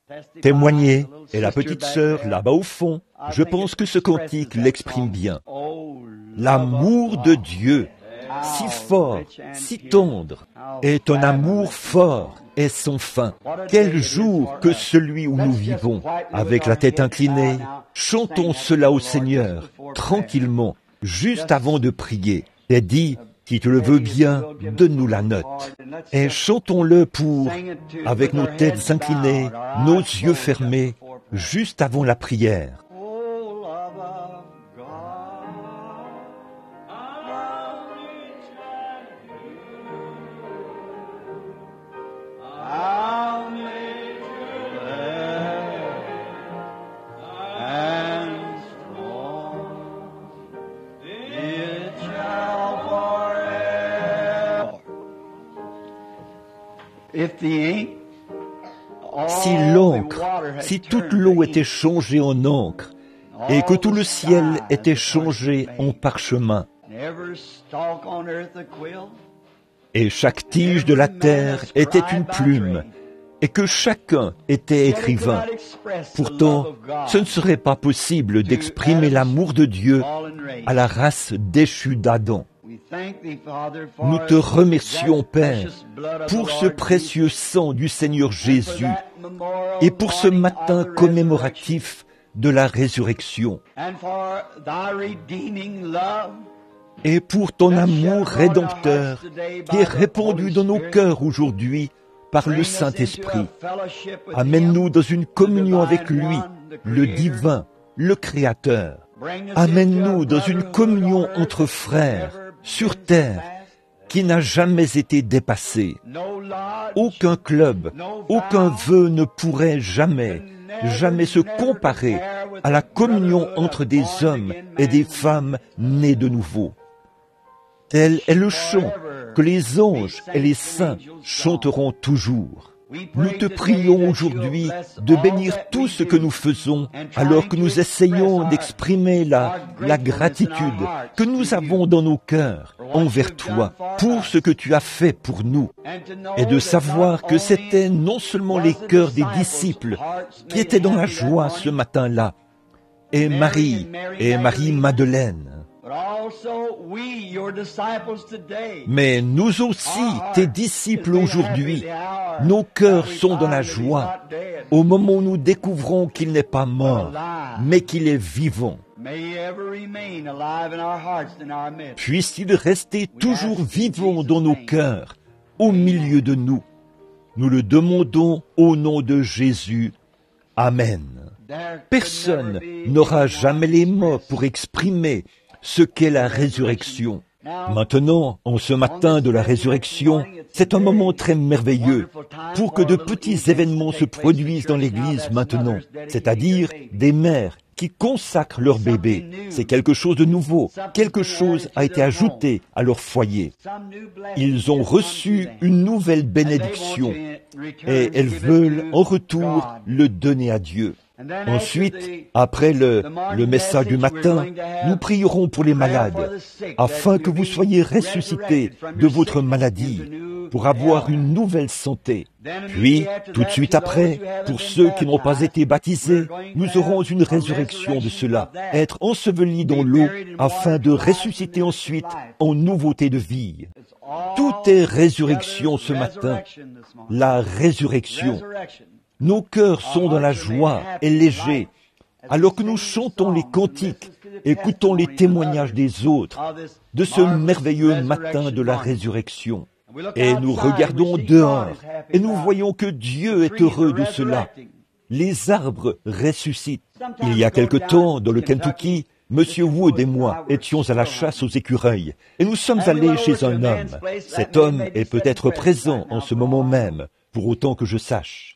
témoigner, et la petite sœur là-bas au fond, je pense que ce cantique l'exprime bien. L'amour de Dieu, si fort, si tendre, est un amour fort et sans fin. Quel jour que celui où nous vivons, avec la tête inclinée, chantons cela au Seigneur, tranquillement, juste avant de prier, et dis, si tu le veux bien, donne-nous la note. Et chantons-le avec nos têtes inclinées, nos yeux fermés, juste avant la prière. Si toute l'eau était changée en encre, et que tout le ciel était changé en parchemin, et chaque tige de la terre était une plume, et que chacun était écrivain, pourtant, ce ne serait pas possible d'exprimer l'amour de Dieu à la race déchue d'Adam. Nous te remercions, Père, pour ce précieux sang du Seigneur Jésus et pour ce matin commémoratif de la résurrection et pour ton amour rédempteur qui est répandu dans nos cœurs aujourd'hui par le Saint-Esprit. Amène-nous dans une communion avec lui, le divin, le Créateur. Amène-nous dans une communion entre frères, sur terre, qui n'a jamais été dépassée. Aucun club, aucun vœu ne pourrait jamais se comparer à la communion entre des hommes et des femmes nés de nouveau. Tel est le chant que les anges et les saints chanteront toujours. Nous te prions aujourd'hui de bénir tout ce que nous faisons alors que nous essayons d'exprimer la gratitude que nous avons dans nos cœurs envers toi pour ce que tu as fait pour nous et de savoir que c'était non seulement les cœurs des disciples qui étaient dans la joie ce matin-là et Marie-Madeleine, mais nous aussi, tes disciples aujourd'hui, nos cœurs sont dans la joie au moment où nous découvrons qu'il n'est pas mort, mais qu'il est vivant. Puisse-t-il rester toujours vivant dans nos cœurs, au milieu de nous. Nous le demandons au nom de Jésus. Amen. Personne n'aura jamais les mots pour exprimer ce qu'est la résurrection. Maintenant, en ce matin de la résurrection, c'est un moment très merveilleux pour que de petits événements se produisent dans l'Église maintenant, c'est-à-dire des mères qui consacrent leur bébé. C'est quelque chose de nouveau, quelque chose a été ajouté à leur foyer. Ils ont reçu une nouvelle bénédiction et elles veulent en retour le donner à Dieu. Ensuite, après le message du matin, nous prierons pour les malades, afin que vous soyez ressuscités de votre maladie, pour avoir une nouvelle santé. Puis, tout de suite après, pour ceux qui n'ont pas été baptisés, nous aurons une résurrection de cela, être ensevelis dans l'eau, afin de ressusciter ensuite en nouveauté de vie. Tout est résurrection ce matin, la résurrection. Nos cœurs sont dans la joie et légers, alors que nous chantons les cantiques, écoutons les témoignages des autres de ce merveilleux matin de la résurrection. Et nous regardons dehors et nous voyons que Dieu est heureux de cela. Les arbres ressuscitent. Il y a quelque temps, dans le Kentucky, Monsieur Wood et moi étions à la chasse aux écureuils et nous sommes allés chez un homme. Cet homme est peut-être présent en ce moment même, pour autant que je sache.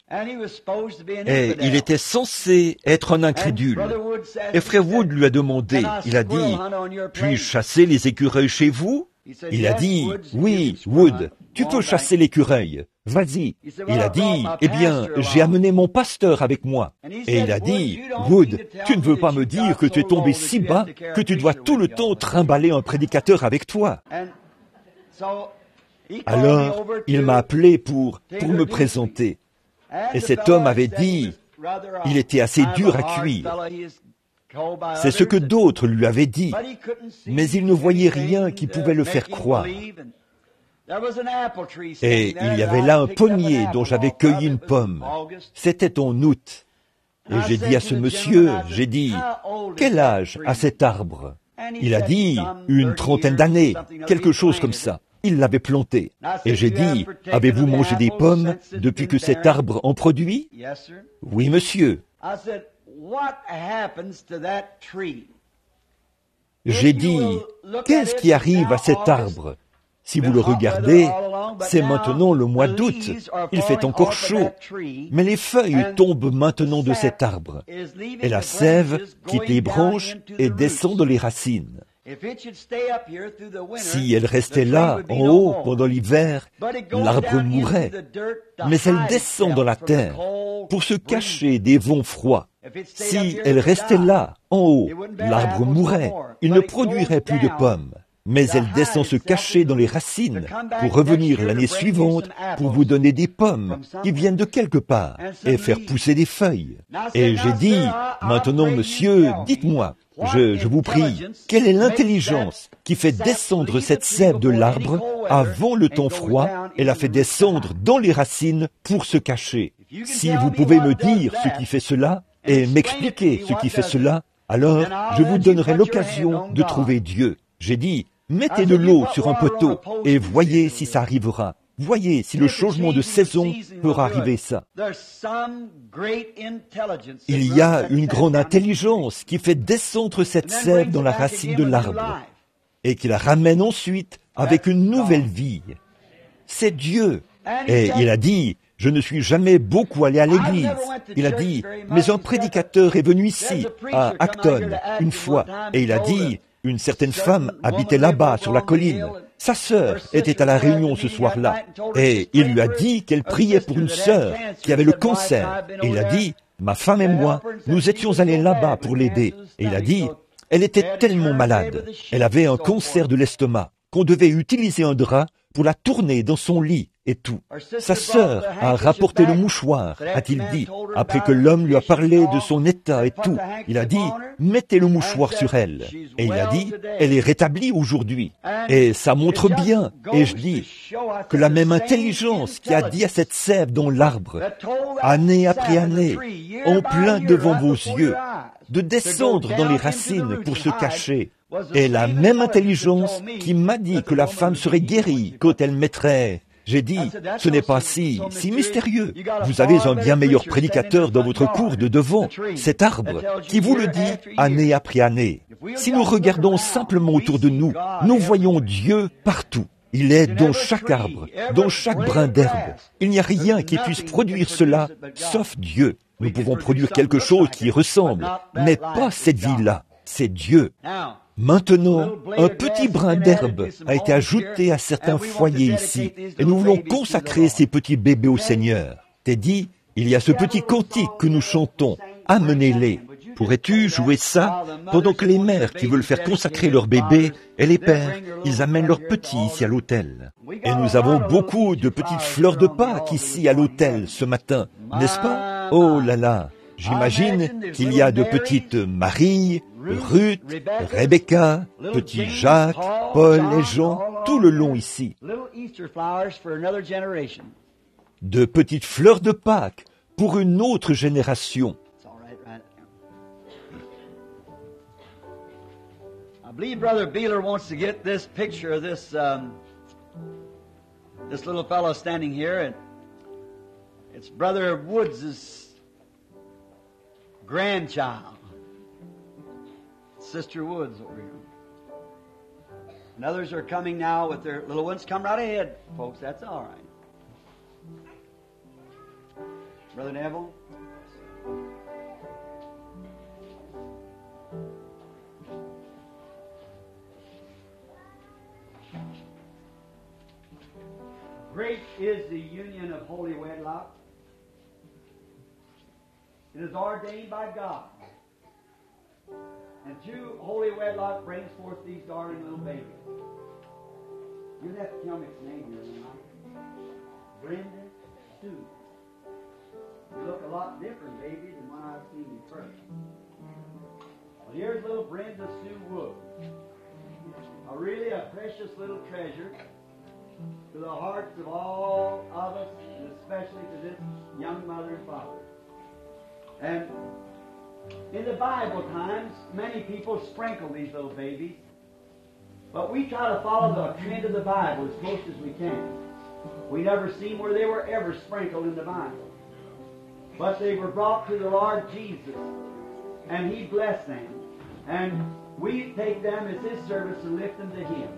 Et il était censé être un incrédule. Et frère Wood lui a demandé, il a dit, « Puis-je chasser les écureuils chez vous ?» Il a dit, « Oui, Wood, tu peux chasser l'écureuil. Vas-y. » Il a dit, « Eh bien, j'ai amené mon pasteur avec moi. » Et il a dit, « Wood, tu ne veux pas me dire que tu es tombé si bas que tu dois tout le temps trimballer un prédicateur avec toi. » Alors, il m'a appelé pour me présenter. Et cet homme avait dit, Il était assez dur à cuire. C'est ce que d'autres lui avaient dit, mais il ne voyait rien qui pouvait le faire croire. Et il y avait là un pommier dont j'avais cueilli une pomme. C'était en août. Et j'ai dit à ce monsieur, j'ai dit, « Quel âge a cet arbre ?» Il a dit, « Une trentaine d'années, quelque chose comme ça. » Il l'avait planté. Et j'ai dit, « Avez-vous mangé des pommes depuis que cet arbre en produit ?» « Oui, monsieur. » J'ai dit, « Qu'est-ce qui arrive à cet arbre ? Si vous le regardez, c'est maintenant le mois d'août. Il fait encore chaud. Mais les feuilles tombent maintenant de cet arbre. Et la sève quitte les branches et descend dans les racines. Si elle restait là, en haut, pendant l'hiver, l'arbre mourrait. Mais elle descend dans la terre pour se cacher des vents froids. Si elle restait là, en haut, l'arbre mourrait. Il ne produirait plus de pommes. Mais elle descend se cacher dans les racines pour revenir l'année suivante pour vous donner des pommes qui viennent de quelque part et faire pousser des feuilles. Et j'ai dit, maintenant monsieur, dites-moi, je vous prie, quelle est l'intelligence qui fait descendre cette sève de l'arbre avant le temps froid et la fait descendre dans les racines pour se cacher? Si vous pouvez me dire ce qui fait cela et m'expliquer ce qui fait cela, alors je vous donnerai l'occasion de trouver Dieu. J'ai dit, mettez de l'eau sur un poteau et voyez si ça arrivera. Voyez si le changement de saison peut arriver ça. Il y a une grande intelligence qui fait descendre cette sève dans la racine de l'arbre et qui la ramène ensuite avec une nouvelle vie. C'est Dieu. Et il a dit, je ne suis jamais beaucoup allé à l'église. Il a dit, mais un prédicateur est venu ici, à Acton, une fois, et il a dit, une certaine femme habitait là-bas, sur la colline. Sa sœur était à la réunion ce soir-là. Et il lui a dit qu'elle priait pour une sœur qui avait le cancer. Et il a dit, ma femme et moi, nous étions allés là-bas pour l'aider. Et il a dit, elle était tellement malade. Elle avait un cancer de l'estomac qu'on devait utiliser un drap pour la tourner dans son lit et tout. Sa sœur a rapporté le mouchoir, a-t-il dit, après que l'homme lui a parlé de son état et tout. Il a dit, mettez le mouchoir sur elle. Et il a dit, elle est rétablie aujourd'hui. Et ça montre bien, et je dis, que la même intelligence qui a dit à cette sève dans l'arbre, année après année, en plein devant vos yeux, de descendre dans les racines pour se cacher, est la même intelligence qui m'a dit que la femme serait guérie quand elle mettrait. J'ai dit, ce n'est pas si mystérieux. Vous avez un bien meilleur prédicateur dans votre cour de devant, cet arbre, qui vous le dit année après année. Si nous regardons simplement autour de nous, nous voyons Dieu partout. Il est dans chaque arbre, dans chaque brin d'herbe. Il n'y a rien qui puisse produire cela, sauf Dieu. Nous pouvons produire quelque chose qui y ressemble, mais pas cette vie-là. C'est Dieu. Maintenant, un petit brin d'herbe a été ajouté à certains foyers ici, et nous voulons consacrer ces petits bébés au Seigneur. Teddy, il y a ce petit cantique que nous chantons, amenez-les. Pourrais-tu jouer ça pendant que les mères qui veulent faire consacrer leur bébé et les pères, ils amènent leurs petits ici à l'autel. Et nous avons beaucoup de petites fleurs de Pâques ici à l'autel ce matin, n'est-ce pas? Oh là là! J'imagine qu'il y a de petites Marie, Ruth, Rebecca, petit Jacques, Paul et Jean, tout le long ici. De petites fleurs de Pâques pour une autre génération. I believe Brother Beeler wants to get this picture of this little fellow standing here, and it's Brother Woods' grandchild, Sister Woods over here. And others are coming now with their little ones. Come right ahead, folks. That's all right. Brother Neville. Great is the union of holy wedlock. It is ordained by God. And through holy wedlock brings forth these darling little babies. You have to tell me its name here tonight. Brenda Sue. look a lot different, baby, than when I seen you first. Well, here's little Brenda Sue Wood. Really a precious little treasure to the hearts of all of us, and especially to this young mother and father. And in the Bible times, many people sprinkle these little babies, but we try to follow the trend of the Bible as close as we can. We never seen where they were ever sprinkled in the Bible. But they were brought to the Lord Jesus, and He blessed them. And we take them as His service and lift them to Him.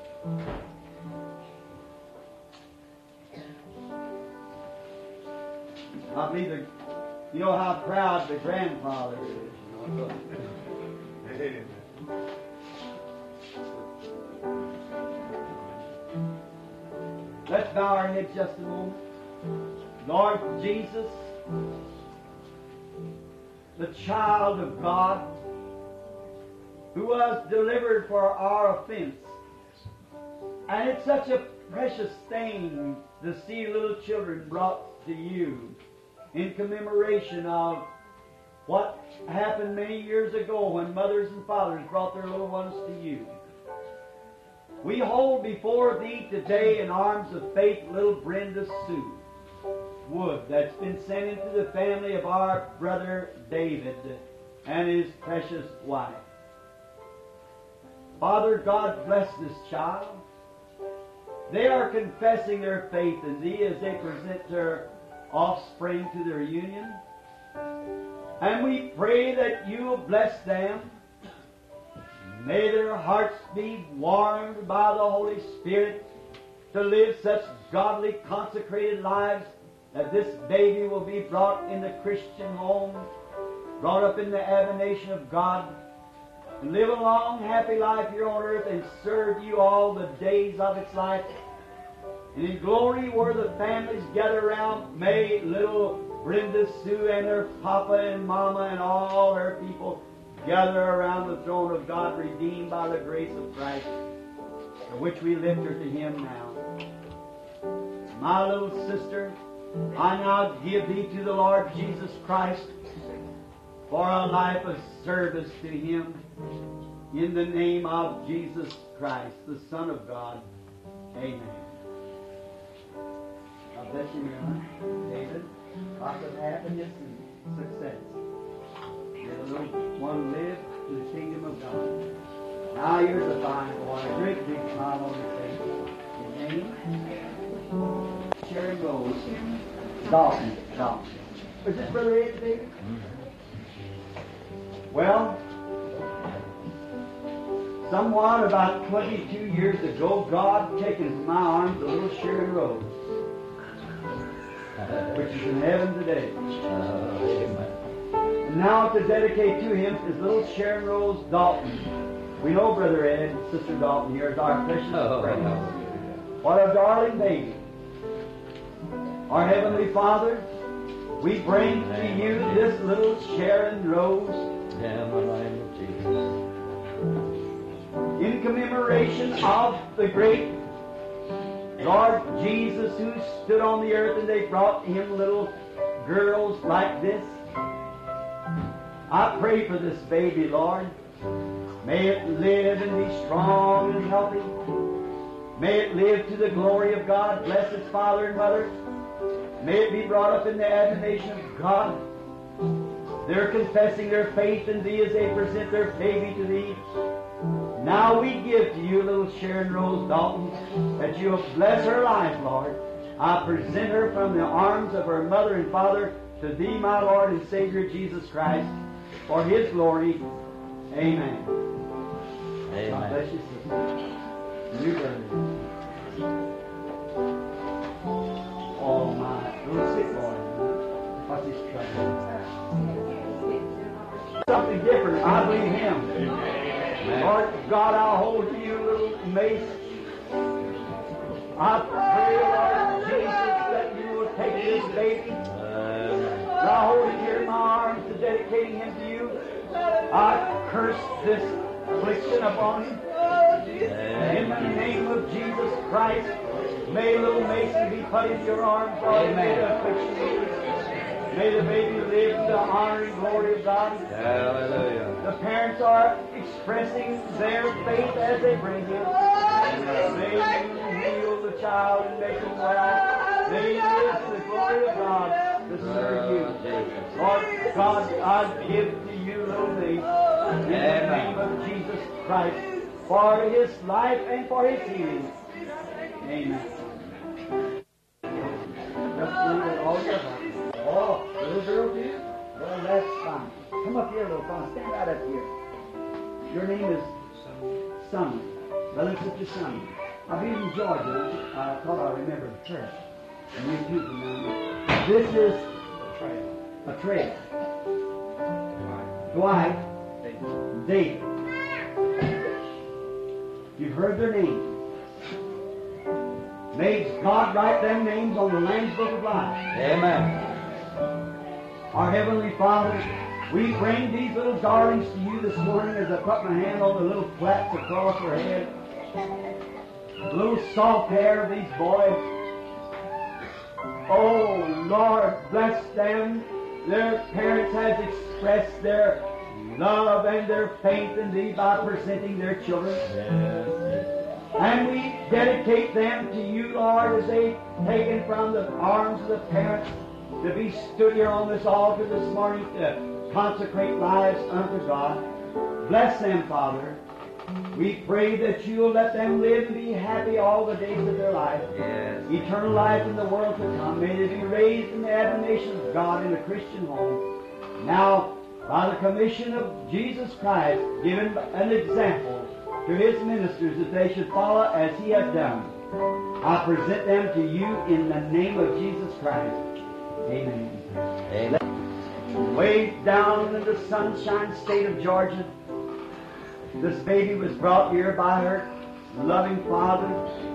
I believe you know how proud the grandfather is. You know? Let's bow our heads just a moment. Lord Jesus, the child of God, who was delivered for our offense. And it's such a precious thing to see little children brought to you in commemoration of what happened many years ago when mothers and fathers brought their little ones to you. We hold before Thee today in arms of faith little Brenda Sue Wood that's been sent into the family of our brother David and his precious wife. Father God, bless this child. They are confessing their faith in Thee as they present their offspring to their union. And we pray that You will bless them. May their hearts be warmed by the Holy Spirit to live such godly, consecrated lives that this baby will be brought in the Christian home, brought up in the admonition of God, and live a long, happy life here on earth and serve You all the days of its life. And in glory where the families gather around, may little Brenda Sue and her papa and mama and all her people gather around the throne of God, redeemed by the grace of Christ, for which we lift her to Him now. My little sister, I now give thee to the Lord Jesus Christ for a life of service to Him, in the name of Jesus Christ, the Son of God. Amen. God bless you, Mary, David. Lots of happiness and success. May the little one live to the kingdom of God. Now here's a fine boy, a great big smile on his face. His name? Sherry Rose. Dalton. Is this Brother Ed, David? Well, somewhat about 22 years ago, God taken from my arms a little Sharon Rose, which is in heaven today. And now to dedicate to Him is little Sharon Rose Dalton. We know Brother Ed and Sister Dalton here is our precious friend. What a darling baby. Our Heavenly Father, we bring to You this little Sharon Rose in commemoration of the great Lord Jesus who stood on the earth, and they brought Him little girls like this. I pray for this baby, Lord. May it live and be strong and healthy. May it live to the glory of God. Bless its father and mother. May it be brought up in the admonition of God. They're confessing their faith in Thee as they present their baby to Thee. Now we give to You little Sharon Rose Dalton, that You'll bless her life, Lord. I present her from the arms of her mother and father to Thee, my Lord and Savior Jesus Christ, for His glory. Amen. Amen. God bless you, sister. You, brother. Oh, my. Don't sit, Lord. What's His trouble? Something different. I believe Him. Amen. Lord God, I'll hold to You, little Mace. I pray, Lord Jesus, that You will take this baby. I hold him here in my arms to dedicating him to You. I curse this affliction upon him. In the name of Jesus Christ, may little Mason be put in Your arms, Lord. Amen. May the baby live to the honor and glory of God. Hallelujah. The parents are expressing their faith as they bring him. May you heal the child and make him well. May he live to the glory of God to serve you. Lord God, I give to you little things in the name of Jesus Christ for his life and for his healing. Amen. Just leave it all your heart. Oh, little girl, dear? Well, that's fine. Come up here, little fella. Stand right up here. Your name is Summer. Well, it's such a Summer. I'll be in Georgia. I thought I remembered the church. And you too from now. This is a trail. Dwight, David. You've heard their names. May God write them names on the Lamb's Book of Life. Amen. Our Heavenly Father, we bring these little darlings to you this morning as I put my hand on the little plaits across their head. The little soft hair of these boys. Oh, Lord, bless them. Their parents has expressed their love and their faith in Thee by presenting their children. And we dedicate them to you, Lord, as they taken from the arms of the parents to be stood here on this altar this morning to consecrate lives unto God. Bless them, Father. We pray that you will let them live and be happy all the days of their life. Yes. Eternal life in the world to come. May they be raised in the admonition of God in a Christian home. Now, by the commission of Jesus Christ, given an example to His ministers that they should follow as He has done, I present them to you in the name of Jesus Christ. Amen. Amen. Way down in the sunshine state of Georgia, this baby was brought here by her loving father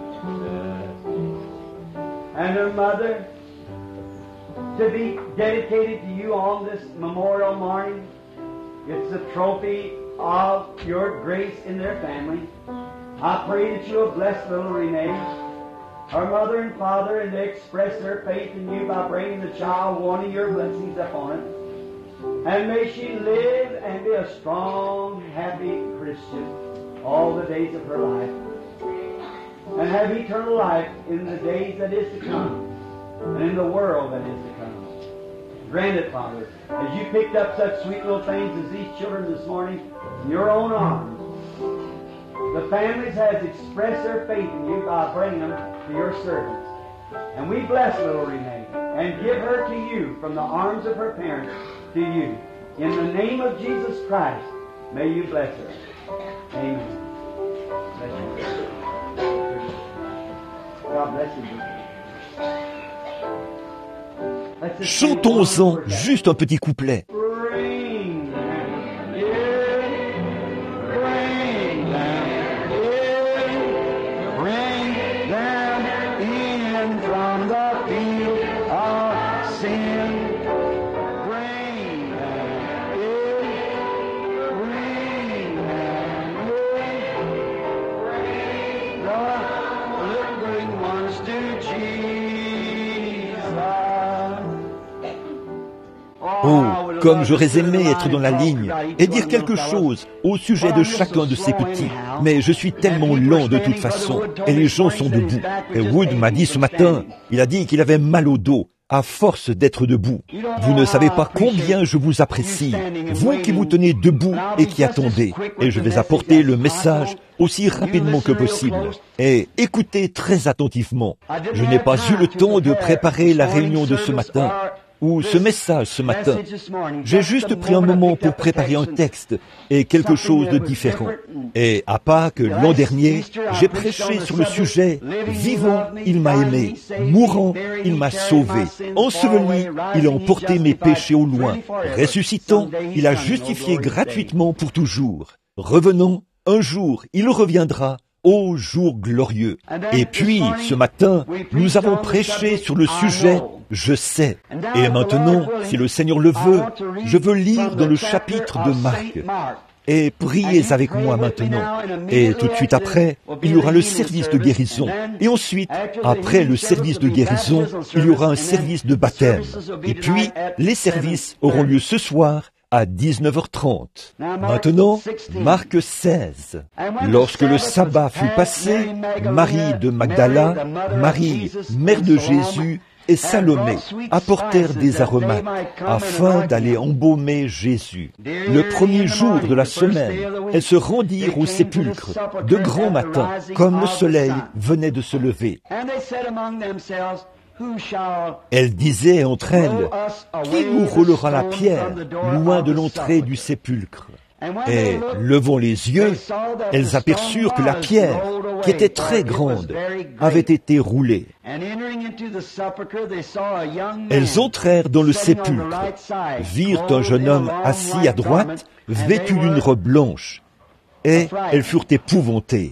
and her mother to be dedicated to you on this memorial morning. It's a trophy of your grace in their family. I pray that you'll bless little Renee, her mother and father, and they express their faith in you by bringing the child, wanting your blessings upon it. And may she live and be a strong, happy Christian all the days of her life, and have eternal life in the days that is to come, and in the world that is to come. Grant it, Father, as you picked up such sweet little things as these children this morning in your own arms. The families has expressed their faith in you by bringing them to your servants. And we bless little Renee and give her to you from the arms of her parents to you. In the name of Jesus Christ, may you bless her. Amen. Bless you. God bless you. Chantons-en juste un petit couplet. Bring them in, bring them in from the field of sin. Bring them in, bring the lingering ones to Jesus. Oh, comme j'aurais aimé être dans la ligne et dire quelque chose au sujet de chacun de ces petits. Mais je suis tellement lent de toute façon et les gens sont debout. Et Wood m'a dit ce matin, il a dit qu'il avait mal au dos à force d'être debout. Vous ne savez pas combien je vous apprécie, vous qui vous tenez debout et qui attendez. Et je vais apporter le message aussi rapidement que possible. Et écoutez très attentivement. Je n'ai pas eu le temps de préparer la réunion de ce matin, ou ce message ce matin. J'ai juste pris un moment pour préparer un texte et quelque chose de différent. Et à Pâques, l'an dernier, j'ai prêché sur le sujet « Vivant, il m'a aimé. Mourant, il m'a sauvé. Enseveli, il a emporté mes péchés au loin. Ressuscitant, il a justifié gratuitement pour toujours. Revenant, un jour, il reviendra. Ô jour glorieux. » Et puis, ce matin, nous avons prêché sur le sujet « Je sais ». Et maintenant, si le Seigneur le veut, je veux lire dans le chapitre de Marc. Et priez avec moi maintenant. Et tout de suite après, il y aura le service de guérison. Et ensuite, après le service de guérison, il y aura un service de baptême. Et puis, les services auront lieu ce soir à 19h30. Maintenant, Marc 16. Lorsque le sabbat fut passé, Marie de Magdala, Marie, mère de Jésus, et Salomé apportèrent des aromates afin d'aller embaumer Jésus. Le premier jour de la semaine, elles se rendirent au sépulcre de grand matin, comme le soleil venait de se lever. Elles disaient entre elles, « Qui nous roulera la pierre loin de l'entrée du sépulcre ?» Et, levant les yeux, elles aperçurent que la pierre, qui était très grande, avait été roulée. Elles entrèrent dans le sépulcre, virent un jeune homme assis à droite, vêtu d'une robe blanche, et elles furent épouvantées.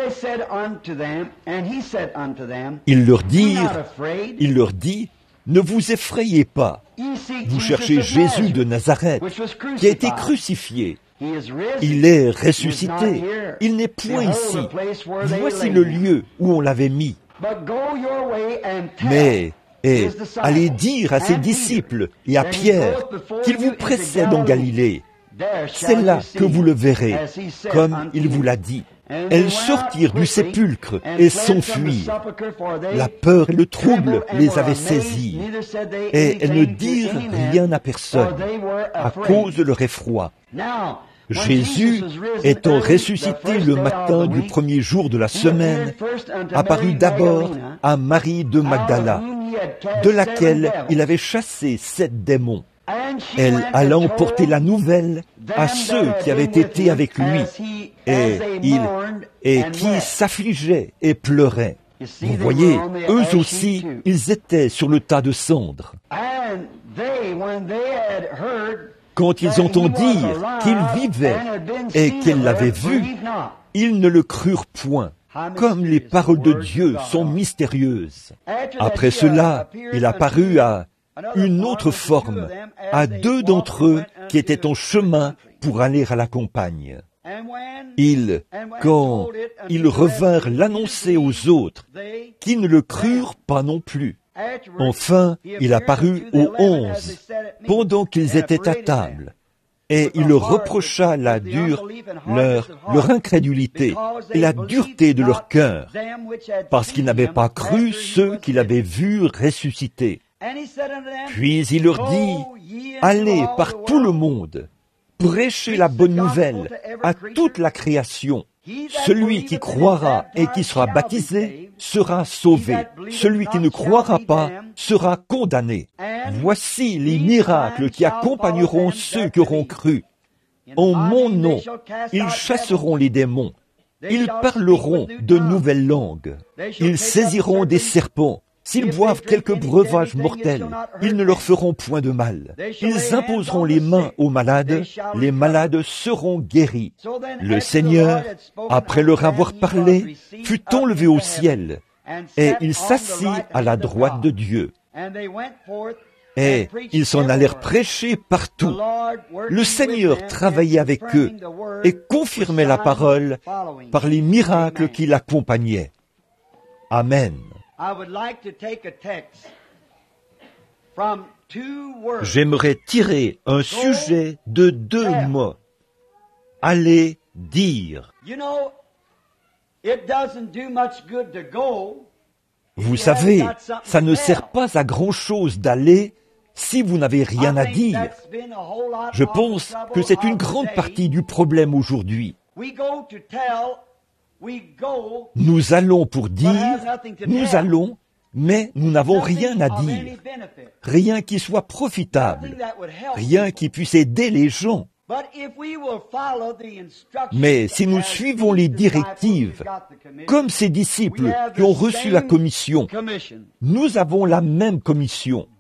Il leur dit, « Ne vous effrayez pas, vous cherchez Jésus de Nazareth, qui a été crucifié. Il est ressuscité, il n'est point ici. Voici le lieu où on l'avait mis. Mais, allez dire à ses disciples et à Pierre qu'il vous précède en Galilée. C'est là que vous le verrez, comme il vous l'a dit. » Elles sortirent du sépulcre et s'enfuirent. La peur et le trouble les avaient saisies, et elles ne dirent rien à personne, à cause de leur effroi. Jésus, étant ressuscité le matin du premier jour de la semaine, apparut d'abord à Marie de Magdala, de laquelle il avait chassé 7 démons. Elle alla emporter la nouvelle à ceux qui avaient été avec lui et qui s'affligeaient et pleuraient. Vous voyez, eux aussi, ils étaient sur le tas de cendres. Quand ils entendirent qu'il vivait et qu'elle l'avait vu, ils ne le crurent point, comme les paroles de Dieu sont mystérieuses. Après cela, il apparut à une autre forme, à 2 d'entre eux qui étaient en chemin pour aller à la campagne. Quand ils revinrent l'annoncer aux autres, qui ne le crurent pas non plus. Enfin, il apparut aux 11, pendant qu'ils étaient à table, et il leur reprocha leur incrédulité et la dureté de leur cœur, parce qu'ils n'avaient pas cru ceux qu'il avait vus ressusciter. Puis il leur dit, « Allez par tout le monde, prêchez la bonne nouvelle à toute la création. Celui qui croira et qui sera baptisé sera sauvé. Celui qui ne croira pas sera condamné. Voici les miracles qui accompagneront ceux qui auront cru. En mon nom, ils chasseront les démons. Ils parleront de nouvelles langues. Ils saisiront des serpents. S'ils boivent quelques breuvages mortels, ils ne leur feront point de mal. Ils imposeront les mains aux malades, les malades seront guéris. Le Seigneur, après leur avoir parlé, fut enlevé au ciel, et il s'assit à la droite de Dieu. Et ils s'en allèrent prêcher partout. Le Seigneur travaillait avec eux et confirmait la parole par les miracles qui l'accompagnaient. Amen. J'aimerais tirer un sujet de 2 mots. Allez dire. Vous savez, ça ne sert pas à grand-chose d'aller si vous n'avez rien à dire. Je pense que c'est une grande partie du problème aujourd'hui. Nous allons pour dire, nous allons, mais nous n'avons rien à dire. Rien qui soit profitable, rien qui puisse aider les gens. Mais si nous suivons les directives, comme ces disciples qui ont reçu la commission, nous avons la même commission.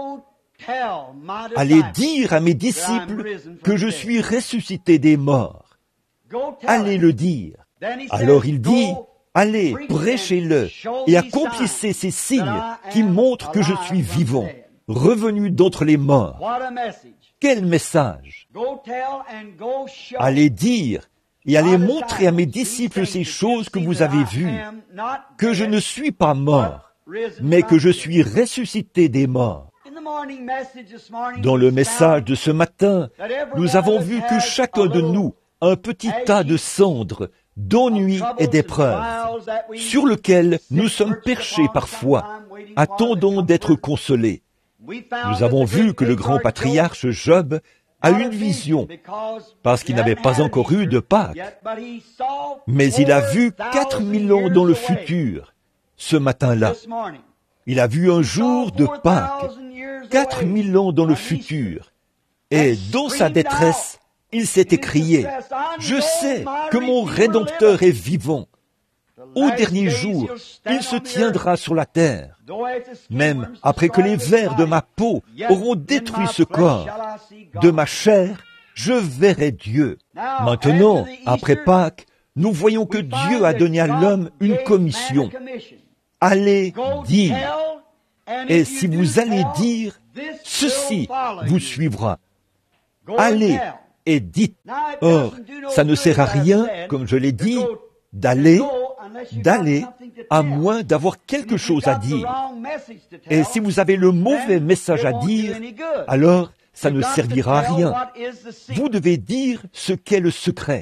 Allez dire à mes disciples que je suis ressuscité des morts. Allez le dire. Alors il dit, allez, prêchez-le et accomplissez ces signes qui montrent que je suis vivant. revenu d'entre les morts. What a message. Quel message! Go tell and go show. Allez dire et allez montrer à mes disciples ces choses que vous avez vues, que je ne suis pas mort, mais que je suis ressuscité des morts. Dans le message de ce matin, nous avons vu que chacun de nous a un petit tas de cendres, d'ennuis et d'épreuves, sur lequel nous sommes perchés parfois, attendons d'être consolés. Nous avons vu que le grand patriarche Job a une vision, parce qu'il n'avait pas encore eu de Pâques, mais il a vu 4000 ans dans le futur, ce matin-là. Il a vu un jour de Pâques, 4000 ans dans le futur, et dans sa détresse, il s'est écrié, « Je sais que mon Rédempteur est vivant. Au dernier jour, il se tiendra sur la terre. Même après que les vers de ma peau auront détruit ce corps, de ma chair, je verrai Dieu. » Maintenant, après Pâques, nous voyons que Dieu a donné à l'homme une commission. Allez dire. Et si vous allez dire, ceci vous suivra. Allez et dites. Or, ça ne sert à rien, comme je l'ai dit, d'aller, à moins d'avoir quelque chose à dire. Et si vous avez le mauvais message à dire, alors ça ne servira à rien. Vous devez dire ce qu'est le secret.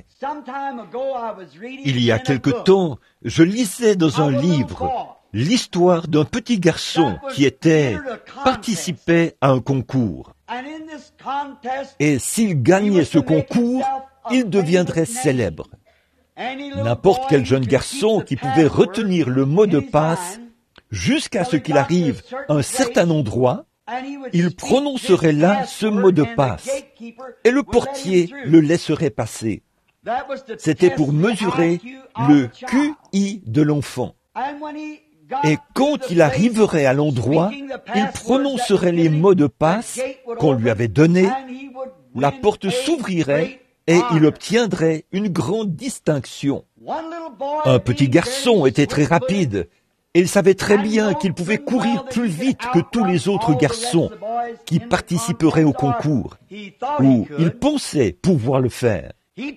Il y a quelque temps, je lisais dans un livre l'histoire d'un petit garçon qui participait à un concours. Et s'il gagnait ce concours, il deviendrait célèbre. N'importe quel jeune garçon qui pouvait retenir le mot de passe jusqu'à ce qu'il arrive à un certain endroit, il prononcerait là ce mot de passe et le portier le laisserait passer. C'était pour mesurer le QI de l'enfant. Et quand il arriverait à l'endroit, il prononcerait les mots de passe qu'on lui avait donnés, la porte s'ouvrirait et il obtiendrait une grande distinction. Un petit garçon était très rapide et il savait très bien qu'il pouvait courir plus vite que tous les autres garçons qui participeraient au concours, ou il pensait pouvoir le faire.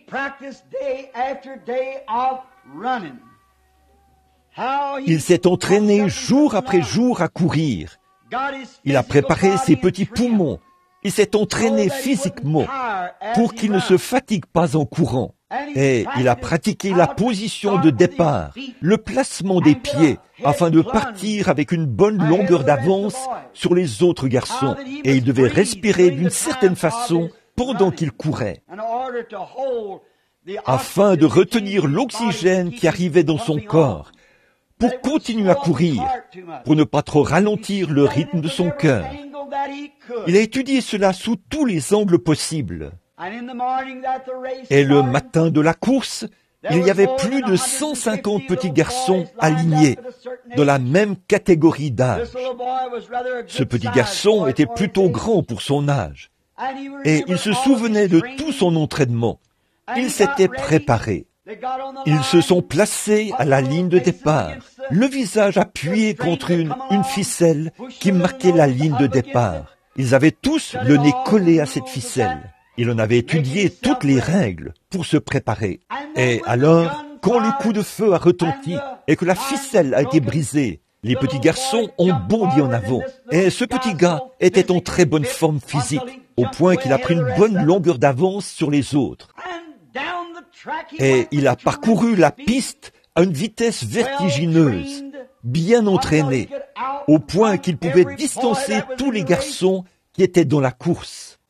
Il s'est entraîné jour après jour à courir. Il a préparé ses petits poumons. Il s'est entraîné physiquement pour qu'il ne se fatigue pas en courant. Et il a pratiqué la position de départ, le placement des pieds, afin de partir avec une bonne longueur d'avance sur les autres garçons. Et il devait respirer d'une certaine façon pendant qu'il courait, afin de retenir l'oxygène qui arrivait dans son corps, pour continuer à courir, pour ne pas trop ralentir le rythme de son cœur. Il a étudié cela sous tous les angles possibles. Et le matin de la course, il y avait plus de 150 petits garçons alignés dans la même catégorie d'âge. Ce petit garçon était plutôt grand pour son âge. Et il se souvenait de tout son entraînement. Il s'était préparé. Ils se sont placés à la ligne de départ, le visage appuyé contre une ficelle qui marquait la ligne de départ. Ils avaient tous le nez collé à cette ficelle. Il en avait étudié toutes les règles pour se préparer. Et alors, quand le coup de feu a retenti et que la ficelle a été brisée, les petits garçons ont bondi en avant. Et ce petit gars était en très bonne forme physique, au point qu'il a pris une bonne longueur d'avance sur les autres. Et il a parcouru la piste à une vitesse vertigineuse, bien entraîné, au point qu'il pouvait distancer tous les garçons qui étaient dans la course.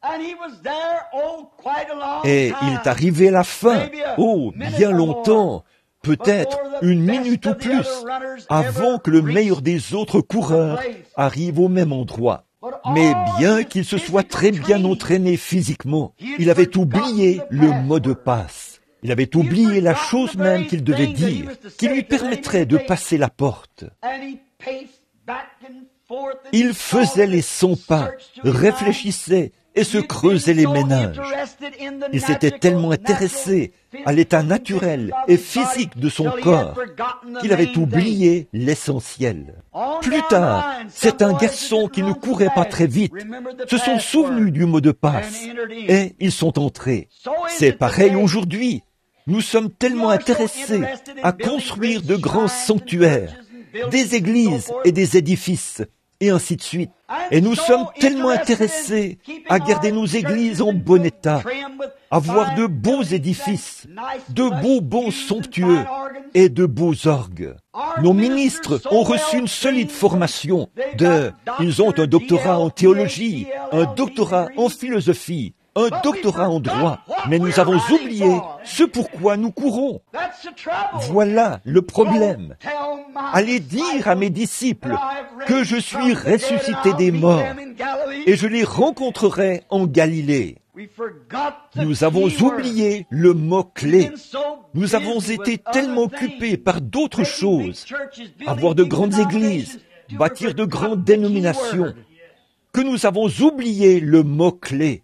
Et il est arrivé à la fin, bien longtemps, peut-être une minute ou plus, avant que le meilleur des autres coureurs arrive au même endroit. Mais bien qu'il se soit très bien entraîné physiquement, il avait oublié le mot de passe. Il avait oublié la chose même qu'il devait dire, qui lui permettrait de passer la porte. Il faisait les 100 pas, réfléchissait et se creusaient les méninges. Il s'était tellement intéressé à l'état naturel et physique de son corps qu'il avait oublié l'essentiel. Plus tard, certains garçons qui ne couraient pas très vite se sont souvenus du mot de passe et ils sont entrés. C'est pareil aujourd'hui. Nous sommes tellement intéressés à construire de grands sanctuaires, des églises et des édifices, et ainsi de suite. Et nous sommes tellement intéressés à garder nos églises en bon état, à voir de beaux édifices, de beaux bons somptueux et de beaux orgues. Nos ministres ont reçu une solide formation ils ont un doctorat en théologie, un doctorat en philosophie, un doctorat en droit, mais nous avons oublié ce pourquoi nous courons. Voilà le problème. Allez dire à mes disciples que je suis ressuscité des morts et je les rencontrerai en Galilée. Nous avons oublié le mot-clé. Nous avons été tellement occupés par d'autres choses, avoir de grandes églises, bâtir de grandes dénominations, que nous avons oublié le mot-clé.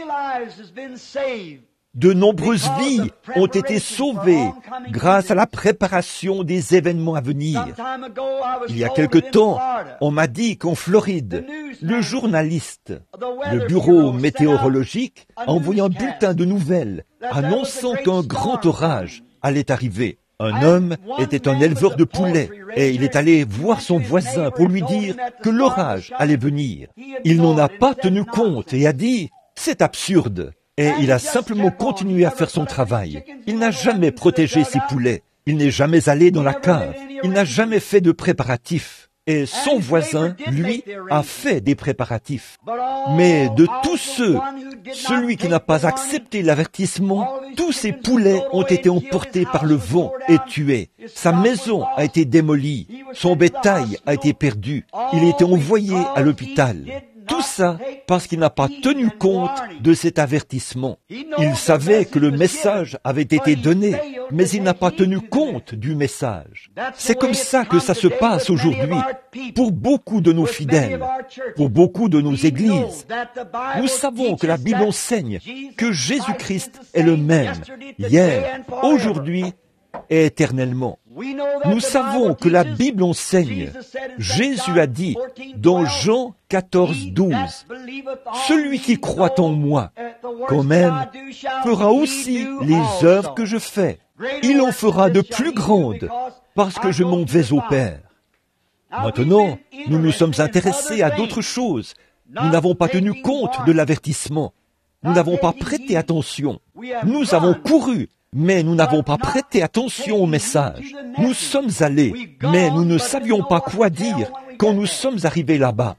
De nombreuses vies ont été sauvées grâce à la préparation des événements à venir. Il y a quelque temps, on m'a dit qu'en Floride, le journaliste, le bureau météorologique, a envoyé un bulletin de nouvelles annonçant qu'un grand orage allait arriver. Un homme était un éleveur de poulets et il est allé voir son voisin pour lui dire que l'orage allait venir. Il n'en a pas tenu compte et a dit « c'est absurde ». Et il a simplement continué à faire son travail. Il n'a jamais protégé ses poulets. Il n'est jamais allé dans la cave. Il n'a jamais fait de préparatifs. Et son voisin, lui, a fait des préparatifs. Mais de tous ceux, celui qui n'a pas accepté l'avertissement, tous ses poulets ont été emportés par le vent et tués. Sa maison a été démolie. Son bétail a été perdu. Il a été envoyé à l'hôpital. Tout ça parce qu'il n'a pas tenu compte de cet avertissement. Il savait que le message avait été donné, mais il n'a pas tenu compte du message. C'est comme ça que ça se passe aujourd'hui pour beaucoup de nos fidèles, pour beaucoup de nos églises. Nous savons que la Bible enseigne que Jésus-Christ est le même, hier, aujourd'hui et éternellement. Nous savons que la Bible enseigne. Jésus a dit dans Jean 14, 12, « Celui qui croit en moi, quand même, fera aussi les œuvres que je fais. Il en fera de plus grandes, parce que je m'en vais au Père. » Maintenant, nous nous sommes intéressés à d'autres choses. Nous n'avons pas tenu compte de l'avertissement. Nous n'avons pas prêté attention. Nous avons couru. Mais nous n'avons pas prêté attention au message. Nous sommes allés, mais nous ne savions pas quoi dire quand nous sommes arrivés là-bas.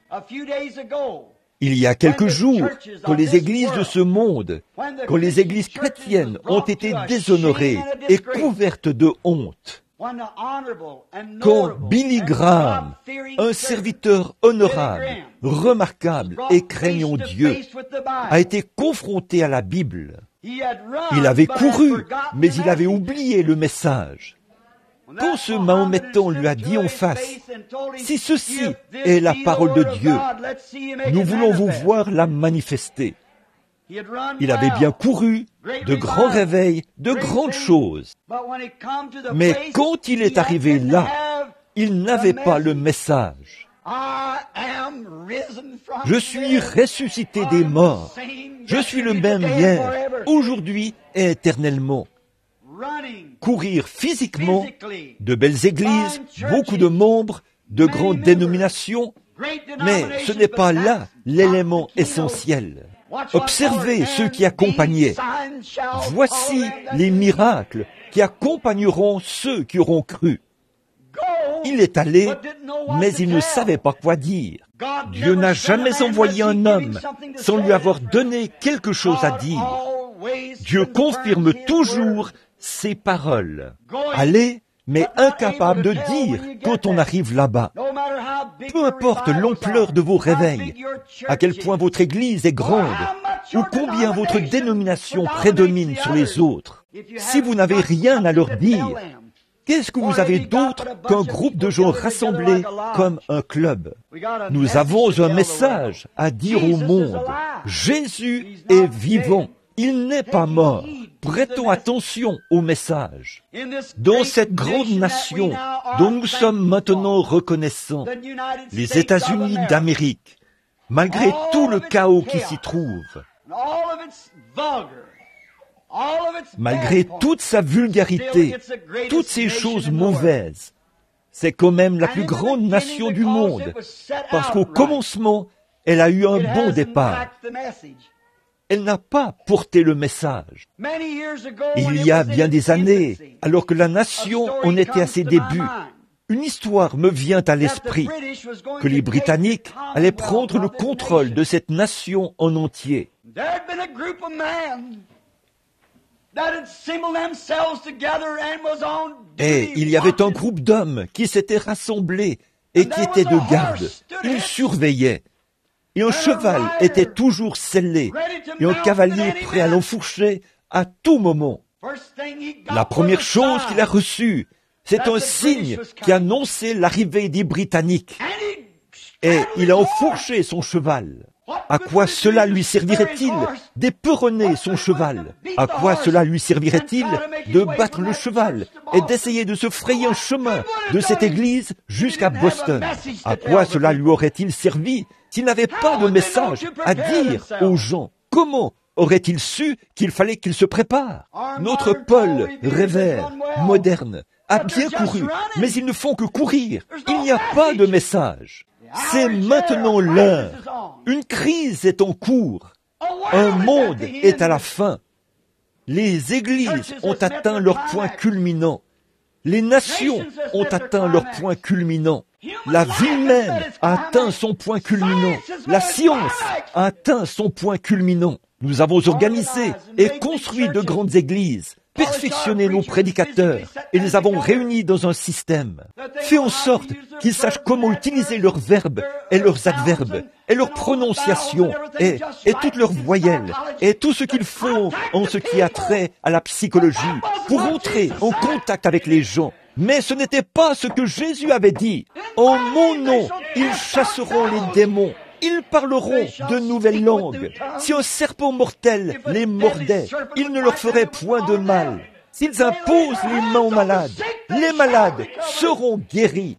Il y a quelques jours, quand les églises de ce monde, quand les églises chrétiennes ont été déshonorées et couvertes de honte, quand Billy Graham, un serviteur honorable, remarquable et craignant Dieu, a été confronté à la Bible, il avait couru, mais il avait oublié le message. Quand ce Mahométan lui a dit en face, « Si ceci est la parole de Dieu, nous voulons vous voir la manifester. » Il avait bien couru, de grands réveils, de grandes choses. Mais quand il est arrivé là, il n'avait pas le message. Je suis ressuscité des morts. Je suis le même hier, aujourd'hui et éternellement. Courir physiquement, de belles églises, beaucoup de membres, de grandes dénominations, mais ce n'est pas là l'élément essentiel. Observez ceux qui accompagnaient. Voici les miracles qui accompagneront ceux qui auront cru. Il est allé, mais il ne savait pas quoi dire. Dieu n'a jamais envoyé un homme sans lui avoir donné quelque chose à dire. Dieu confirme toujours ses paroles. Allez, mais incapable de dire quand on arrive là-bas. Peu importe l'ampleur de vos réveils, à quel point votre Église est grande, ou combien votre dénomination prédomine sur les autres, si vous n'avez rien à leur dire, Qu'est-ce que vous avez d'autre qu'un groupe de gens rassemblés comme un club? Nous avons un message à dire au monde. Jésus est vivant. Il n'est pas mort. Prêtons attention au message. Dans cette grande nation dont nous sommes maintenant reconnaissants, les États-Unis d'Amérique, malgré tout le chaos qui s'y trouve, malgré toute sa vulgarité, toutes ces choses mauvaises, c'est quand même la plus grande nation du monde, parce qu'au commencement, elle a eu un bon départ. Elle n'a pas porté le message. Il y a bien des années, alors que la nation en était à ses débuts, une histoire me vient à l'esprit, que les Britanniques allaient prendre le contrôle de cette nation en entier. Et il y avait un groupe d'hommes qui s'étaient rassemblés et qui étaient de garde. Ils surveillaient. Et un cheval était toujours sellé, et un cavalier prêt à l'enfourcher à tout moment. La première chose qu'il a reçue, c'est un signe qui annonçait l'arrivée des Britanniques. Et il a enfourché son cheval. À quoi cela lui servirait-il d'éperonner son cheval? À quoi cela lui servirait-il de battre le cheval et d'essayer de se frayer un chemin de cette église jusqu'à Boston? À quoi cela lui aurait-il servi s'il n'avait pas de message à dire aux gens? Comment aurait-il su qu'il fallait qu'il se prépare? Notre Paul Revere, moderne, a bien couru, mais ils ne font que courir. Il n'y a pas de message. C'est maintenant l'heure. Une crise est en cours. Un monde est à la fin. Les églises ont atteint leur point culminant. Les nations ont atteint leur point culminant. La vie humaine a atteint son point culminant. La science a atteint son point culminant. Nous avons organisé et construit de grandes églises, perfectionné nos prédicateurs et les avons réunis dans un système. Fait en sorte qu'ils sachent comment utiliser leurs verbes et leurs adverbes et leurs prononciations et toutes leurs voyelles et tout ce qu'ils font en ce qui a trait à la psychologie pour entrer en contact avec les gens. Mais ce n'était pas ce que Jésus avait dit. En mon nom, ils chasseront les démons. Ils parleront de nouvelles langues. Si un serpent mortel les mordait, il ne leur ferait point de mal. S'ils imposent les mains aux malades, les malades seront guéris.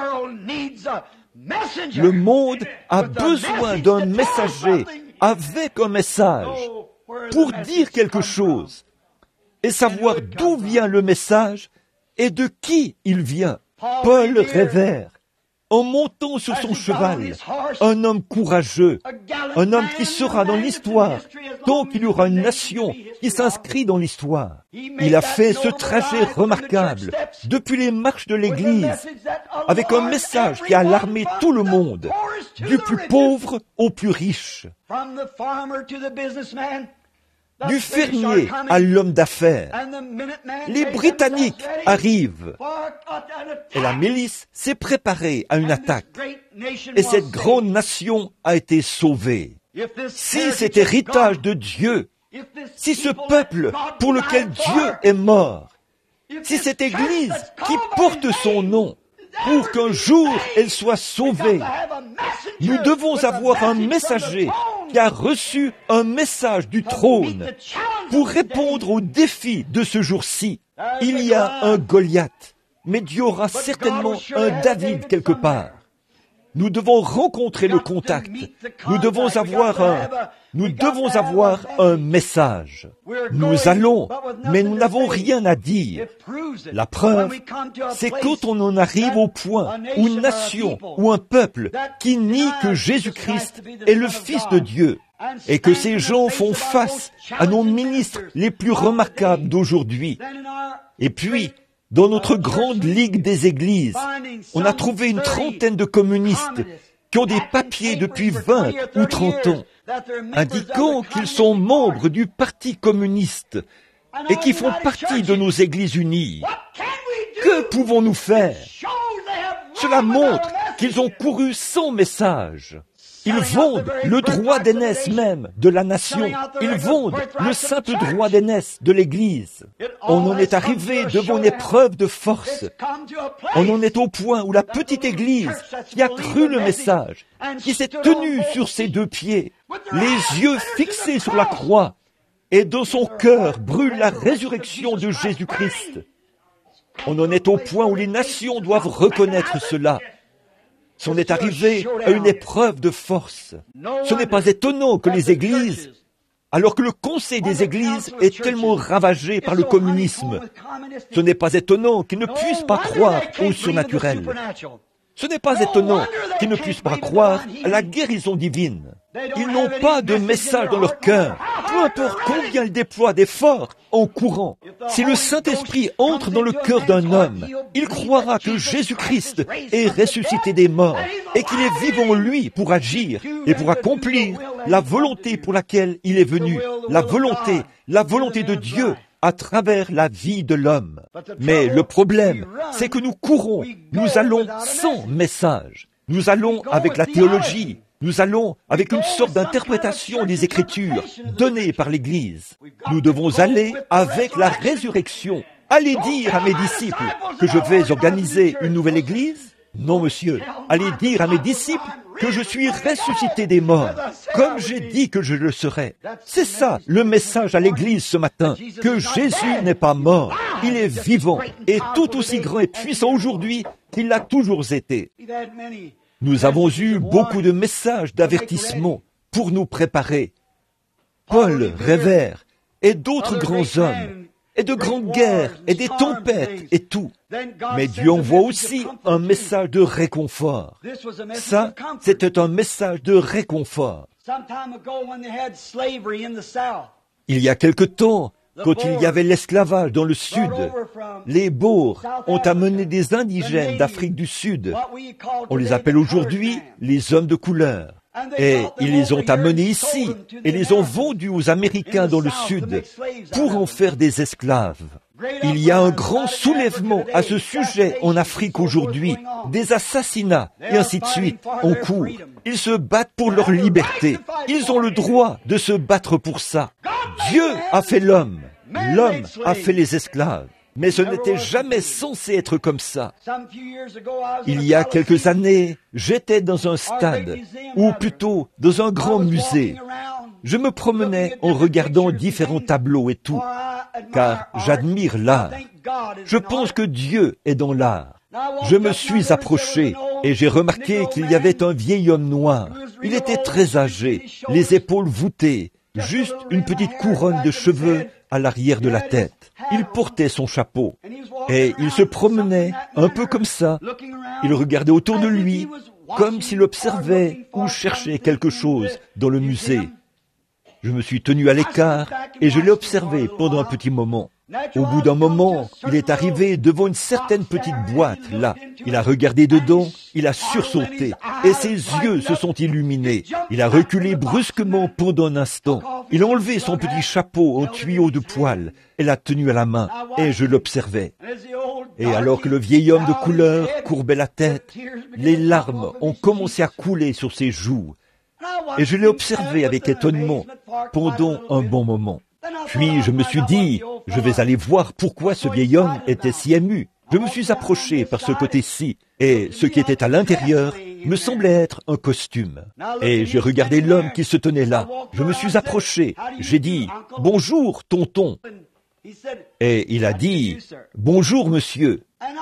Le monde a besoin d'un messager avec un message pour dire quelque chose et savoir d'où vient le message et de qui il vient. Paul Revere, en montant sur son cheval, un homme courageux, un homme qui sera dans l'histoire, tant qu'il y aura une nation qui s'inscrit dans l'histoire. Il a fait ce trajet remarquable depuis les marches de l'Église, avec un message qui a alarmé tout le monde, du plus pauvre au plus riche, du fermier à l'homme d'affaires. Les Britanniques arrivent et la milice s'est préparée à une attaque. Et cette grande nation a été sauvée. Si cet héritage de Dieu, si ce peuple pour lequel Dieu est mort, si cette Église qui porte son nom, pour qu'un jour elle soit sauvée, nous devons avoir un messager qui a reçu un message du trône pour répondre aux défis de ce jour-ci. Il y a un Goliath, mais Dieu aura certainement un David quelque part. Nous devons rencontrer le contact. Nous devons avoir un message. Nous allons, mais nous n'avons rien à dire. La preuve, c'est quand on en arrive au point où une nation ou un peuple qui nie que Jésus-Christ est le Fils de Dieu et que ces gens font face à nos ministres les plus remarquables d'aujourd'hui. Et puis, dans notre grande ligue des églises, on a trouvé une trentaine de communistes qui ont des papiers depuis 20 ou 30 ans, indiquant qu'ils sont membres du Parti communiste et qui font partie de nos églises unies. Que pouvons-nous faire? Cela montre qu'ils ont couru sans message. Ils vendent le droit d'aînesse même de la nation. Ils vendent le simple droit d'aînesse de l'Église. On en est arrivé devant une épreuve de force. On en est au point où la petite Église qui a cru le message, qui s'est tenue sur ses deux pieds, les yeux fixés sur la croix, et dans son cœur brûle la résurrection de Jésus-Christ. On en est au point où les nations doivent reconnaître cela. On est arrivé à une épreuve de force. Ce n'est pas étonnant que les églises, alors que le conseil des églises est tellement ravagé par le communisme, ce n'est pas étonnant qu'ils ne puissent pas croire au surnaturel. Ce n'est pas étonnant qu'ils ne puissent pas croire à la guérison divine. Ils n'ont pas de message dans leur cœur, peu importe combien ils déploient d'efforts en courant. Si le Saint-Esprit entre dans le cœur d'un homme, il croira que Jésus-Christ est ressuscité des morts et qu'il est vivant en lui pour agir et pour accomplir la volonté pour laquelle il est venu, la volonté de Dieu à travers la vie de l'homme. Mais le problème, c'est que nous courons, nous allons sans message. Nous allons avec la théologie, nous allons avec une sorte d'interprétation des Écritures donnée par l'Église. Nous devons aller avec la résurrection. Allez dire à mes disciples que je vais organiser une nouvelle Église? Non, monsieur. Allez dire à mes disciples que je suis ressuscité des morts, comme j'ai dit que je le serais. C'est ça le message à l'Église ce matin, que Jésus n'est pas mort, il est vivant et tout aussi grand et puissant aujourd'hui qu'il l'a toujours été. Nous avons eu beaucoup de messages d'avertissement pour nous préparer. Paul, Révère et d'autres grands hommes, et de grandes guerres, et des tempêtes, et tout. Mais Dieu envoie aussi un message de réconfort. Ça, c'était un message de réconfort. Il y a quelque temps, quand il y avait l'esclavage dans le Sud, les Boers ont amené des indigènes d'Afrique du Sud. On les appelle aujourd'hui les hommes de couleur. Et ils les ont amenés ici et les ont vendus aux Américains dans le Sud pour en faire des esclaves. Il y a un grand soulèvement à ce sujet en Afrique aujourd'hui, des assassinats et ainsi de suite en cours. Ils se battent pour leur liberté. Ils ont le droit de se battre pour ça. Dieu a fait l'homme. L'homme a fait les esclaves. Mais ce n'était jamais censé être comme ça. Il y a quelques années, j'étais dans un stade, ou plutôt dans un grand musée. Je me promenais en regardant différents tableaux et tout, car j'admire l'art. Je pense que Dieu est dans l'art. Je me suis approché et j'ai remarqué qu'il y avait un vieil homme noir. Il était très âgé, les épaules voûtées, juste une petite couronne de cheveux à l'arrière de la tête. Il portait son chapeau et il se promenait un peu comme ça. Il regardait autour de lui comme s'il observait ou cherchait quelque chose dans le musée. Je me suis tenu à l'écart et je l'ai observé pendant un petit moment. Au bout d'un moment, il est arrivé devant une certaine petite boîte, là. Il a regardé dedans, il a sursauté, et ses yeux se sont illuminés. Il a reculé brusquement pendant un instant. Il a enlevé son petit chapeau en tuyau de poil et l'a tenu à la main, et je l'observais. Et alors que le vieil homme de couleur courbait la tête, les larmes ont commencé à couler sur ses joues. Et je l'ai observé avec étonnement pendant un bon moment. Puis je me suis dit, je vais aller voir pourquoi ce vieil homme était si ému. Je me suis approché par ce côté-ci, et ce qui était à l'intérieur me semblait être un costume. Et j'ai regardé l'homme qui se tenait là. Je me suis approché. J'ai dit, « Bonjour, tonton ». Et il a dit, « Bonjour, monsieur ».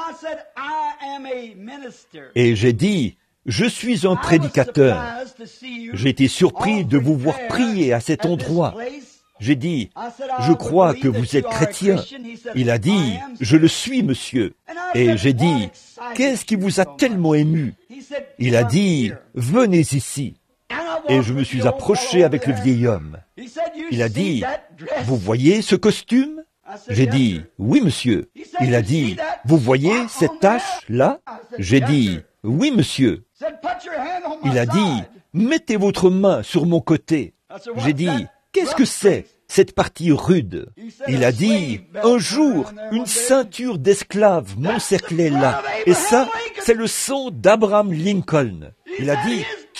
Et j'ai dit, « Je suis un prédicateur. J'ai été surpris de vous voir prier à cet endroit. » J'ai dit, « Je crois que vous êtes chrétien. » Il a dit, « Je le suis, monsieur. » Et j'ai dit, « Qu'est-ce qui vous a tellement ému ?» Il a dit, « Venez ici. » Et je me suis approché avec le vieil homme. Il a dit, « Vous voyez ce costume ?» J'ai dit, « Oui, monsieur. » Il a dit, « Vous voyez cette tache-là » J'ai dit, « Oui, monsieur. » Il a dit, « Mettez votre main sur mon côté. » J'ai dit, « Qu'est-ce que c'est, cette partie rude ?» Il a dit, « Un jour, une ceinture d'esclaves m'encerclait là. Et ça, c'est le sang d'Abraham Lincoln. » Il a dit, «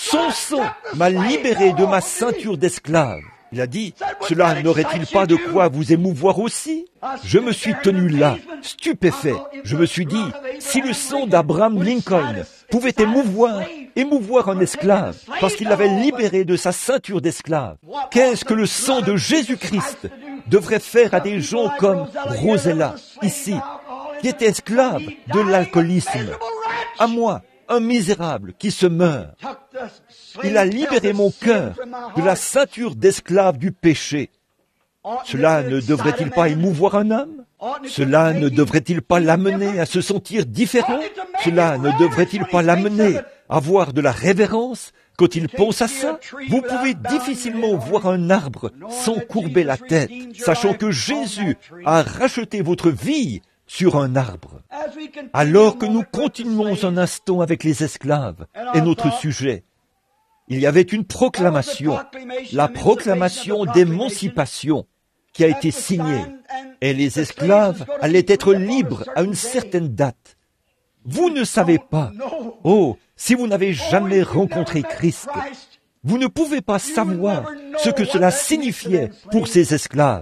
Son sang m'a libéré de ma ceinture d'esclave. Il a dit, cela n'aurait-il pas de quoi vous émouvoir aussi? Je me suis tenu là, stupéfait. Je me suis dit, si le sang d'Abraham Lincoln pouvait émouvoir un esclave, parce qu'il l'avait libéré de sa ceinture d'esclave, qu'est-ce que le sang de Jésus-Christ devrait faire à des gens comme Rosella, ici, qui était esclave de l'alcoolisme, à moi, un misérable qui se meurt. Il a libéré mon cœur de la ceinture d'esclave du péché. Cela ne devrait-il pas émouvoir un homme? Cela ne devrait-il pas l'amener à se sentir différent? Cela ne devrait-il pas l'amener à avoir de la révérence quand il pense à ça? Vous pouvez difficilement voir un arbre sans courber la tête, sachant que Jésus a racheté votre vie sur un arbre. Alors que nous continuons un instant avec les esclaves et notre sujet, il y avait une proclamation, la proclamation d'émancipation qui a été signée, et les esclaves allaient être libres à une certaine date. Vous ne savez pas, si vous n'avez jamais rencontré Christ, vous ne pouvez pas savoir ce que cela signifiait pour ces esclaves.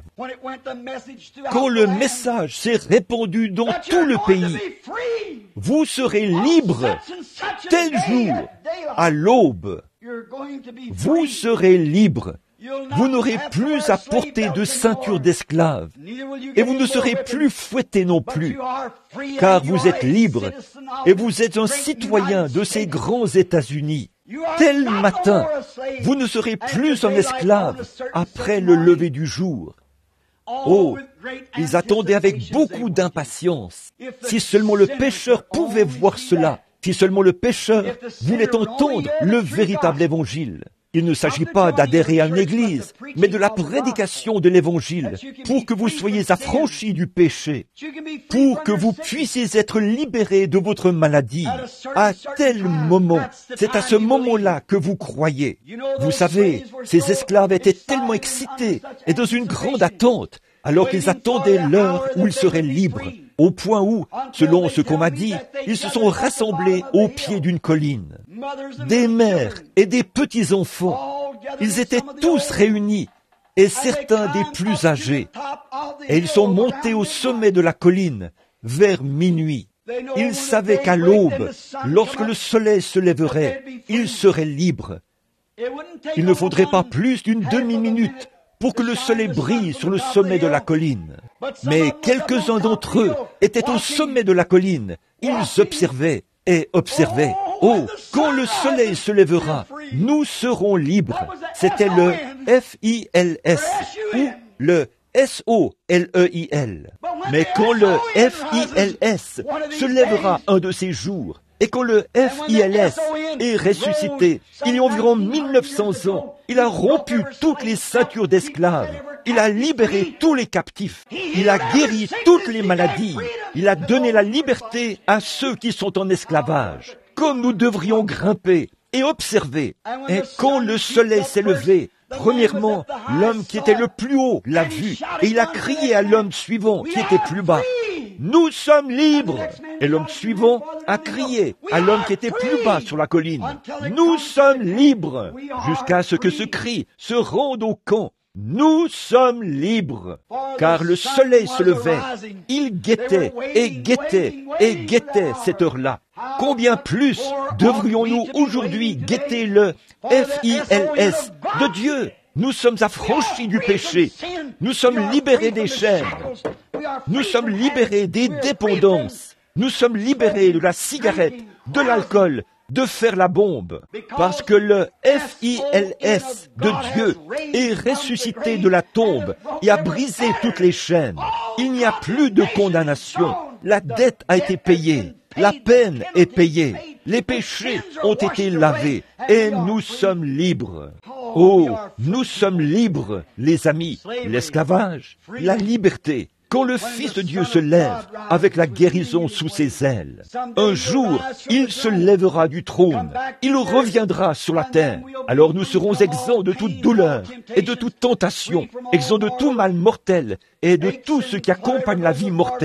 Quand le message s'est répandu dans tout le pays, vous serez libres tel jour, à l'aube. Vous serez libres. Vous n'aurez plus à porter de ceinture d'esclave, et vous ne serez plus fouettés non plus, car vous êtes libres, et vous êtes un citoyen de ces grands États-Unis. Tel matin, vous ne serez plus un esclave après le lever du jour. Ils attendaient avec beaucoup d'impatience. Si seulement le pécheur pouvait voir cela, si seulement le pécheur voulait entendre le véritable évangile. Il ne s'agit pas d'adhérer à une église, mais de la prédication de l'évangile, pour que vous soyez affranchis du péché, pour que vous puissiez être libérés de votre maladie. À tel moment, c'est à ce moment-là que vous croyez. Vous savez, ces esclaves étaient tellement excités et dans une grande attente, alors qu'ils attendaient l'heure où ils seraient libres, au point où, selon ce qu'on m'a dit, ils se sont rassemblés au pied d'une colline. Des mères et des petits-enfants, ils étaient tous réunis, et certains des plus âgés, et ils sont montés au sommet de la colline, vers minuit. Ils savaient qu'à l'aube, lorsque le soleil se lèverait, ils seraient libres. Il ne faudrait pas plus d'une demi-minute pour que le soleil brille sur le sommet de la colline. Mais quelques-uns d'entre eux étaient au sommet de la colline. Ils observaient et observaient. Quand le soleil se lèvera, nous serons libres. C'était le F-I-L-S ou le S-O-L-E-I-L. Mais quand le F-I-L-S se lèvera un de ces jours, et quand le F-I-L-S est ressuscité, il y a environ 1900 ans, il a rompu toutes les ceintures d'esclaves. Il a libéré tous les captifs. Il a guéri toutes les maladies. Il a donné la liberté à ceux qui sont en esclavage. Comme nous devrions grimper et observer. Et quand le soleil s'est levé, premièrement, l'homme qui était le plus haut l'a vu, et il a crié à l'homme suivant qui était plus bas. Nous sommes libres! Et l'homme suivant a crié à l'homme qui était plus bas sur la colline. Nous sommes libres! Jusqu'à ce que ce cri se rende au camp. Nous sommes libres, car le soleil se levait. Il guettait et guettait et guettait cette heure-là. Combien plus devrions-nous aujourd'hui guetter le F-I-L-S de Dieu? Nous sommes affranchis du péché. Nous sommes libérés des chaînes. Nous sommes libérés des dépendances. Nous sommes libérés de la cigarette, de l'alcool, de faire la bombe, parce que le F-I-L-S de Dieu est ressuscité de la tombe et a brisé toutes les chaînes. Il n'y a plus de condamnation. La dette a été payée. La peine est payée. Les péchés ont été lavés et nous sommes libres. Nous sommes libres, les amis. L'esclavage, la liberté. Quand le Fils de Dieu se lève avec la guérison sous ses ailes, un jour, il se lèvera du trône. Il reviendra sur la terre. Alors nous serons exempts de toute douleur et de toute tentation, exempts de tout mal mortel et de tout ce qui accompagne la vie mortelle.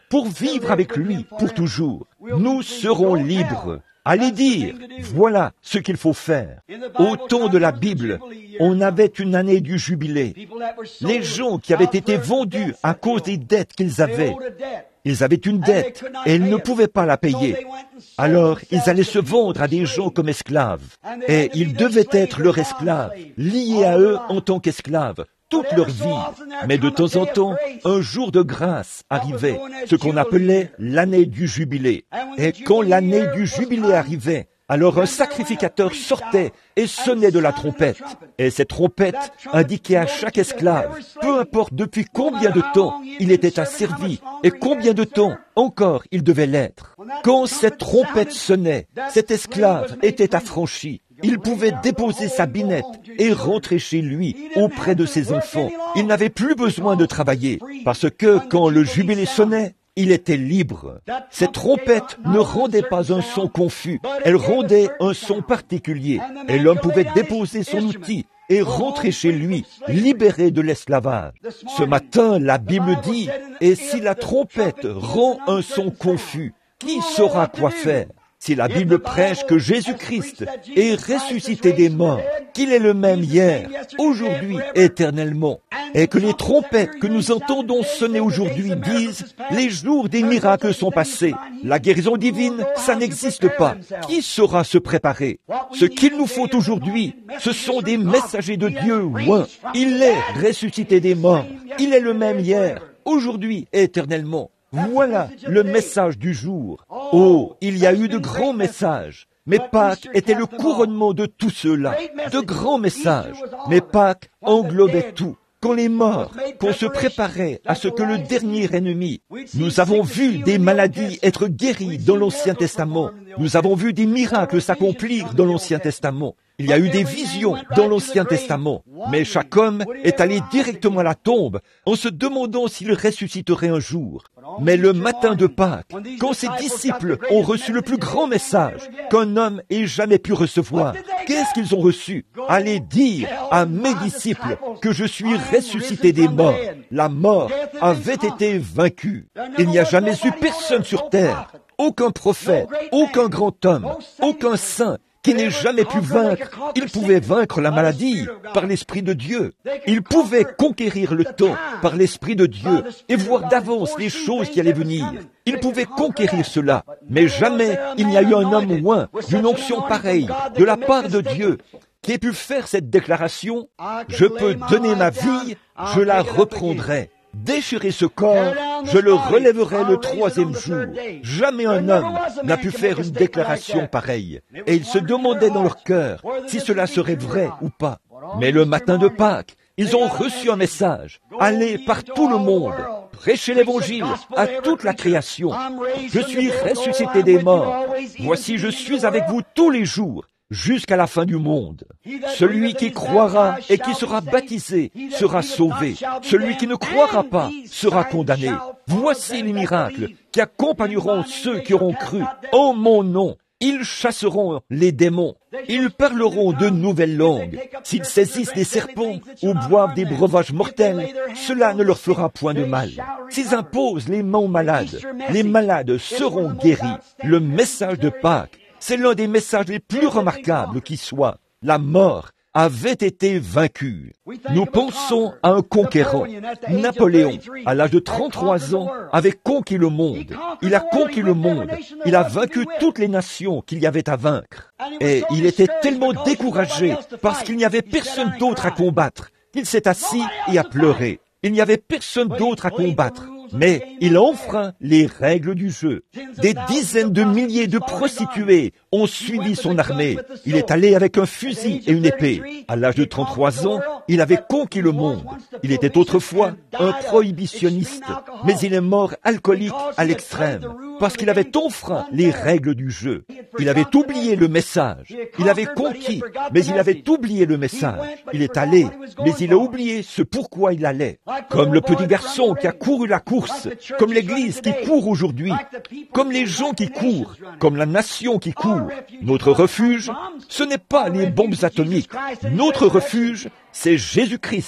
pour vivre avec lui pour toujours. Nous serons libres. Allez dire, voilà ce qu'il faut faire. Au temps de la Bible, on avait une année du jubilé. Les gens qui avaient été vendus à cause des dettes qu'ils avaient, ils avaient une dette et ils ne pouvaient pas la payer. Alors, ils allaient se vendre à des gens comme esclaves. Et ils devaient être leurs esclaves, liés à eux en tant qu'esclaves, toute leur vie. Mais de temps en temps, un jour de grâce arrivait, ce qu'on appelait l'année du jubilé. Et quand l'année du jubilé arrivait, alors un sacrificateur sortait et sonnait de la trompette. Et cette trompette indiquait à chaque esclave, peu importe depuis combien de temps il était asservi et combien de temps encore il devait l'être. Quand cette trompette sonnait, cet esclave était affranchi. Il pouvait déposer sa binette et rentrer chez lui, auprès de ses enfants. Il n'avait plus besoin de travailler, parce que quand le jubilé sonnait, il était libre. Cette trompette ne rendait pas un son confus, elle rendait un son particulier. Et l'homme pouvait déposer son outil et rentrer chez lui, libéré de l'esclavage. Ce matin, la Bible dit, « Et si la trompette rend un son confus, qui saura quoi faire ?» Si la Bible prêche que Jésus-Christ est ressuscité des morts, qu'il est le même hier, aujourd'hui, éternellement, et que les trompettes que nous entendons sonner aujourd'hui disent « Les jours des miracles sont passés, la guérison divine, ça n'existe pas. Qui saura se préparer ?» Ce qu'il nous faut aujourd'hui, ce sont des messagers de Dieu oints. Il est ressuscité des morts, il est le même hier, aujourd'hui, éternellement. Voilà le message du jour. Oh, il y a eu de grands messages. Mais Pâques était le couronnement de tous ceux-là. De grands messages. Mais Pâques englobait tout. Quand les morts, qu'on se préparait à ce que le dernier ennemi, nous avons vu des maladies être guéries dans l'Ancien Testament. Nous avons vu des miracles s'accomplir dans l'Ancien Testament. Il y a eu des visions dans l'Ancien Testament, mais chaque homme est allé directement à la tombe en se demandant s'il ressusciterait un jour. Mais le matin de Pâques, quand ses disciples ont reçu le plus grand message qu'un homme ait jamais pu recevoir, qu'est-ce qu'ils ont reçu? Allez dire à mes disciples que je suis ressuscité des morts. La mort avait été vaincue. Il n'y a jamais eu personne sur terre, aucun prophète, aucun grand homme, aucun saint, qui n'ait jamais pu vaincre. Il pouvait vaincre la maladie par l'Esprit de Dieu. Il pouvait conquérir le temps par l'Esprit de Dieu et voir d'avance les choses qui allaient venir. Il pouvait conquérir cela, mais jamais il n'y a eu un homme oint d'une onction pareille de la part de Dieu qui ait pu faire cette déclaration « Je peux donner ma vie, je la reprendrai. Déchirer ce corps, je le relèverai le troisième jour. » Jamais un homme n'a pu faire une déclaration pareille. Et ils se demandaient dans leur cœur si cela serait vrai ou pas. Mais le matin de Pâques, ils ont reçu un message. Allez par tout le monde, prêchez l'évangile à toute la création. Je suis ressuscité des morts. Voici, je suis avec vous tous les jours, jusqu'à la fin du monde. Celui qui croira et qui sera baptisé sera sauvé. Celui qui ne croira pas sera condamné. Voici les miracles qui accompagneront ceux qui auront cru. En mon nom, ils chasseront les démons. Ils parleront de nouvelles langues. S'ils saisissent des serpents ou boivent des breuvages mortels, cela ne leur fera point de mal. S'ils imposent les mains aux malades, les malades seront guéris. Le message de Pâques, c'est l'un des messages les plus remarquables qui soit. La mort avait été vaincue. Nous pensons à un conquérant. Napoléon, à l'âge de 33 ans, avait conquis le monde. Il a conquis le monde. Il a vaincu toutes les nations qu'il y avait à vaincre. Et il était tellement découragé parce qu'il n'y avait personne d'autre à combattre qu'il s'est assis et a pleuré. Il n'y avait personne d'autre à combattre. Mais il enfreint les règles du jeu. Des dizaines de milliers de prostituées ont suivi son armée. Il est allé avec un fusil et une épée. À l'âge de 33 ans, il avait conquis le monde. Il était autrefois un prohibitionniste, mais il est mort alcoolique à l'extrême, parce qu'il avait enfreint les règles du jeu. Il avait oublié le message. Il avait conquis, mais il avait oublié le message. Il est allé, mais il a oublié ce pourquoi il allait. Comme le petit garçon qui a couru la course, comme l'Église qui court aujourd'hui, comme les gens qui courent, comme la nation qui court. Notre refuge, ce n'est pas les bombes atomiques. Notre refuge, c'est Jésus-Christ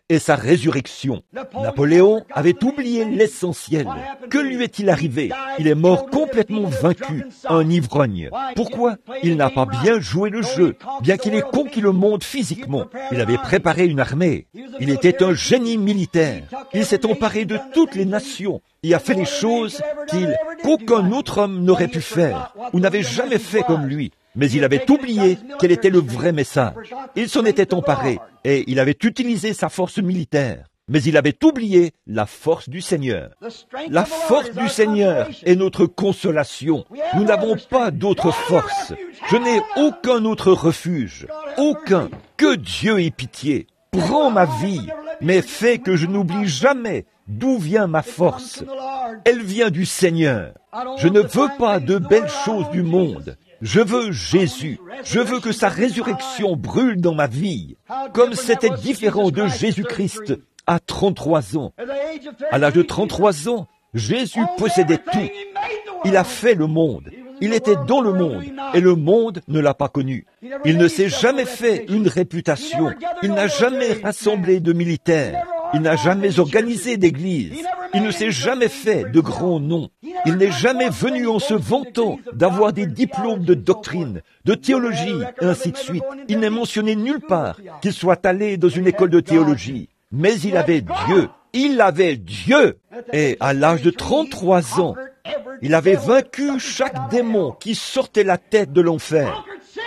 et sa résurrection. Napoléon avait oublié l'essentiel. Que lui est-il arrivé? Il est mort complètement vaincu, un ivrogne. Pourquoi? Il n'a pas bien joué le jeu, bien qu'il ait conquis le monde physiquement. Il avait préparé une armée. Il était un génie militaire. Il s'est emparé de toutes les nations et a fait les choses qu'aucun autre homme n'aurait pu faire ou n'avait jamais fait comme lui. Mais il avait oublié quel était le vrai message. Il s'en était emparé et il avait utilisé sa force militaire. Mais il avait oublié la force du Seigneur. La force du Seigneur est notre consolation. Nous n'avons pas d'autre force. Je n'ai aucun autre refuge. Aucun. Que Dieu ait pitié. Prends ma vie, mais fais que je n'oublie jamais d'où vient ma force. Elle vient du Seigneur. Je ne veux pas de belles choses du monde. Je veux Jésus. Je veux que sa résurrection brûle dans ma vie. Comme c'était différent de Jésus-Christ à 33 ans. À l'âge de 33 ans, Jésus possédait tout. Il a fait le monde. Il était dans le monde et le monde ne l'a pas connu. Il ne s'est jamais fait une réputation. Il n'a jamais rassemblé de militaires. Il n'a jamais organisé d'église. Il ne s'est jamais fait de grands noms. Il n'est jamais venu en se vantant d'avoir des diplômes de doctrine, de théologie, et ainsi de suite. Il n'est mentionné nulle part qu'il soit allé dans une école de théologie. Mais il avait Dieu. Il avait Dieu. Et à l'âge de 33 ans, il avait vaincu chaque démon qui sortait la tête de l'enfer.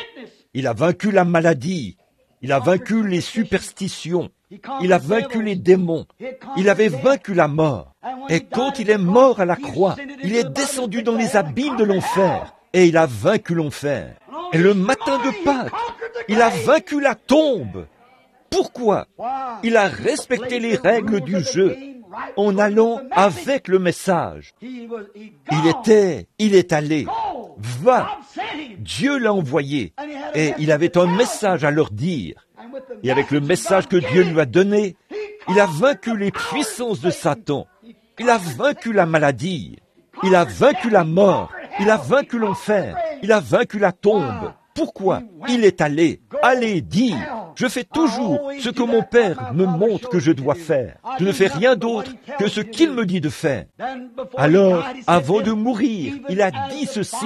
Il a vaincu la maladie. Il a vaincu les superstitions. Il a vaincu les démons. Il avait vaincu la mort. Et quand il est mort à la croix, il est descendu dans les abîmes de l'enfer. Et il a vaincu l'enfer. Et le matin de Pâques, il a vaincu la tombe. Pourquoi? Il a respecté les règles du jeu en allant avec le message. Il est allé. Va! Dieu l'a envoyé. Et il avait un message à leur dire. Et avec le message que Dieu lui a donné, il a vaincu les puissances de Satan. Il a vaincu la maladie. Il a vaincu la mort. Il a vaincu l'enfer. Il a vaincu la tombe. Pourquoi? Il est allé. Allez, dire. Je fais toujours ce que mon Père me montre que je dois faire. Je ne fais rien d'autre que ce qu'il me dit de faire. Alors, avant de mourir, il a dit ceci.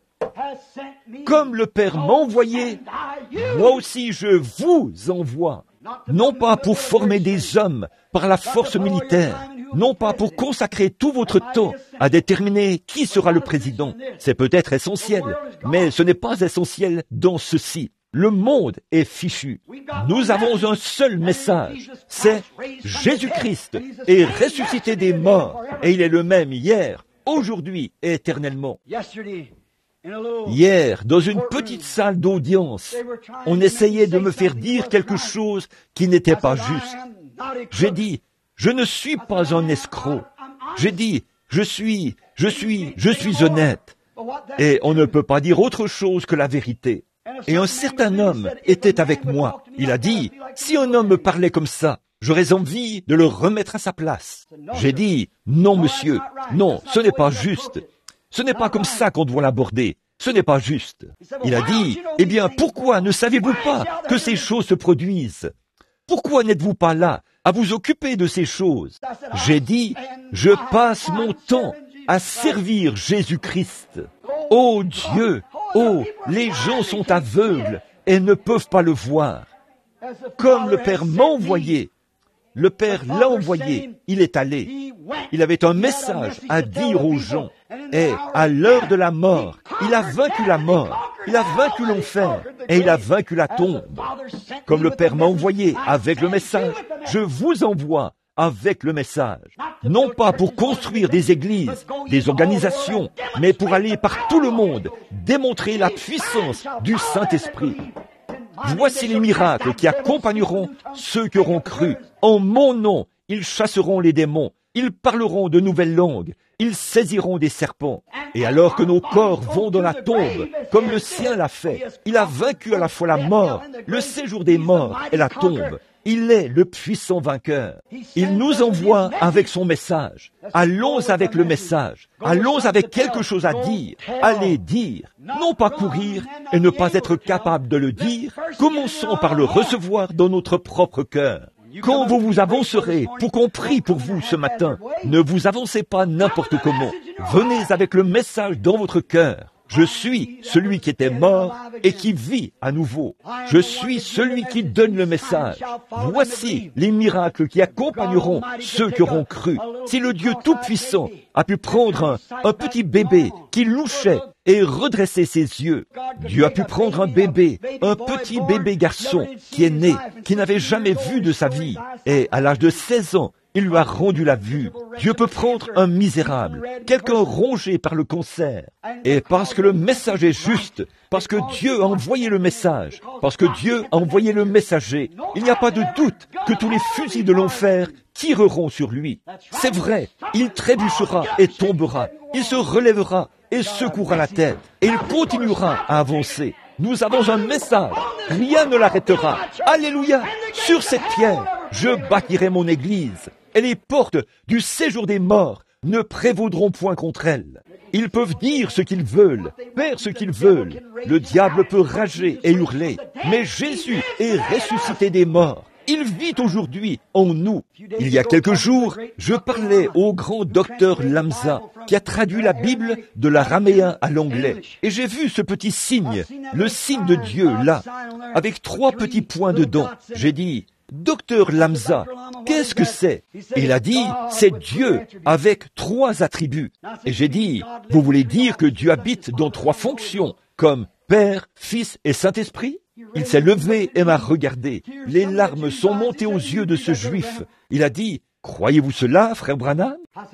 Comme le Père m'a envoyé, moi aussi je vous envoie. Non pas pour former des hommes par la force militaire, non pas pour consacrer tout votre temps à déterminer qui sera le président. C'est peut-être essentiel, mais ce n'est pas essentiel dans ceci. Le monde est fichu. Nous avons un seul message, c'est Jésus-Christ est ressuscité des morts et il est le même hier, aujourd'hui et éternellement. Hier, dans une petite salle d'audience, on essayait de me faire dire quelque chose qui n'était pas juste. J'ai dit, je ne suis pas un escroc. J'ai dit, je suis honnête. Et on ne peut pas dire autre chose que la vérité. Et un certain homme était avec moi. Il a dit, si un homme me parlait comme ça, j'aurais envie de le remettre à sa place. J'ai dit, non monsieur, non, ce n'est pas juste. Ce n'est pas comme ça qu'on doit l'aborder. Ce n'est pas juste. Il a dit, eh bien, pourquoi ne savez-vous pas que ces choses se produisent? Pourquoi n'êtes-vous pas là à vous occuper de ces choses? J'ai dit, je passe mon temps à servir Jésus-Christ. Oh Dieu, oh, les gens sont aveugles et ne peuvent pas le voir. Comme le Père m'a envoyé, le Père l'a envoyé, il est allé. Il avait un message à dire aux gens. Et à l'heure de la mort, il a vaincu la mort, il a vaincu l'enfer et il a vaincu la tombe. Comme le Père m'a envoyé avec le message, je vous envoie avec le message. Non pas pour construire des églises, des organisations, mais pour aller par tout le monde, démontrer la puissance du Saint-Esprit. Voici les miracles qui accompagneront ceux qui auront cru. En mon nom, ils chasseront les démons, ils parleront de nouvelles langues, ils saisiront des serpents. Et alors que nos corps vont dans la tombe, comme le sien l'a fait, il a vaincu à la fois la mort, le séjour des morts et la tombe. Il est le puissant vainqueur. Il nous envoie avec son message. Allons avec le message. Allons avec quelque chose à dire. Allez dire. Non pas courir et ne pas être capable de le dire. Commençons par le recevoir dans notre propre cœur. Quand vous vous avancerez pour qu'on prie pour vous ce matin, ne vous avancez pas n'importe comment. Venez avec le message dans votre cœur. Je suis celui qui était mort et qui vit à nouveau. Je suis celui qui donne le message. Voici les miracles qui accompagneront ceux qui auront cru. Si le Dieu Tout-Puissant a pu prendre un petit bébé qui louchait et redresser ses yeux, Dieu a pu prendre un bébé, un petit bébé garçon qui est né, qui n'avait jamais vu de sa vie, et à l'âge de 16 ans, il lui a rendu la vue. Dieu peut prendre un misérable, quelqu'un rongé par le cancer. Et parce que le message est juste, parce que Dieu a envoyé le message, parce que Dieu a envoyé le messager, il n'y a pas de doute que tous les fusils de l'enfer tireront sur lui. C'est vrai, il trébuchera et tombera, il se relèvera et secouera la tête, et il continuera à avancer. Nous avons un message, rien ne l'arrêtera. Alléluia! Sur cette pierre, je bâtirai mon église, et les portes du séjour des morts ne prévaudront point contre elle. Ils peuvent dire ce qu'ils veulent, faire ce qu'ils veulent. Le diable peut rager et hurler, mais Jésus est ressuscité des morts. Il vit aujourd'hui en nous. Il y a quelques jours, je parlais au grand docteur Lamsa, qui a traduit la Bible de l'araméen à l'anglais. Et j'ai vu ce petit signe, le signe de Dieu, là, avec 3 petits points dedans. J'ai dit, docteur Lamsa, qu'est-ce que c'est? Et il a dit, c'est Dieu avec 3 attributs. Et j'ai dit, vous voulez dire que Dieu habite dans 3 fonctions, comme Père, Fils et Saint-Esprit? Il s'est levé et m'a regardé. Les larmes sont montées aux yeux de ce juif. Il a dit, croyez-vous cela, frère Branham?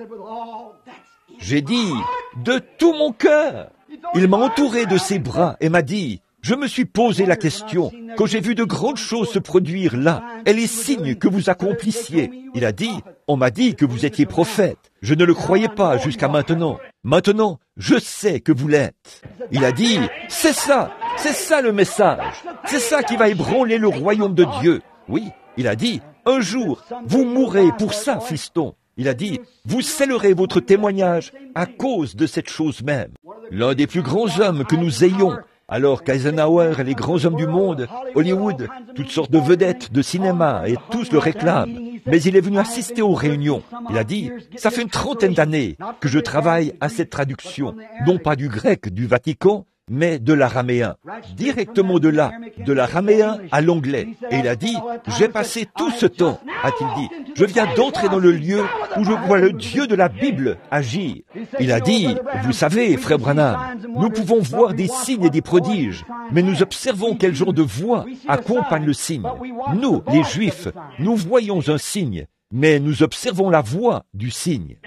J'ai dit, de tout mon cœur. Il m'a entouré de ses bras et m'a dit, je me suis posé la question, quand j'ai vu de grandes choses se produire là, et les signes que vous accomplissiez. Il a dit, on m'a dit que vous étiez prophète. Je ne le croyais pas jusqu'à maintenant. Maintenant, je sais que vous l'êtes. Il a dit, c'est ça le message. C'est ça qui va ébranler le royaume de Dieu. Oui, il a dit, un jour, vous mourrez pour ça, fiston. Il a dit, vous scellerez votre témoignage à cause de cette chose même. L'un des plus grands hommes que nous ayons, alors qu'Eisenhower et les grands hommes du monde, Hollywood, toutes sortes de vedettes de cinéma et tous le réclament. Mais il est venu assister aux réunions. Il a dit, ça fait une 30aine d'années que je travaille à cette traduction, non pas du grec du Vatican, mais de l'araméen, directement de là, de l'araméen à l'anglais. Et il a dit, j'ai passé tout ce temps, a-t-il dit, je viens d'entrer dans le lieu où je vois le Dieu de la Bible agir. Il a dit, vous savez, frère Branham, nous pouvons voir des signes et des prodiges, mais nous observons quel genre de voix accompagne le signe. Nous, les Juifs, nous voyons un signe, mais nous observons la voix du signe.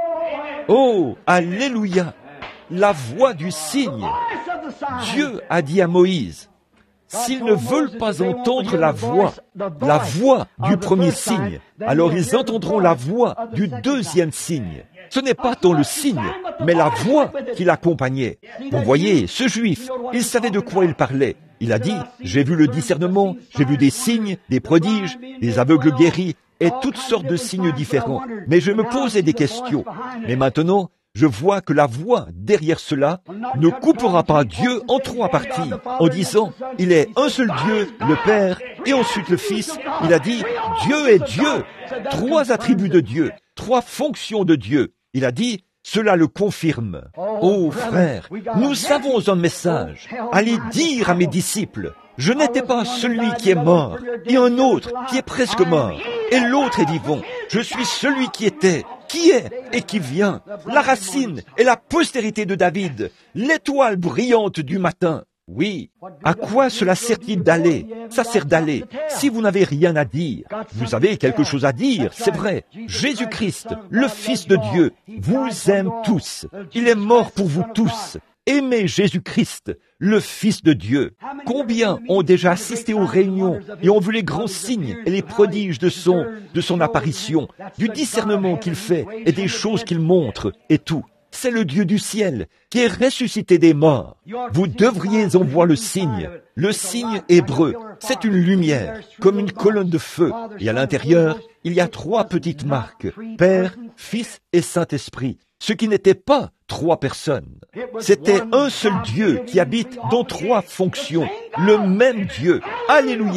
Oh, alléluia! La voix du signe. Dieu a dit à Moïse, s'ils ne veulent pas entendre la voix du premier signe, alors ils entendront la voix du deuxième signe. Ce n'est pas tant le signe, mais la voix qui l'accompagnait. Vous voyez, ce juif, il savait de quoi il parlait. Il a dit, j'ai vu le discernement, j'ai vu des signes, des prodiges, des aveugles guéris, et toutes sortes de signes différents. Mais je me posais des questions. Mais maintenant, je vois que la voix derrière cela ne coupera pas Dieu en 3 parties, en disant, il est un seul Dieu, le Père, et ensuite le Fils. Il a dit, Dieu est Dieu. 3 attributs de Dieu, 3 fonctions de Dieu. Il a dit, cela le confirme. Oh frère, nous avons un message. Allez dire à mes disciples, je n'étais pas celui qui est mort, et un autre qui est presque mort, et l'autre est vivant. Je suis celui qui était, qui est et qui vient, la racine et la postérité de David, l'étoile brillante du matin. Oui, à quoi cela sert-il d'aller? Ça sert d'aller. Si vous n'avez rien à dire, vous avez quelque chose à dire, c'est vrai. Jésus-Christ, le Fils de Dieu, vous aime tous. Il est mort pour vous tous. Aimez Jésus-Christ, le Fils de Dieu. Combien ont déjà assisté aux réunions et ont vu les grands signes et les prodiges de son apparition, du discernement qu'il fait et des choses qu'il montre et tout. C'est le Dieu du ciel qui est ressuscité des morts. Vous devriez en voir le signe hébreu. C'est une lumière, comme une colonne de feu. Et à l'intérieur, il y a 3 petites marques, Père, Fils et Saint-Esprit. Ce qui n'était pas 3 personnes. C'était un seul Dieu qui habite dans 3 fonctions. Le même Dieu. Alléluia.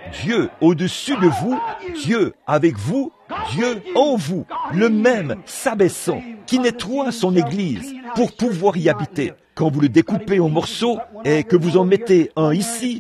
Dieu au-dessus de vous, Dieu avec vous, Dieu en vous, le même s'abaissant, qui nettoie son Église pour pouvoir y habiter. Quand vous le découpez en morceaux et que vous en mettez un ici,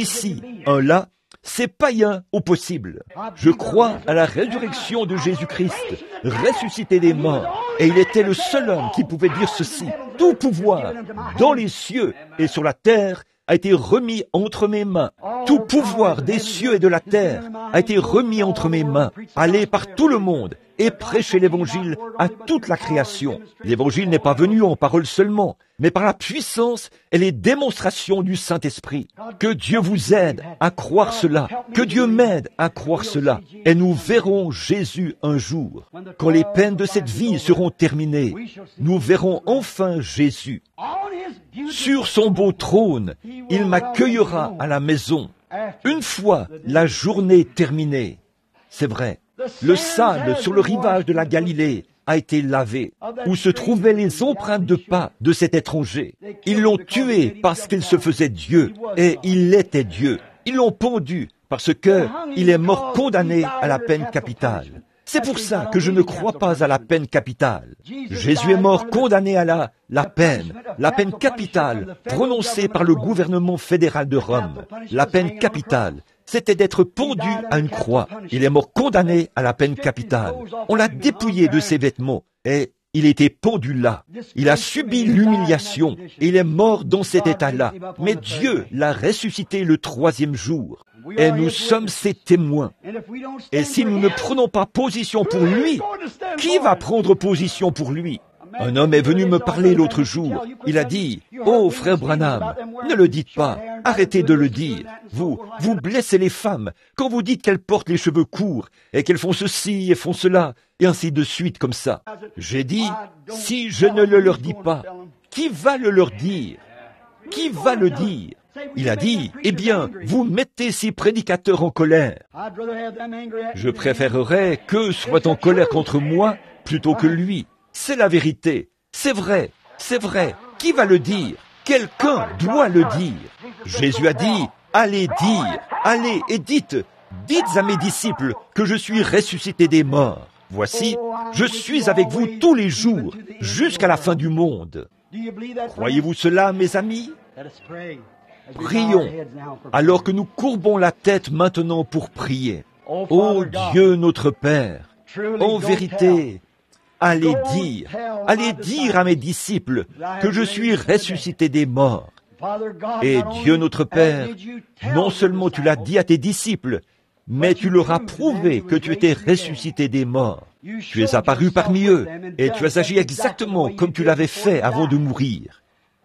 un là, c'est païen au possible. Je crois à la résurrection de Jésus-Christ, ressuscité des morts, et il était le seul homme qui pouvait dire ceci. Tout pouvoir, dans les cieux et sur la terre, a été remis entre mes mains. Tout pouvoir des cieux et de la terre a été remis entre mes mains. Allez par tout le monde et prêchez l'Évangile à toute la création. L'Évangile n'est pas venu en parole seulement, mais par la puissance et les démonstrations du Saint-Esprit. Que Dieu vous aide à croire cela, que Dieu m'aide à croire cela, et nous verrons Jésus un jour. Quand les peines de cette vie seront terminées, nous verrons enfin Jésus. Sur son beau trône, il m'accueillera à la maison. Une fois la journée terminée, c'est vrai, le sable sur le rivage de la Galilée a été lavé, où se trouvaient les empreintes de pas de cet étranger. Ils l'ont tué parce qu'il se faisait Dieu, et il était Dieu. Ils l'ont pendu parce qu'il est mort condamné à la peine capitale. C'est pour ça que je ne crois pas à la peine capitale. Jésus est mort condamné à la peine capitale prononcée par le gouvernement fédéral de Rome. La peine capitale, c'était d'être pendu à une croix. Il est mort condamné à la peine capitale. On l'a dépouillé de ses vêtements et il était pendu là. Il a subi l'humiliation et il est mort dans cet état-là. Mais Dieu l'a ressuscité le 3e jour. Et nous sommes ses témoins. Et si nous ne prenons pas position pour lui, qui va prendre position pour lui? Un homme est venu me parler l'autre jour. Il a dit, « Oh, frère Branham, ne le dites pas, arrêtez de le dire. Vous blessez les femmes quand vous dites qu'elles portent les cheveux courts et qu'elles font ceci et font cela, et ainsi de suite comme ça. » J'ai dit, « Si je ne le leur dis pas, qui va le leur dire? Qui va le dire? » Il a dit, « Eh bien, vous mettez ces prédicateurs en colère. Je préférerais qu'eux soient en colère contre moi plutôt que lui. C'est la vérité. C'est vrai. C'est vrai. Qui va le dire? Quelqu'un doit le dire. » Jésus a dit, « Allez dire, allez et dites à mes disciples que je suis ressuscité des morts. Voici, je suis avec vous tous les jours, jusqu'à la fin du monde. » Croyez-vous cela, mes amis? Prions, alors que nous courbons la tête maintenant pour prier. Ô Dieu notre Père, en vérité, allez dire à mes disciples que je suis ressuscité des morts. Et Dieu notre Père, non seulement tu l'as dit à tes disciples, mais tu leur as prouvé que tu étais ressuscité des morts. Tu es apparu parmi eux, et tu as agi exactement comme tu l'avais fait avant de mourir.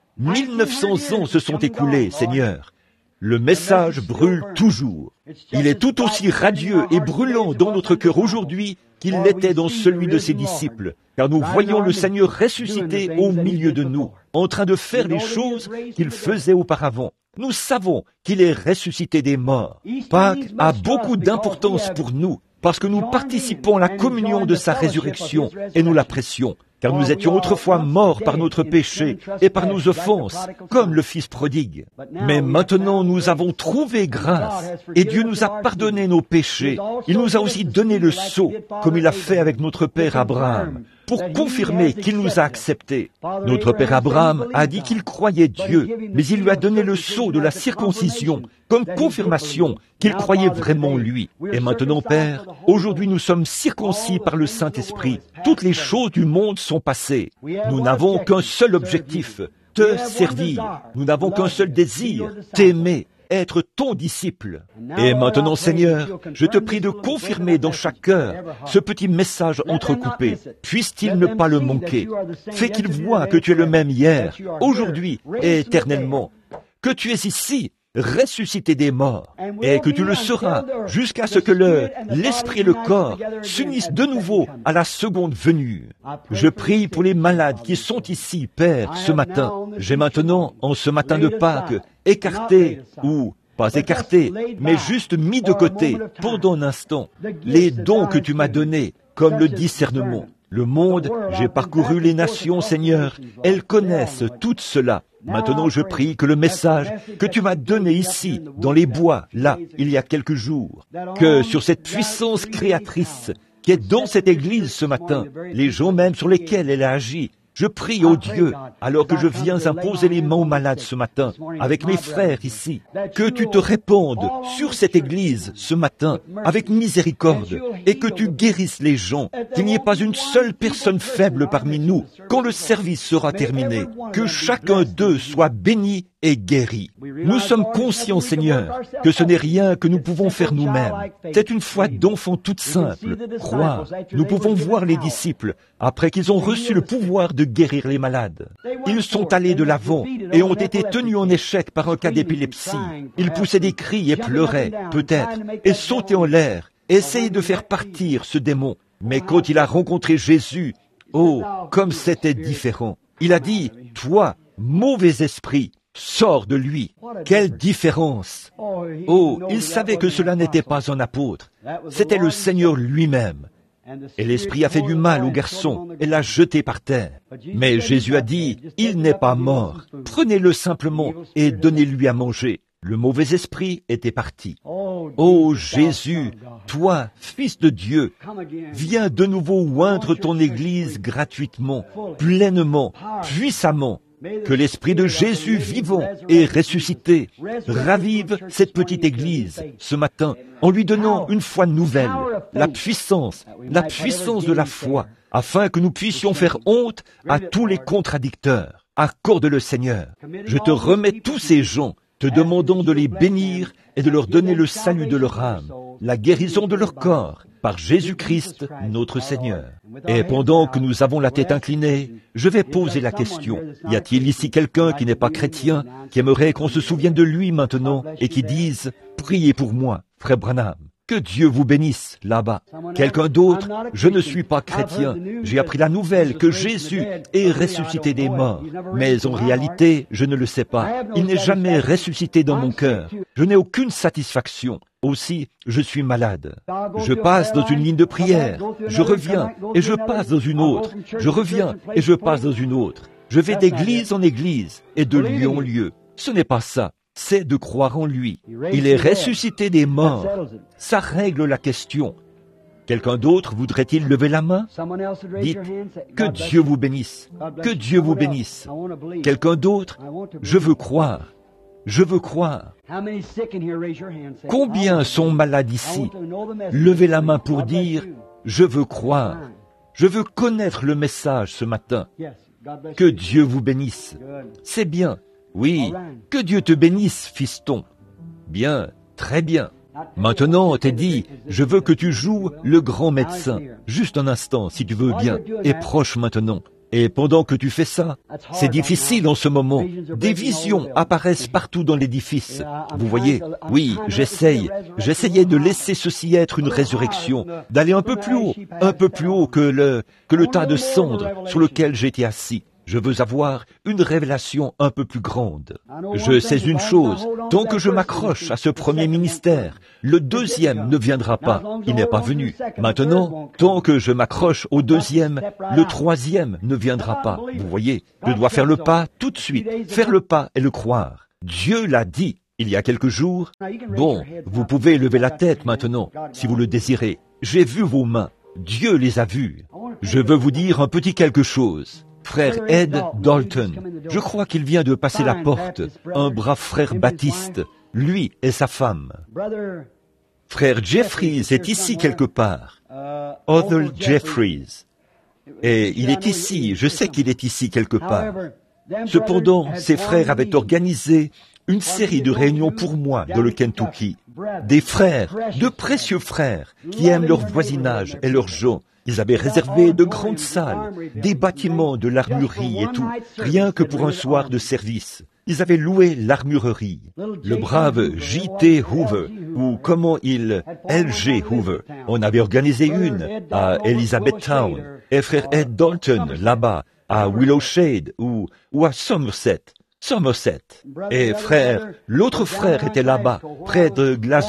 1900 ans se sont écoulés, Seigneur. Le message brûle toujours. Il est tout aussi radieux et brûlant dans notre cœur aujourd'hui qu'il l'était dans celui de ses disciples, car nous voyons le Seigneur ressuscité au milieu de nous, en train de faire les choses qu'il faisait auparavant. Nous savons qu'il est ressuscité des morts. Pâques a beaucoup d'importance pour nous, parce que nous participons à la communion de sa résurrection et nous l'apprécions. Car nous étions autrefois morts par notre péché et par nos offenses, comme le Fils prodigue. Mais maintenant nous avons trouvé grâce, et Dieu nous a pardonné nos péchés. Il nous a aussi donné le sceau, comme il a fait avec notre Père Abraham, pour confirmer qu'il nous a acceptés. Notre Père Abraham a dit qu'il croyait Dieu, mais il lui a donné le sceau de la circoncision, comme confirmation qu'il croyait vraiment lui. Et maintenant, Père, aujourd'hui nous sommes circoncis par le Saint-Esprit. Toutes les choses du monde sont passées. Nous n'avons qu'un seul objectif, te servir. Nous n'avons qu'un seul désir, t'aimer, être ton disciple. Et maintenant, Seigneur, je te prie de confirmer dans chaque cœur ce petit message entrecoupé. Puisse-t-il ne pas le manquer? Fais qu'il voie que tu es le même hier, aujourd'hui et éternellement. Que tu es ici, ressuscité des morts, et que tu le seras jusqu'à ce que l'esprit et le corps s'unissent de nouveau à la seconde venue. Je prie pour les malades qui sont ici, Père, ce matin. J'ai maintenant, en ce matin de Pâques, écarté, ou pas écarté, mais juste mis de côté, pendant un instant, les dons que tu m'as donnés, comme le discernement. Le monde, j'ai parcouru les nations, Seigneur. Elles connaissent tout cela. Maintenant, je prie que le message que tu m'as donné ici, dans les bois, là, il y a quelques jours, que sur cette puissance créatrice qui est dans cette église ce matin, les gens même sur lesquels elle a agi, je prie au Dieu, alors que je viens imposer les mains aux malades ce matin, avec mes frères ici, que tu te répandes sur cette Église ce matin, avec miséricorde, et que tu guérisses les gens, qu'il n'y ait pas une seule personne faible parmi nous, quand le service sera terminé, que chacun d'eux soit béni et guéri. Nous sommes conscients, Seigneur, que ce n'est rien que nous pouvons faire nous-mêmes. C'est une foi d'enfant toute simple. Croire. Nous pouvons voir les disciples, après qu'ils ont reçu le pouvoir de guérir les malades. Ils sont allés de l'avant et ont été tenus en échec par un cas d'épilepsie. Ils poussaient des cris et pleuraient, peut-être, et sautaient en l'air, essayaient de faire partir ce démon. Mais quand il a rencontré Jésus, oh, comme c'était différent. Il a dit, « Toi, mauvais esprit, sors de lui. » Quelle différence! Oh, il savait que cela n'était pas un apôtre. C'était le Seigneur lui-même. Et l'esprit a fait du mal au garçon et l'a jeté par terre. Mais Jésus a dit, « Il n'est pas mort. Prenez-le simplement et donnez-lui à manger. » Le mauvais esprit était parti. Oh Jésus, toi, Fils de Dieu, viens de nouveau oindre ton Église gratuitement, pleinement, puissamment. Que l'Esprit de Jésus vivant et ressuscité ravive cette petite Église ce matin en lui donnant une foi nouvelle, la puissance de la foi, afin que nous puissions faire honte à tous les contradicteurs. Accorde-le, Seigneur. Je te remets tous ces gens, te demandant de les bénir et de leur donner le salut de leur âme, la guérison de leur corps, par Jésus-Christ, notre Seigneur. Et pendant que nous avons la tête inclinée, je vais poser la question. Y a-t-il ici quelqu'un qui n'est pas chrétien, qui aimerait qu'on se souvienne de lui maintenant et qui dise « Priez pour moi, frère Branham ». Que Dieu vous bénisse là-bas. Quelqu'un d'autre, je ne suis pas chrétien. J'ai appris la nouvelle que Jésus est ressuscité des morts. Mais en réalité, je ne le sais pas. Il n'est jamais ressuscité dans mon cœur. Je n'ai aucune satisfaction. Aussi, je suis malade. Je passe dans une ligne de prière. Je reviens et je passe dans une autre. Je reviens et je passe dans une autre. Je vais d'église en église et de lieu en lieu. Ce n'est pas ça. C'est de croire en lui. Il est ressuscité des morts. Ça règle la question. Quelqu'un d'autre voudrait-il lever la main? Dites, que Dieu vous bénisse. Que Dieu vous bénisse. Quelqu'un d'autre? Je veux croire. Je veux croire. Combien sont malades ici? Levez la main pour dire, je veux croire. Je veux connaître le message ce matin. Que Dieu vous bénisse. C'est bien. Oui, que Dieu te bénisse, fiston. Bien, très bien. Maintenant, Teddy, je veux que tu joues le grand médecin. Juste un instant, si tu veux bien. Et proche maintenant. Et pendant que tu fais ça, c'est difficile en ce moment. Des visions apparaissent partout dans l'édifice. Vous voyez? Oui, j'essayais de laisser ceci être une résurrection, d'aller un peu plus haut que le tas de cendres sur lequel j'étais assis. Je veux avoir une révélation un peu plus grande. Je sais une chose, tant que je m'accroche à ce premier ministère, le deuxième ne viendra pas, il n'est pas venu. Maintenant, tant que je m'accroche au deuxième, le troisième ne viendra pas. Vous voyez, je dois faire le pas tout de suite, faire le pas et le croire. Dieu l'a dit il y a quelques jours. Bon, vous pouvez lever la tête maintenant, si vous le désirez. J'ai vu vos mains, Dieu les a vues. Je veux vous dire un petit quelque chose. Frère Ed Dalton, je crois qu'il vient de passer la porte, un brave frère baptiste, lui et sa femme. Frère Jeffries est ici quelque part, Othel Jeffries, et il est ici, je sais qu'il est ici quelque part. Cependant, ses frères avaient organisé une série de réunions pour moi dans le Kentucky. Des frères, de précieux frères, qui aiment leur voisinage et leurs gens. Ils avaient réservé de grandes salles, des bâtiments, de l'armurerie et tout, rien que pour un soir de service. Ils avaient loué l'armurerie. Le brave J.T. Hoover, ou L.G. Hoover, on avait organisé une à Elizabethtown, et frère Ed Dalton, là-bas, à Willowshade, ou à Somerset. Et frère, l'autre frère était là-bas, près de Glasgow,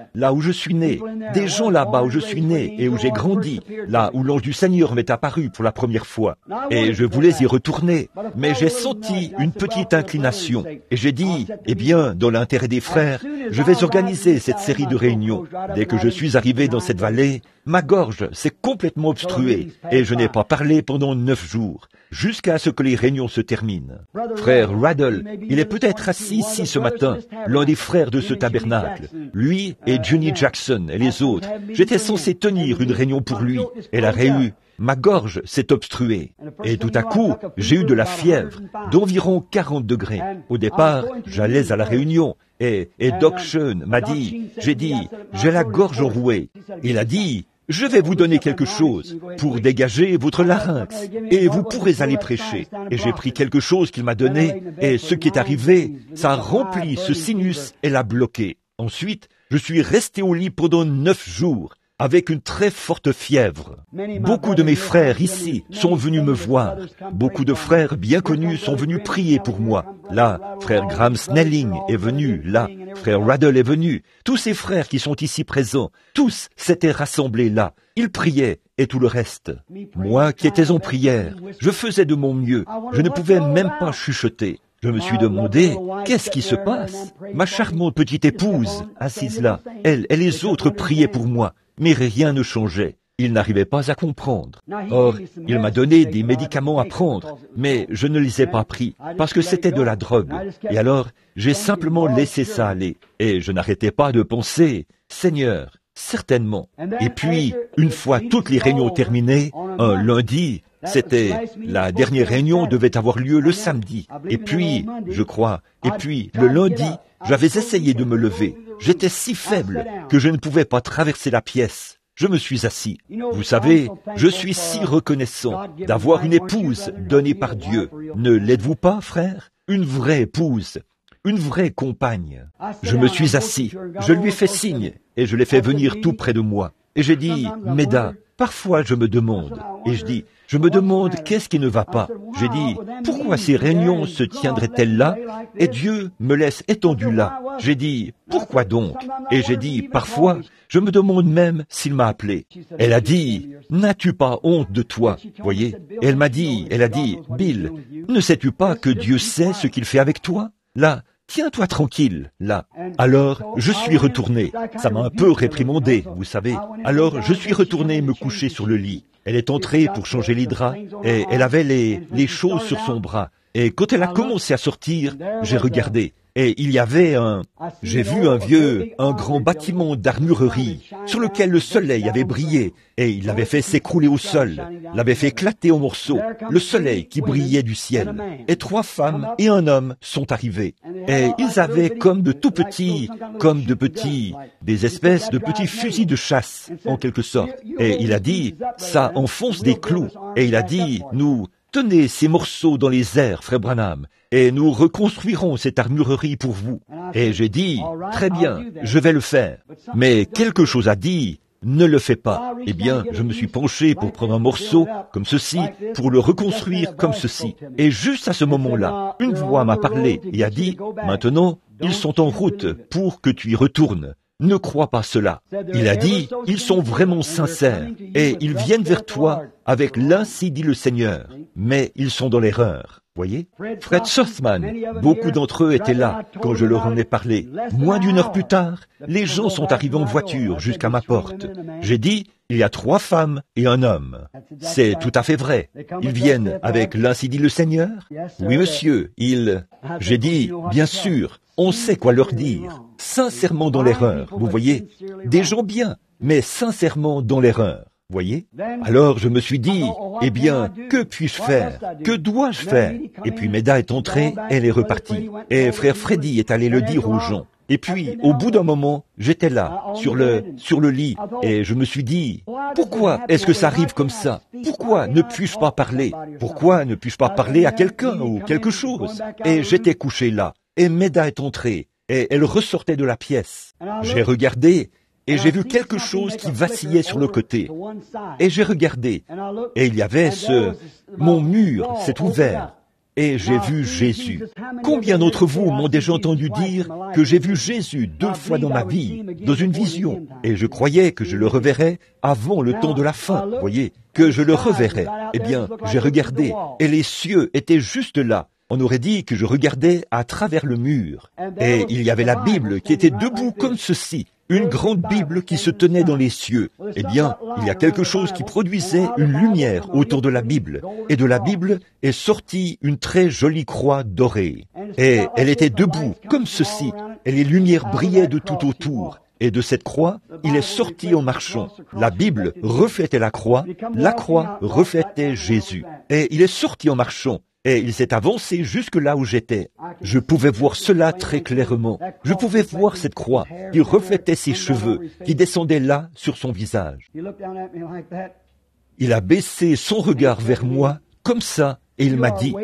là où je suis né, des gens là-bas où je suis né et où j'ai grandi, là où l'ange du Seigneur m'est apparu pour la première fois. Et je voulais y retourner, mais j'ai senti une petite inclination. Et j'ai dit, eh bien, dans l'intérêt des frères, je vais organiser cette série de réunions. Dès que je suis arrivé dans cette vallée, ma gorge s'est complètement obstruée et je n'ai pas parlé pendant 9 jours, jusqu'à ce que les réunions se terminent. Frère Raddle, il est peut-être assis ici ce matin, l'un des frères de ce tabernacle. Lui et Johnny Jackson et les autres. J'étais censé tenir une réunion pour lui. Elle a eu. Ma gorge s'est obstruée. Et tout à coup, j'ai eu de la fièvre d'environ 40 degrés. Au départ, j'allais à la réunion. Et Doc Sean m'a dit, j'ai la gorge enrouée. Il a dit, je vais vous donner quelque chose pour dégager votre larynx et vous pourrez aller prêcher. Et j'ai pris quelque chose qu'il m'a donné et ce qui est arrivé, ça a rempli ce sinus et l'a bloqué. Ensuite, je suis resté au lit pendant 9 jours avec une très forte fièvre. Beaucoup de mes frères ici sont venus me voir. Beaucoup de frères bien connus sont venus prier pour moi. Là, frère Graham Snelling est venu. Là, frère Raddle est venu. Tous ces frères qui sont ici présents, tous s'étaient rassemblés là. Ils priaient et tout le reste. Moi qui étais en prière, je faisais de mon mieux. Je ne pouvais même pas chuchoter. Je me suis demandé, qu'est-ce qui se passe? Ma charmante petite épouse, assise là, elle et les autres priaient pour moi. Mais rien ne changeait. Il n'arrivait pas à comprendre. Or, il m'a donné des médicaments à prendre, mais je ne les ai pas pris, parce que c'était de la drogue. Et alors, j'ai simplement laissé ça aller. Et je n'arrêtais pas de penser, Seigneur, certainement. Et puis, une fois toutes les réunions terminées, un lundi, la dernière réunion devait avoir lieu le samedi. Et puis, je crois, le lundi, j'avais essayé de me lever. J'étais si faible que je ne pouvais pas traverser la pièce. Je me suis assis. Vous savez, je suis si reconnaissant d'avoir une épouse donnée par Dieu. Ne l'êtes-vous pas, frère? Une vraie épouse, une vraie compagne. Je me suis assis, je lui ai fait signe et je l'ai fait venir tout près de moi. Et j'ai dit, Méda, parfois je me demande, je me demande qu'est-ce qui ne va pas. J'ai dit, pourquoi ces réunions se tiendraient-elles là et Dieu me laisse étendu là? J'ai dit, pourquoi donc? Et j'ai dit, parfois, je me demande même s'il m'a appelé. Elle a dit, n'as-tu pas honte de toi? Voyez? Et elle a dit, Bill, ne sais-tu pas que Dieu sait ce qu'il fait avec toi? Là, tiens-toi tranquille, là. Alors, je suis retourné. Ça m'a un peu réprimandé, vous savez. Alors, je suis retourné me coucher sur le lit. Elle est entrée pour changer les draps et elle avait les choses sur son bras. Et quand elle a commencé à sortir, j'ai regardé. Et il y avait j'ai vu un grand bâtiment d'armurerie sur lequel le soleil avait brillé et il l'avait fait s'écrouler au sol, l'avait fait éclater en morceaux, le soleil qui brillait du ciel. Et 3 femmes et un homme sont arrivés. Et ils avaient des espèces de petits fusils de chasse, en quelque sorte. Et il a dit, ça enfonce des clous. Et il a dit, tenez ces morceaux dans les airs, frère Branham, et nous reconstruirons cette armurerie pour vous. Et j'ai dit, très bien, je vais le faire. Mais quelque chose a dit, ne le fais pas. Eh bien, je me suis penché pour prendre un morceau, comme ceci, pour le reconstruire comme ceci. Et juste à ce moment-là, une voix m'a parlé et a dit, maintenant, ils sont en route pour que tu y retournes. Ne crois pas cela. Il a dit, ils sont vraiment sincères et ils viennent vers toi avec l'ainsi dit le Seigneur, mais ils sont dans l'erreur. Voyez? Fred Sothman, beaucoup d'entre eux étaient là quand je leur en ai parlé. Moins d'1 heure plus tard, les gens sont arrivés en voiture jusqu'à ma porte. J'ai dit, il y a 3 femmes et un homme. C'est tout à fait vrai. Ils viennent avec l'ainsi dit le Seigneur? Oui, monsieur. J'ai dit, bien sûr, on sait quoi leur dire. Sincèrement dans l'erreur, vous voyez? Des gens bien, mais sincèrement dans l'erreur. Voyez? Alors je me suis dit, eh bien, que puis-je faire? Que dois-je faire? Et puis Méda est entrée, elle est repartie. Et frère Freddy est allé le dire aux gens. Et puis, au bout d'un moment, j'étais là, sur le lit, et je me suis dit, pourquoi est-ce que ça arrive comme ça? Pourquoi ne puis-je pas parler? Pourquoi ne puis-je pas parler à quelqu'un ou quelque chose? Et j'étais couché là, et Méda est entrée, et elle ressortait de la pièce. J'ai regardé, et j'ai vu quelque chose qui vacillait sur le côté. Et j'ai regardé, et il y avait mon mur s'est ouvert, et j'ai vu Jésus. Combien d'entre vous m'ont déjà entendu dire que j'ai vu Jésus 2 fois dans ma vie, dans une vision, et je croyais que je le reverrais avant le temps de la fin, voyez, que je le reverrais. Eh bien, j'ai regardé, et les cieux étaient juste là. On aurait dit que je regardais à travers le mur. Et il y avait la Bible qui était debout comme ceci. Une grande Bible qui se tenait dans les cieux. Eh bien, il y a quelque chose qui produisait une lumière autour de la Bible. Et de la Bible est sortie une très jolie croix dorée. Et elle était debout, comme ceci. Et les lumières brillaient de tout autour. Et de cette croix, il est sorti en marchant. La Bible reflétait la croix reflétait Jésus. Et il est sorti en marchant. Et il s'est avancé jusque là où j'étais. Je pouvais voir cela très clairement. Je pouvais voir cette croix qui reflétait ses cheveux, qui descendait là sur son visage. Il a baissé son regard vers moi, comme ça, et il m'a dit,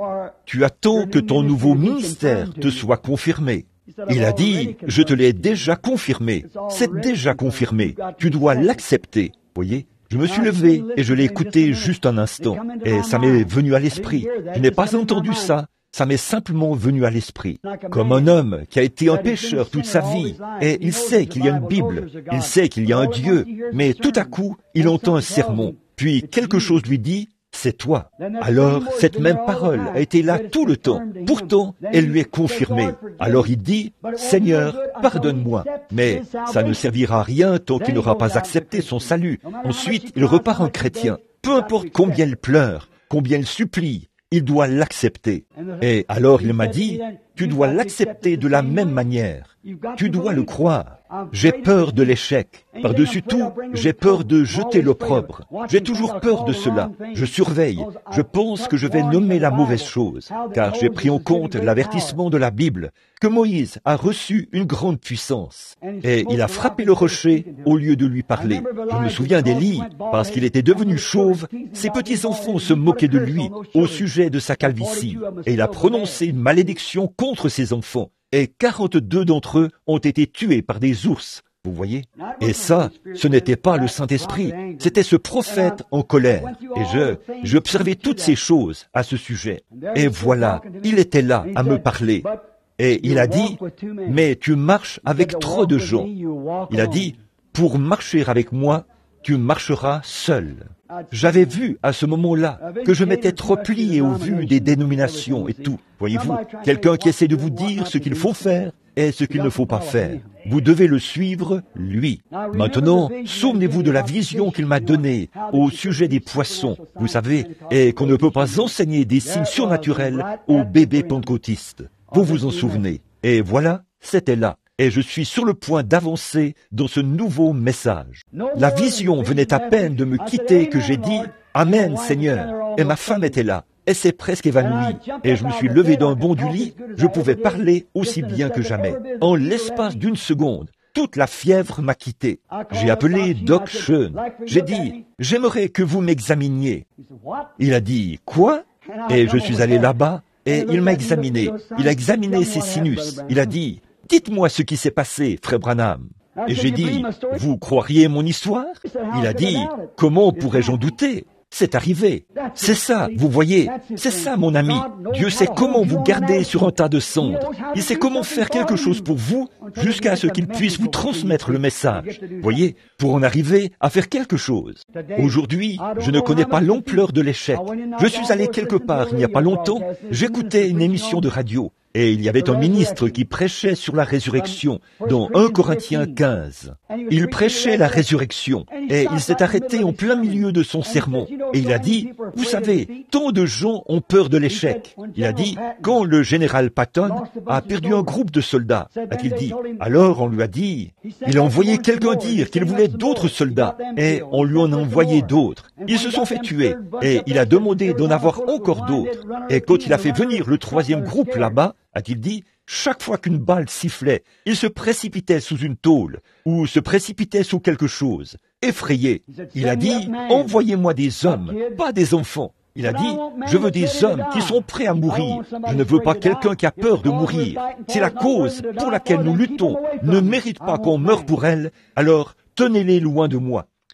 « Tu attends que ton nouveau ministère te soit confirmé. » Il a dit, « Je te l'ai déjà confirmé. C'est déjà confirmé. Tu dois l'accepter. » Voyez ? Je me suis levé et je l'ai écouté juste un instant. Et ça m'est venu à l'esprit. Je n'ai pas entendu ça. Ça m'est simplement venu à l'esprit. Comme un homme qui a été un pécheur toute sa vie, et il sait qu'il y a une Bible, il sait qu'il y a un Dieu, mais tout à coup, il entend un sermon. Puis quelque chose lui dit, c'est toi. Alors, cette même parole a été là tout le temps. Pourtant, elle lui est confirmée. Alors il dit, Seigneur, pardonne-moi. Mais ça ne servira à rien tant qu'il n'aura pas accepté son salut. Ensuite, il repart un chrétien. Peu importe combien il pleure, combien il supplie, il doit l'accepter. Et alors il m'a dit, tu dois l'accepter de la même manière. Tu dois le croire. J'ai peur de l'échec. Par-dessus tout, j'ai peur de jeter l'opprobre. J'ai toujours peur de cela. Je surveille. Je pense que je vais nommer la mauvaise chose, car j'ai pris en compte l'avertissement de la Bible, que Moïse a reçu une grande puissance. Et il a frappé le rocher au lieu de lui parler. Je me souviens d'Élie, parce qu'il était devenu chauve, ses petits-enfants se moquaient de lui au sujet de sa calvitie. Et il a prononcé une malédiction contre ses enfants. Et 42 d'entre eux ont été tués par des ours. Vous voyez? Et ça, ce n'était pas le Saint-Esprit, c'était ce prophète en colère. Et j'observais toutes ces choses à ce sujet. Et voilà, il était là à me parler. Et il a dit, mais tu marches avec trop de gens. Il a dit, pour marcher avec moi, tu marcheras seul. J'avais vu à ce moment-là que je m'étais trop plié au vu des dénominations et tout. Voyez-vous, quelqu'un qui essaie de vous dire ce qu'il faut faire et ce qu'il ne faut pas faire. Vous devez le suivre, lui. Maintenant, souvenez-vous de la vision qu'il m'a donnée au sujet des poissons, vous savez, et qu'on ne peut pas enseigner des signes surnaturels aux bébés pentecôtistes. Vous vous en souvenez. Et voilà, c'était là. Et je suis sur le point d'avancer dans ce nouveau message. La vision venait à peine de me quitter que j'ai dit « Amen, Seigneur ». Et ma femme était là. Elle s'est presque évanouie. Et je me suis levé d'un bond du lit. Je pouvais parler aussi bien que jamais. En l'espace d'une seconde, toute la fièvre m'a quitté. J'ai appelé Doc Schoen. J'ai dit « J'aimerais que vous m'examiniez ». Il a dit « Quoi ?» Et je suis allé là-bas et il m'a examiné. Il a examiné ses sinus. Il a dit « Dites-moi ce qui s'est passé, frère Branham. » Et j'ai dit, « Vous croiriez mon histoire ?» Il a dit, « Comment pourrais-je en douter ? C'est arrivé. » C'est ça, vous voyez, c'est ça mon ami. Dieu sait comment vous garder sur un tas de cendres. Il sait comment faire quelque chose pour vous jusqu'à ce qu'il puisse vous transmettre le message. Voyez, pour en arriver à faire quelque chose. Aujourd'hui, je ne connais pas l'ampleur de l'échec. Je suis allé quelque part il n'y a pas longtemps, j'écoutais une émission de radio. Et il y avait un ministre qui prêchait sur la résurrection dans 1 Corinthiens 15. Il prêchait la résurrection et il s'est arrêté en plein milieu de son sermon. Et il a dit, vous savez, tant de gens ont peur de l'échec. Il a dit, quand le général Patton a perdu un groupe de soldats, a-t-il dit, alors on lui a dit, il a envoyé quelqu'un dire qu'il voulait d'autres soldats et on lui en a envoyé d'autres. Ils se sont fait tuer et il a demandé d'en avoir encore d'autres. Et quand il a fait venir le 3e groupe là-bas, a-t-il dit, chaque fois qu'une balle sifflait, il se précipitait sous une tôle ou se précipitait sous quelque chose. Effrayé, il a dit, envoyez-moi des hommes, pas des enfants. Il a dit, je veux des hommes qui sont prêts à mourir. Je ne veux pas quelqu'un qui a peur de mourir. Si la cause pour laquelle nous luttons ne mérite pas qu'on meure pour elle, alors tenez-les loin de moi.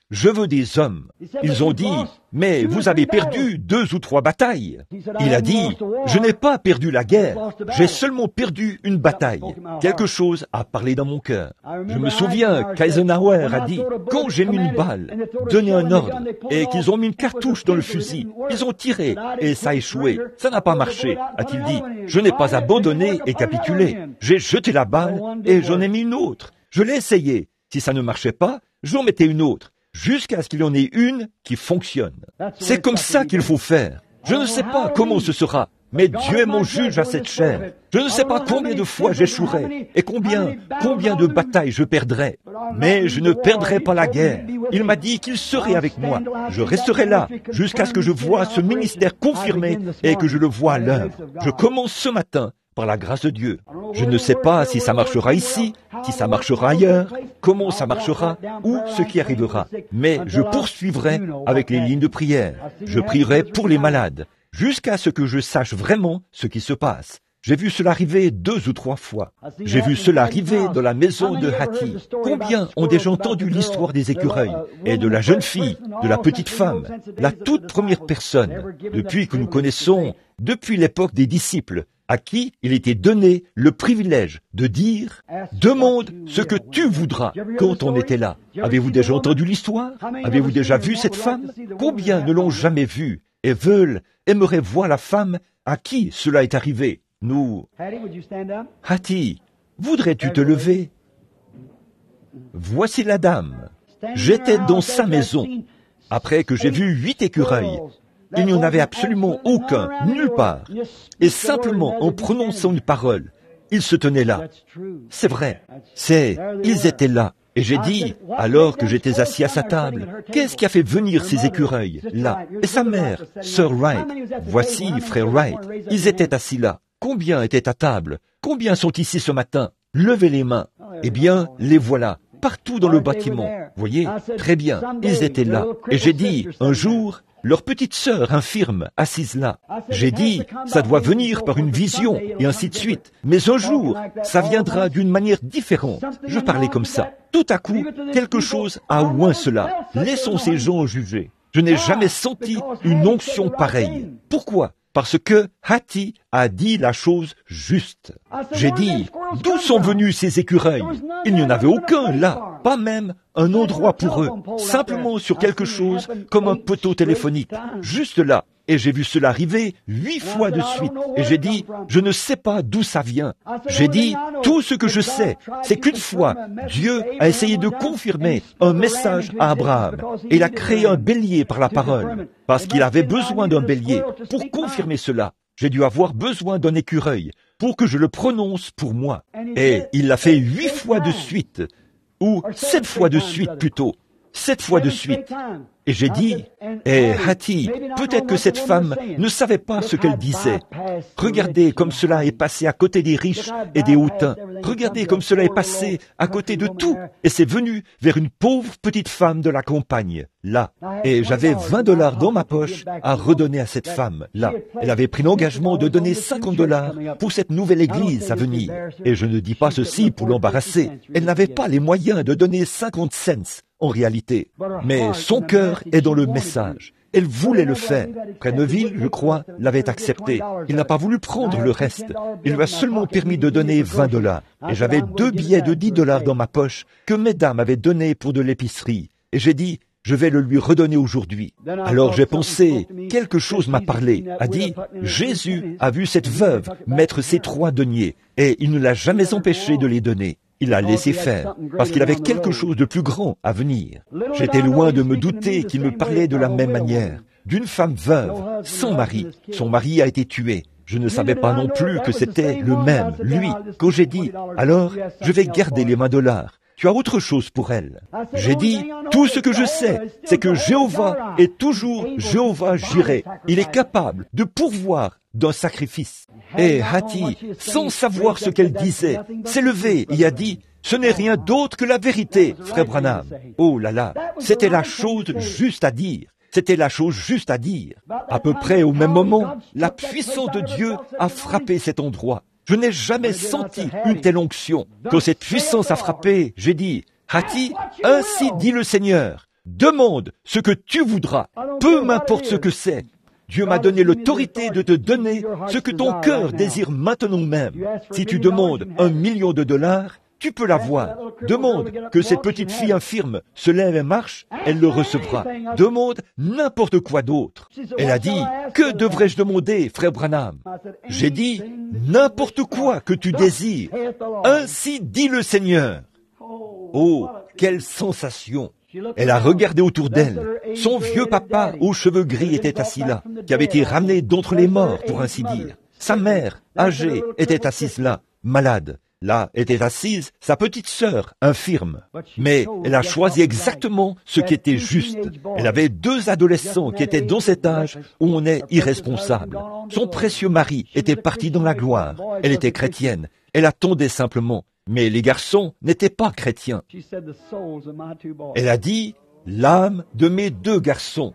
je veux des hommes. Ils ont dit, mais vous avez perdu 2 ou 3 batailles. Il a dit, je n'ai pas perdu la guerre, j'ai seulement perdu une bataille. Quelque chose a parlé dans mon cœur. Je me souviens qu'Eisenhower a dit, quand j'ai mis une balle, donné un ordre, et qu'ils ont mis une cartouche dans le fusil, ils ont tiré, et ça a échoué. Ça n'a pas marché, a-t-il dit. Je n'ai pas abandonné et capitulé. J'ai jeté la balle, et j'en ai mis une autre. Je l'ai essayé. Si ça ne marchait pas, j'en mettais une autre, jusqu'à ce qu'il y en ait une qui fonctionne. C'est comme ça qu'il faut faire. Je ne sais pas comment ce sera, mais Dieu est mon juge à cette chair. Je ne sais pas combien de fois j'échouerai, et combien de batailles je perdrai. Mais je ne perdrai pas la guerre. Il m'a dit qu'il serait avec moi. Je resterai là, jusqu'à ce que je voie ce ministère confirmé, et que je le vois à l'œuvre. Je commence ce matin, par la grâce de Dieu. Je ne sais pas si ça marchera ici, si ça marchera ailleurs, comment ça marchera, ou ce qui arrivera. Mais je poursuivrai avec les lignes de prière. Je prierai pour les malades, jusqu'à ce que je sache vraiment ce qui se passe. J'ai vu cela arriver 2 ou 3 fois. J'ai vu cela arriver dans la maison de Hattie. Combien ont déjà entendu l'histoire des écureuils et de la jeune fille, de la petite femme, la toute première personne, depuis que nous connaissons, depuis l'époque des disciples, à qui il était donné le privilège de dire « Demande ce que tu voudras » quand on était là. Avez-vous déjà entendu l'histoire? Avez-vous déjà vu cette femme? Combien ne l'ont jamais vue et aimeraient voir la femme à qui cela est arrivé? Nous... Hattie, voudrais-tu te lever? Voici la dame. J'étais dans sa maison, après que j'ai vu 8 écureuils. Il n'y en avait absolument aucun, nulle part. Et simplement en prononçant une parole, ils se tenaient là. C'est vrai, ils étaient là. Et j'ai dit, alors que j'étais assis à sa table, qu'est-ce qui a fait venir ces écureuils, là? Et sa mère, Sir Wright, voici frère Wright, ils étaient assis là. Combien étaient à table? Combien sont ici ce matin? Levez les mains. Eh bien, les voilà, partout dans le bâtiment. Voyez, très bien, ils étaient là. Et j'ai dit, un jour, leur petite sœur infirme, assise là. J'ai dit, ça doit venir par une vision, et ainsi de suite. Mais un jour, ça viendra d'une manière différente. Je parlais comme ça. Tout à coup, quelque chose a oint cela. Laissons ces gens juger. Je n'ai jamais senti une onction pareille. Pourquoi? Parce que Hattie a dit la chose juste. J'ai dit, d'où sont venus ces écureuils? Il n'y en avait aucun là, pas même un endroit pour eux, simplement sur quelque chose comme un poteau téléphonique, juste là. Et j'ai vu cela arriver 8 fois de suite. Et j'ai dit, je ne sais pas d'où ça vient. J'ai dit, tout ce que je sais, c'est qu'une fois, Dieu a essayé de confirmer un message à Abraham. Et il a créé un bélier par la parole, parce qu'il avait besoin d'un bélier pour confirmer cela. J'ai dû avoir besoin d'un écureuil pour que je le prononce pour moi. Et il l'a fait 8 fois de suite, ou 7 fois de suite plutôt. 7 fois de suite. Et j'ai dit, Hattie, peut-être que cette femme ne savait pas ce qu'elle disait. Regardez comme cela est passé à côté des riches et des hautains. Regardez comme cela est passé à côté de tout. Et c'est venu vers une pauvre petite femme de la campagne, là. Et j'avais $20 dans ma poche à redonner à cette femme, là. Elle avait pris l'engagement de donner $50 pour cette nouvelle église à venir. Et je ne dis pas ceci pour l'embarrasser. Elle n'avait pas les moyens de donner 50 cents. En réalité. Mais son cœur est dans le message. Elle voulait le faire. Prenneville, je crois, l'avait accepté. Il n'a pas voulu prendre le reste. Il lui a seulement permis de donner $20. Et j'avais 2 billets de $10 dans ma poche que mesdames avaient donnés pour de l'épicerie. Et j'ai dit, je vais le lui redonner aujourd'hui. Alors j'ai pensé, quelque chose m'a parlé, a dit, Jésus a vu cette veuve mettre ses 3 deniers, et il ne l'a jamais empêché de les donner. Il l'a laissé faire, parce qu'il avait quelque chose de plus grand à venir. J'étais loin de me douter qu'il me parlait de la même manière, d'une femme veuve, sans mari. Son mari a été tué. Je ne savais pas non plus que c'était le même, lui. Quand j'ai dit, alors, je vais garder les $20. Tu as autre chose pour elle. J'ai dit, tout ce que je sais, c'est que Jéhovah est toujours Jéhovah Jireh. Il est capable de pourvoir d'un sacrifice. Et Hattie, sans savoir ce qu'elle disait, s'est levée et a dit, ce n'est rien d'autre que la vérité, frère Branham. Oh là là, c'était la chose juste à dire. C'était la chose juste à dire. À peu près au même moment, la puissance de Dieu a frappé cet endroit. Je n'ai jamais senti une telle onction. Quand cette puissance a frappé, j'ai dit, Hattie, ainsi dit le Seigneur, Demande ce que tu voudras, peu m'importe ce que c'est. Dieu m'a donné l'autorité de te donner ce que ton cœur désire maintenant même. Si tu demandes $1 million, tu peux l'avoir. Demande que cette petite fille infirme se lève et marche, elle le recevra. Demande n'importe quoi d'autre. Elle a dit, que devrais-je demander, frère Branham? J'ai dit, n'importe quoi que tu désires. Ainsi dit le Seigneur. Oh, quelle sensation! Elle a regardé autour d'elle. Son vieux papa aux cheveux gris était assis là, qui avait été ramené d'entre les morts, pour ainsi dire. Sa mère, âgée, était assise là, malade. Là était assise sa petite sœur, infirme. Mais elle a choisi exactement ce qui était juste. Elle avait 2 adolescents qui étaient dans cet âge où on est irresponsable. Son précieux mari était parti dans la gloire. Elle était chrétienne. Elle attendait simplement. Mais les garçons n'étaient pas chrétiens. Elle a dit, l'âme de mes 2 garçons.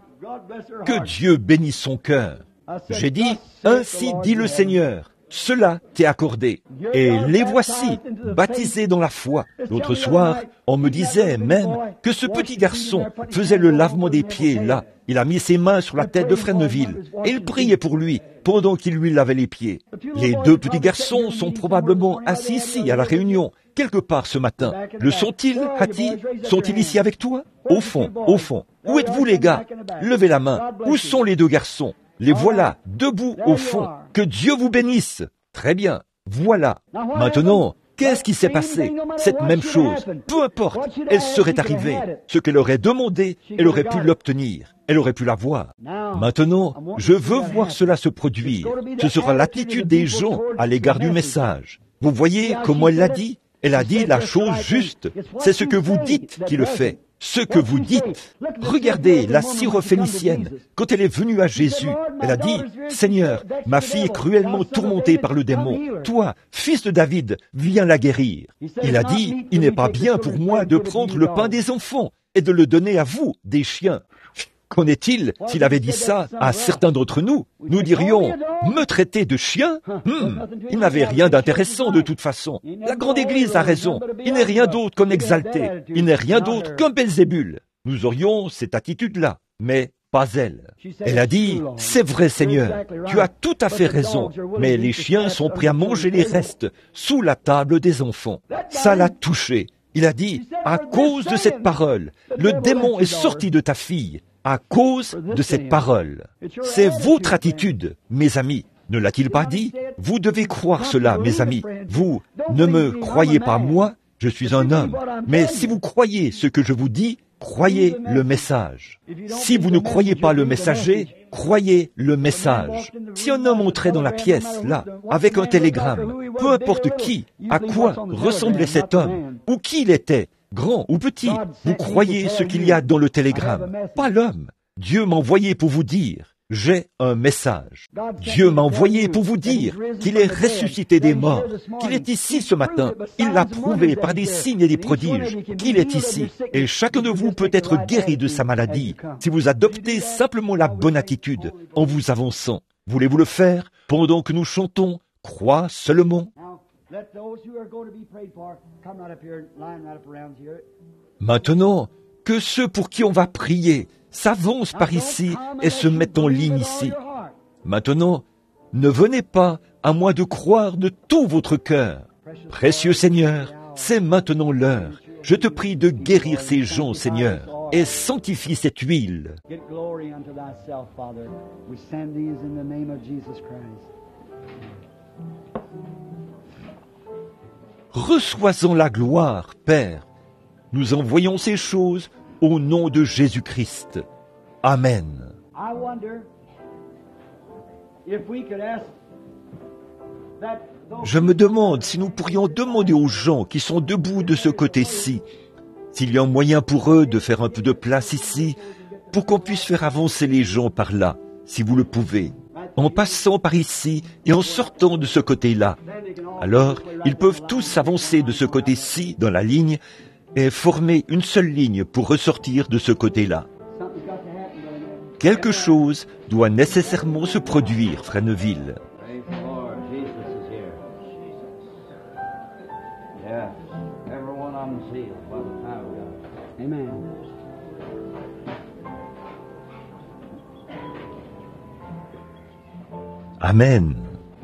Que Dieu bénisse son cœur. J'ai dit, ainsi dit le Seigneur. Cela t'est accordé. Et les voici, baptisés dans la foi. L'autre soir, on me disait même que ce petit garçon faisait le lavement des pieds là. Il a mis ses mains sur la tête de Frère Neville et il priait pour lui pendant qu'il lui lavait les pieds. Les 2 petits garçons sont probablement assis ici à la réunion, quelque part ce matin. Le sont-ils, Hattie? Sont-ils ici avec toi? Au fond, au fond. Où êtes-vous les gars? Levez la main. Où sont les 2 garçons? Les voilà, debout au fond. Que Dieu vous bénisse. Très bien. Voilà. Maintenant, qu'est-ce qui s'est passé? Cette même chose. Peu importe, elle serait arrivée. Ce qu'elle aurait demandé, elle aurait pu l'obtenir. Elle aurait pu l'avoir. Maintenant, je veux voir cela se produire. Ce sera l'attitude des gens à l'égard du message. Vous voyez comment elle l'a dit? Elle a dit la chose juste. C'est ce que vous dites qui le fait. Ce que vous dites. Regardez la syrophénicienne, quand elle est venue à Jésus, elle a dit, « Seigneur, ma fille est cruellement tourmentée par le démon. Toi, fils de David, viens la guérir. » Il a dit, « Il n'est pas bien pour moi de prendre le pain des enfants et de le donner à vous, des chiens. » Qu'en est-il s'il avait dit ça à certains d'entre nous? Nous dirions, me traiter de chien? Il n'avait rien d'intéressant de toute façon. La grande Église a raison. Il n'est rien d'autre qu'un exalté. Il n'est rien d'autre qu'un Belzébul. Nous aurions cette attitude-là, mais pas elle. Elle a dit, c'est vrai Seigneur, tu as tout à fait raison, mais les chiens sont prêts à manger les restes sous la table des enfants. Ça l'a touché. Il a dit, à cause de cette parole, le démon est sorti de ta fille. À cause de cette parole. C'est votre attitude, mes amis. Ne l'a-t-il pas dit? Vous devez croire cela, mes amis. Vous ne me croyez pas moi, je suis un homme. Mais si vous croyez ce que je vous dis, croyez le message. Si vous ne croyez pas le messager, croyez le message. Si un homme entrait dans la pièce, là, avec un télégramme, peu importe qui, à quoi ressemblait cet homme, ou qui il était, grand ou petit, vous croyez ce qu'il y a dans le télégramme, pas l'homme. Dieu m'a envoyé pour vous dire, j'ai un message. Dieu m'a envoyé pour vous dire qu'il est ressuscité des morts, qu'il est ici ce matin. Il l'a prouvé par des signes et des prodiges, qu'il est ici. Et chacun de vous peut être guéri de sa maladie, si vous adoptez simplement la bonne attitude en vous avançant. Voulez-vous le faire pendant que nous chantons « Crois seulement » ? Maintenant, que ceux pour qui on va prier s'avancent par ici et se mettent en ligne ici. Maintenant, ne venez pas à moins de croire de tout votre cœur. Précieux Seigneur, c'est maintenant l'heure. Je te prie de guérir ces gens, Seigneur, et sanctifie cette huile. Reçois-en la gloire, Père. Nous envoyons ces choses au nom de Jésus-Christ. Amen. Je me demande si nous pourrions demander aux gens qui sont debout de ce côté-ci, s'il y a un moyen pour eux de faire un peu de place ici, pour qu'on puisse faire avancer les gens par là, si vous le pouvez, en passant par ici et en sortant de ce côté-là. Alors, ils peuvent tous s'avancer de ce côté-ci dans la ligne et former une seule ligne pour ressortir de ce côté-là. Quelque chose doit nécessairement se produire, Frère Neville. Amen.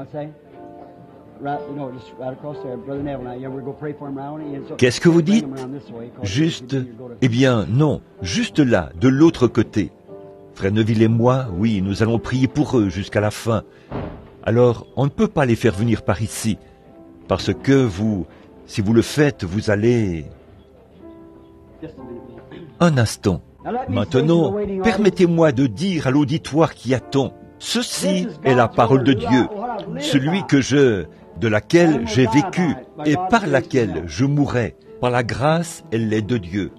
Qu'est-ce que vous dites? Juste, eh bien, non, juste là, de l'autre côté. Frère Neville et moi, oui, nous allons prier pour eux jusqu'à la fin. Alors, on ne peut pas les faire venir par ici, parce que vous, si vous le faites, vous allez... Un instant. Maintenant, permettez-moi de dire à l'auditoire qui attend, ceci est la parole de Dieu, celui de laquelle j'ai vécu et par laquelle je mourrai. Par la grâce, elle est de Dieu.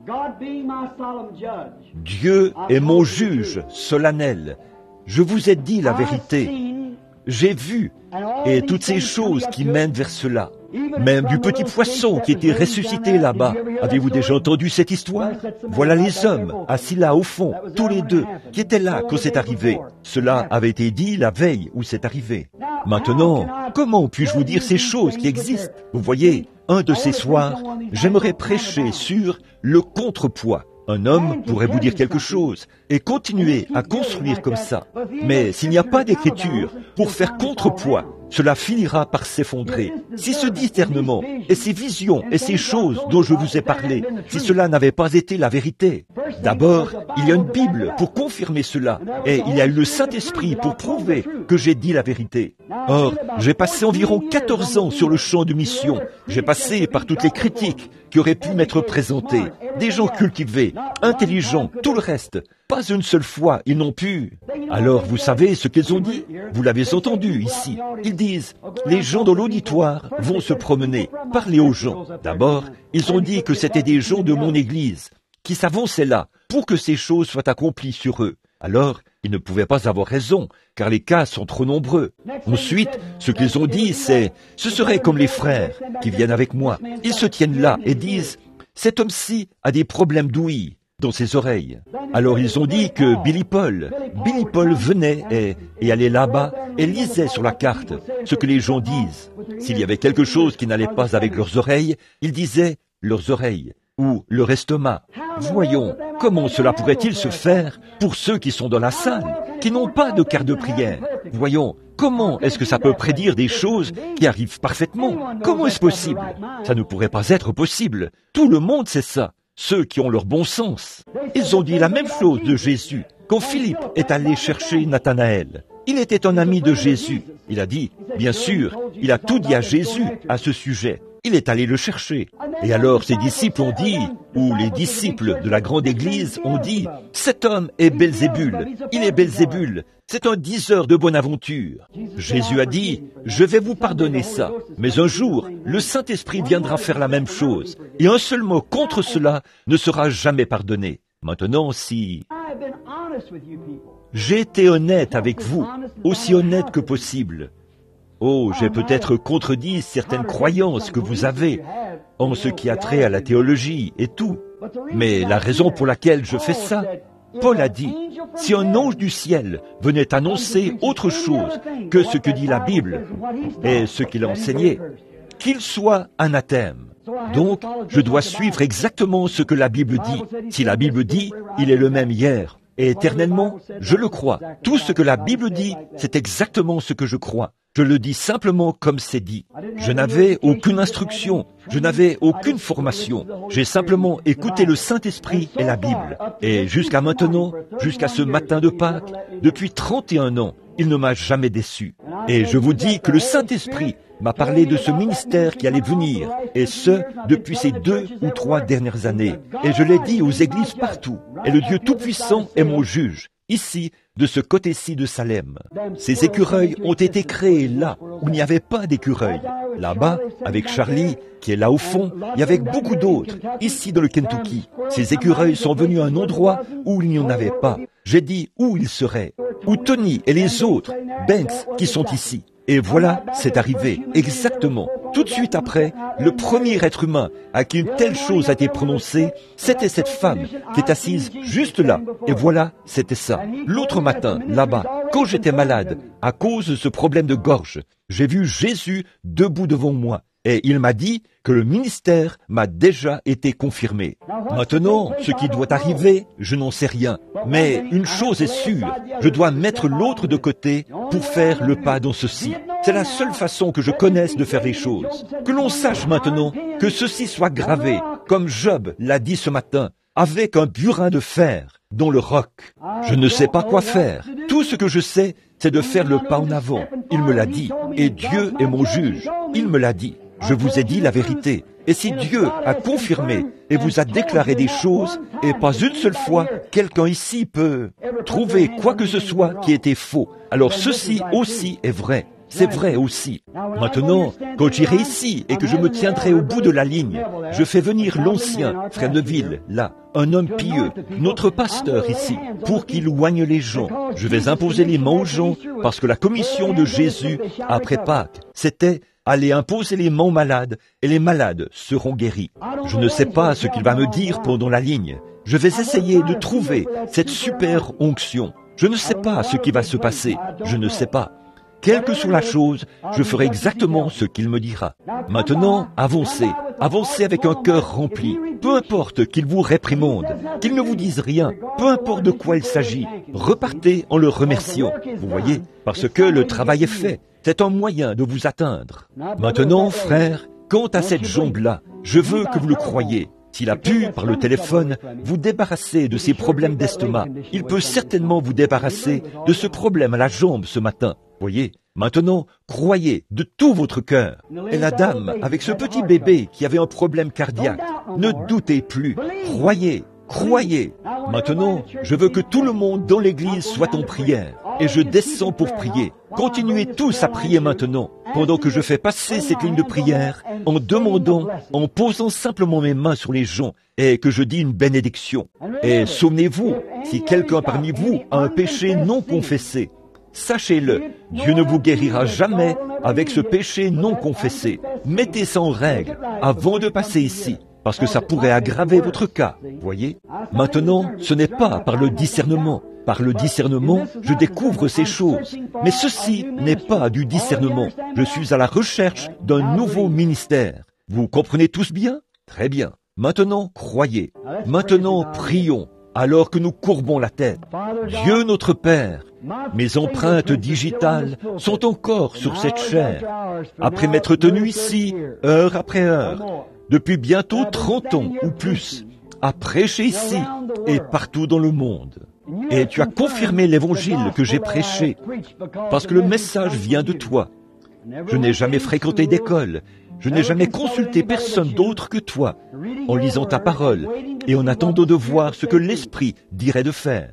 Dieu est mon juge solennel. Je vous ai dit la vérité. J'ai vu, et toutes ces choses qui mènent vers cela. Même du petit poisson qui était ressuscité là-bas. Avez-vous déjà entendu cette histoire? Voilà les hommes, assis là au fond, tous les deux, qui étaient là quand c'est arrivé. Cela avait été dit la veille où c'est arrivé. Maintenant, comment puis-je vous dire ces choses qui existent? Vous voyez, un de ces soirs, j'aimerais prêcher sur le contrepoids. Un homme pourrait vous dire quelque chose et continuer à construire comme ça. Mais s'il n'y a pas d'écriture pour faire contrepoids, cela finira par s'effondrer. Si ce discernement et ces visions et ces choses dont je vous ai parlé, si cela n'avait pas été la vérité, d'abord, il y a une Bible pour confirmer cela, et il y a eu le Saint-Esprit pour prouver que j'ai dit la vérité. Or, j'ai passé environ 14 ans sur le champ de mission. J'ai passé par toutes les critiques qui auraient pu m'être présentées. Des gens cultivés, intelligents, tout le reste. Pas une seule fois, ils n'ont pu. Alors, vous savez ce qu'ils ont dit? Vous l'avez entendu ici. Ils disent, les gens dans l'auditoire vont se promener, parler aux gens. D'abord, ils ont dit que c'était des gens de mon église, qui s'avançaient là, pour que ces choses soient accomplies sur eux. Alors, ils ne pouvaient pas avoir raison, car les cas sont trop nombreux. Ensuite, ce qu'ils ont dit, ce serait comme les frères qui viennent avec moi. Ils se tiennent là et disent, cet homme-ci a des problèmes d'ouïe dans ses oreilles. Alors ils ont dit que Billy Paul venait et allait là-bas et lisait sur la carte ce que les gens disent. S'il y avait quelque chose qui n'allait pas avec leurs oreilles, ils disaient leurs oreilles ou leur estomac. Voyons, comment cela pourrait-il se faire pour ceux qui sont dans la salle, qui n'ont pas de carte de prière? Voyons, comment est-ce que ça peut prédire des choses qui arrivent parfaitement? Comment est-ce possible? Ça ne pourrait pas être possible. Tout le monde sait ça. Ceux qui ont leur bon sens. Ils ont dit la même chose de Jésus. Quand Philippe est allé chercher Nathanaël, il était un ami de Jésus. Il a dit, bien sûr, il a tout dit à Jésus à ce sujet. Il est allé le chercher. Et alors ses disciples ont dit, ou les disciples de la grande église ont dit, cet homme est Belzébul, il est Belzébul, c'est un diseur de bonne aventure. Jésus a dit, je vais vous pardonner ça, mais un jour, le Saint-Esprit viendra faire la même chose, et un seul mot contre cela ne sera jamais pardonné. Maintenant, si j'ai été honnête avec vous, aussi honnête que possible, oh, j'ai peut-être contredit certaines croyances que vous avez en ce qui a trait à la théologie et tout. Mais la raison pour laquelle je fais ça, Paul a dit, si un ange du ciel venait annoncer autre chose que ce que dit la Bible et ce qu'il a enseigné, qu'il soit anathème. Donc, je dois suivre exactement ce que la Bible dit. Si la Bible dit, il est le même hier et éternellement, je le crois. Tout ce que la Bible dit, c'est exactement ce que je crois. Je le dis simplement comme c'est dit. Je n'avais aucune instruction, je n'avais aucune formation. J'ai simplement écouté le Saint-Esprit et la Bible. Et jusqu'à maintenant, jusqu'à ce matin de Pâques, depuis 31 ans, il ne m'a jamais déçu. Et je vous dis que le Saint-Esprit m'a parlé de ce ministère qui allait venir, et ce, depuis ces 2 ou 3 dernières années. Et je l'ai dit aux églises partout. Et le Dieu Tout-Puissant est mon juge, ici, de ce côté-ci de Salem. Ces écureuils ont été créés là, où il n'y avait pas d'écureuils. Là-bas, avec Charlie, qui est là au fond, et avec beaucoup d'autres, ici dans le Kentucky. Ces écureuils sont venus à un endroit où il n'y en avait pas. J'ai dit où ils seraient. Où Tony et les autres, Banks, qui sont ici. Et voilà, c'est arrivé, exactement. Tout de suite après, le premier être humain à qui une telle chose a été prononcée, c'était cette femme qui est assise juste là. Et voilà, c'était ça. L'autre matin, là-bas, quand j'étais malade, à cause de ce problème de gorge, j'ai vu Jésus debout devant moi. Et il m'a dit que le ministère m'a déjà été confirmé. Maintenant, ce qui doit arriver, je n'en sais rien. Mais une chose est sûre, je dois mettre l'autre de côté pour faire le pas dans ceci. C'est la seule façon que je connaisse de faire les choses. Que l'on sache maintenant que ceci soit gravé, comme Job l'a dit ce matin, avec un burin de fer dans le roc. Je ne sais pas quoi faire. Tout ce que je sais, c'est de faire le pas en avant. Il me l'a dit. Et Dieu est mon juge. Il me l'a dit. Je vous ai dit la vérité. Et si Dieu a confirmé et vous a déclaré des choses, et pas une seule fois, quelqu'un ici peut trouver quoi que ce soit qui était faux, alors ceci aussi est vrai. C'est vrai aussi. Maintenant, quand j'irai ici et que je me tiendrai au bout de la ligne, je fais venir l'ancien, frère Neville, là, un homme pieux, notre pasteur ici, pour qu'il oigne les gens. Je vais imposer les mains aux gens, parce que la commission de Jésus, après Pâques, c'était aller imposer les mains aux malades, et les malades seront guéris. Je ne sais pas ce qu'il va me dire pendant la ligne. Je vais essayer de trouver cette super onction. Je ne sais pas ce qui va se passer. Je ne sais pas. Quelle que soit la chose, je ferai exactement ce qu'il me dira. Maintenant, avancez. Avancez avec un cœur rempli. Peu importe qu'il vous réprimande, qu'il ne vous dise rien, peu importe de quoi il s'agit, repartez en le remerciant. Vous voyez, parce que le travail est fait. C'est un moyen de vous atteindre. Maintenant, frère, quant à cette jambe-là, je veux que vous le croyiez. S'il a pu, par le téléphone, vous débarrasser de ces problèmes d'estomac, il peut certainement vous débarrasser de ce problème à la jambe ce matin. Voyez, maintenant, croyez de tout votre cœur. Et la dame, avec ce petit bébé qui avait un problème cardiaque, ne doutez plus. Croyez, croyez. Maintenant, je veux que tout le monde dans l'église soit en prière. Et je descends pour prier. Continuez tous à prier maintenant, pendant que je fais passer cette ligne de prière, en demandant, en posant simplement mes mains sur les gens, et que je dis une bénédiction. Et souvenez-vous, si quelqu'un parmi vous a un péché non confessé, sachez-le, Dieu ne vous guérira jamais avec ce péché non confessé. Mettez ça en règle avant de passer ici, parce que ça pourrait aggraver votre cas, voyez. Maintenant, ce n'est pas par le discernement. Par le discernement, je découvre ces choses. Mais ceci n'est pas du discernement. Je suis à la recherche d'un nouveau ministère. Vous comprenez tous bien? Très bien. Maintenant, croyez. Maintenant, prions, alors que nous courbons la tête. Dieu notre Père, mes empreintes digitales sont encore sur cette chair. Après m'être tenu ici, heure après heure, depuis bientôt 30 ans ou plus, à prêcher ici et partout dans le monde. Et tu as confirmé l'évangile que j'ai prêché, parce que le message vient de toi. Je n'ai jamais fréquenté d'école, je n'ai jamais consulté personne d'autre que toi, en lisant ta parole et en attendant de voir ce que l'Esprit dirait de faire.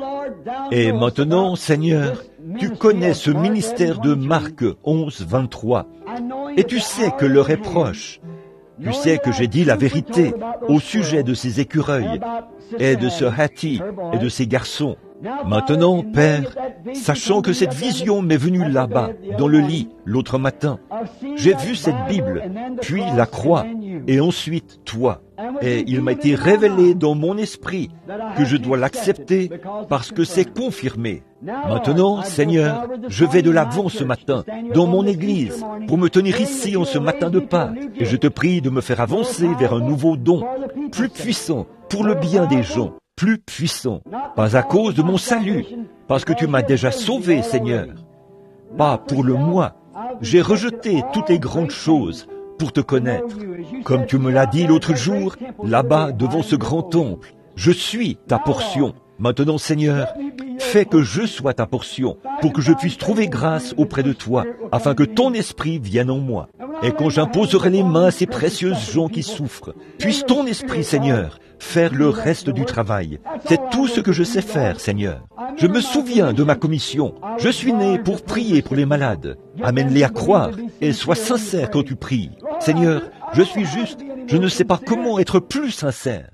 Et maintenant, Seigneur, tu connais ce ministère de Marc 11, 23, et tu sais que l'heure est proche. Tu sais que j'ai dit la vérité au sujet de ces écureuils et de ce Hattie et de ces garçons. Maintenant, Père, sachant que cette vision m'est venue là-bas, dans le lit, l'autre matin, j'ai vu cette Bible, puis la croix, et ensuite toi. Et il m'a été révélé dans mon esprit que je dois l'accepter parce que c'est confirmé. Maintenant, Seigneur, je vais de l'avant ce matin, dans mon église, pour me tenir ici en ce matin de Pâques, et je te prie de me faire avancer vers un nouveau don, plus puissant, pour le bien des gens, plus puissant, pas à cause de mon salut, parce que tu m'as déjà sauvé, Seigneur, pas pour le moi. J'ai rejeté toutes les grandes choses pour te connaître. Comme tu me l'as dit l'autre jour, là-bas devant ce grand temple, je suis ta portion. Maintenant, Seigneur, fais que je sois ta portion, pour que je puisse trouver grâce auprès de toi, afin que ton esprit vienne en moi. Et quand j'imposerai les mains à ces précieuses gens qui souffrent, puisse ton esprit, Seigneur, faire le reste du travail. C'est tout ce que je sais faire, Seigneur. Je me souviens de ma commission. Je suis né pour prier pour les malades. Amène-les à croire et sois sincère quand tu pries. Seigneur, je suis juste, je ne sais pas comment être plus sincère.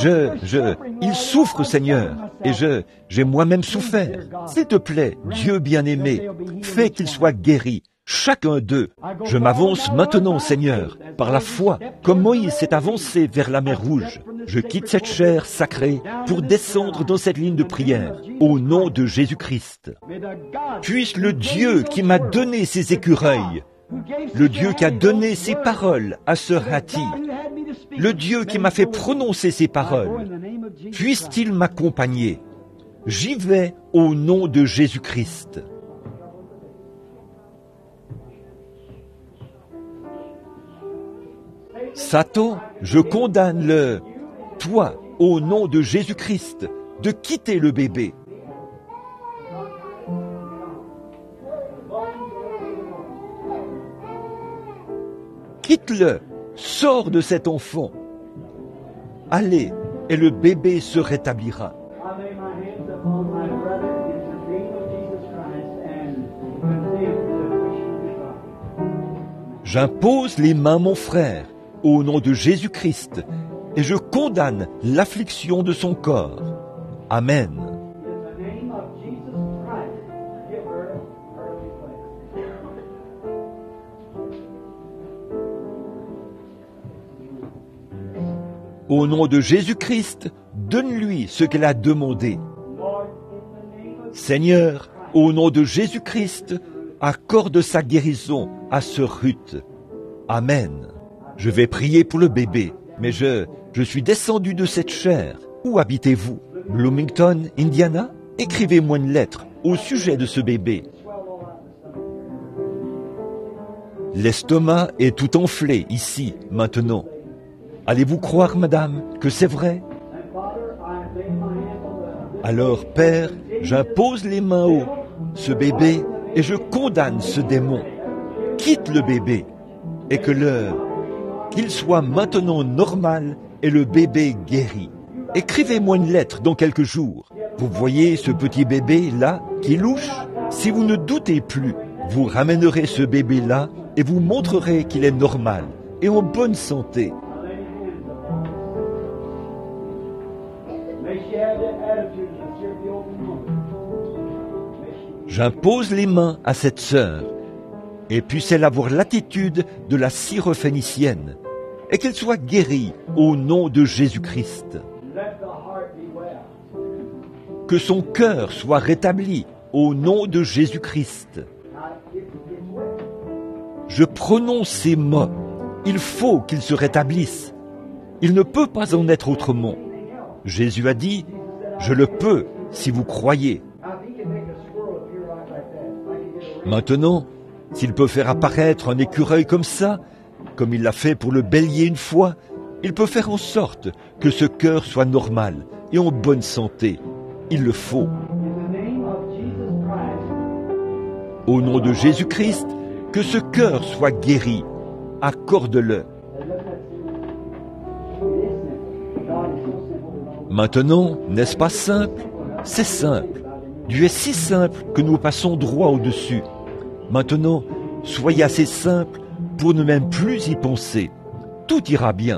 Il souffre, Seigneur, et j'ai moi-même souffert. S'il te plaît, Dieu bien-aimé, fais qu'il soit guéri, chacun d'eux. Je m'avance maintenant, Seigneur, par la foi, comme Moïse s'est avancé vers la mer Rouge. Je quitte cette chair sacrée pour descendre dans cette ligne de prière, au nom de Jésus-Christ. Puisse le Dieu qui m'a donné ces écureuils le Dieu qui a donné ses paroles à sœur Hattie, le Dieu qui m'a fait prononcer ces paroles, puisse-t-il m'accompagner? J'y vais au nom de Jésus-Christ. Satan, je condamne toi, au nom de Jésus-Christ, de quitter le bébé. Quitte-le, sors de cet enfant. Allez, et le bébé se rétablira. J'impose les mains, mon frère, au nom de Jésus-Christ, et je condamne l'affliction de son corps. Amen. Au nom de Jésus-Christ, donne-lui ce qu'elle a demandé. Seigneur, au nom de Jésus-Christ, accorde sa guérison à sœur Ruth. Amen. Je vais prier pour le bébé, mais je suis descendu de cette chair. Où habitez-vous? Bloomington, Indiana? Écrivez-moi une lettre au sujet de ce bébé. L'estomac est tout enflé ici, maintenant. Allez-vous croire, madame, que c'est vrai? Alors, Père, j'impose les mains haut, ce bébé, et je condamne ce démon. Quitte le bébé, et qu'il soit maintenant normal et le bébé guéri. Écrivez-moi une lettre dans quelques jours. Vous voyez ce petit bébé là qui louche? Si vous ne doutez plus, vous ramènerez ce bébé là et vous montrerez qu'il est normal et en bonne santé. J'impose les mains à cette sœur, et puisse-elle avoir l'attitude de la syrophénicienne, et qu'elle soit guérie au nom de Jésus-Christ. Que son cœur soit rétabli au nom de Jésus-Christ. Je prononce ces mots. Il faut qu'il se rétablisse. Il ne peut pas en être autrement. Jésus a dit, « Je le peux si vous croyez ». Maintenant, s'il peut faire apparaître un écureuil comme ça, comme il l'a fait pour le bélier une fois, il peut faire en sorte que ce cœur soit normal et en bonne santé. Il le faut. Au nom de Jésus-Christ, que ce cœur soit guéri. Accorde-le. Maintenant, n'est-ce pas simple? C'est simple. Dieu est si simple que nous passons droit au-dessus. Maintenant, soyez assez simple pour ne même plus y penser. Tout ira bien.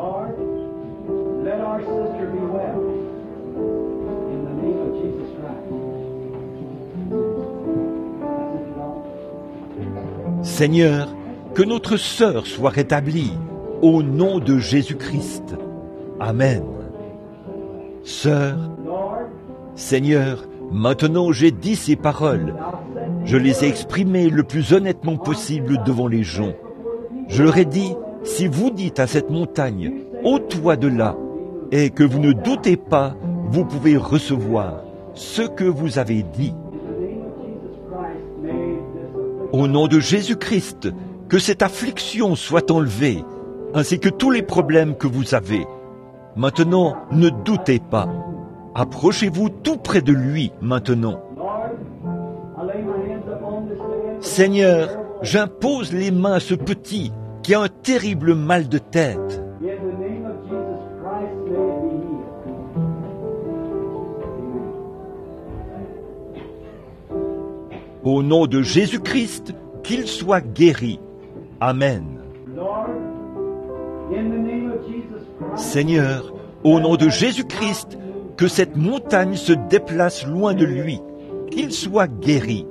Seigneur, que notre sœur soit rétablie au nom de Jésus-Christ. Amen. Sœur, Seigneur, maintenant j'ai dit ces paroles. Je les ai exprimées le plus honnêtement possible devant les gens. Je leur ai dit, si vous dites à cette montagne, ôte-toi de là, et que vous ne doutez pas, vous pouvez recevoir ce que vous avez dit. Au nom de Jésus-Christ, que cette affliction soit enlevée, ainsi que tous les problèmes que vous avez. Maintenant, ne doutez pas. Approchez-vous tout près de lui maintenant. Seigneur, j'impose les mains à ce petit qui a un terrible mal de tête. Au nom de Jésus-Christ, qu'il soit guéri. Amen. Seigneur, au nom de Jésus-Christ, que cette montagne se déplace loin de lui, qu'il soit guéri.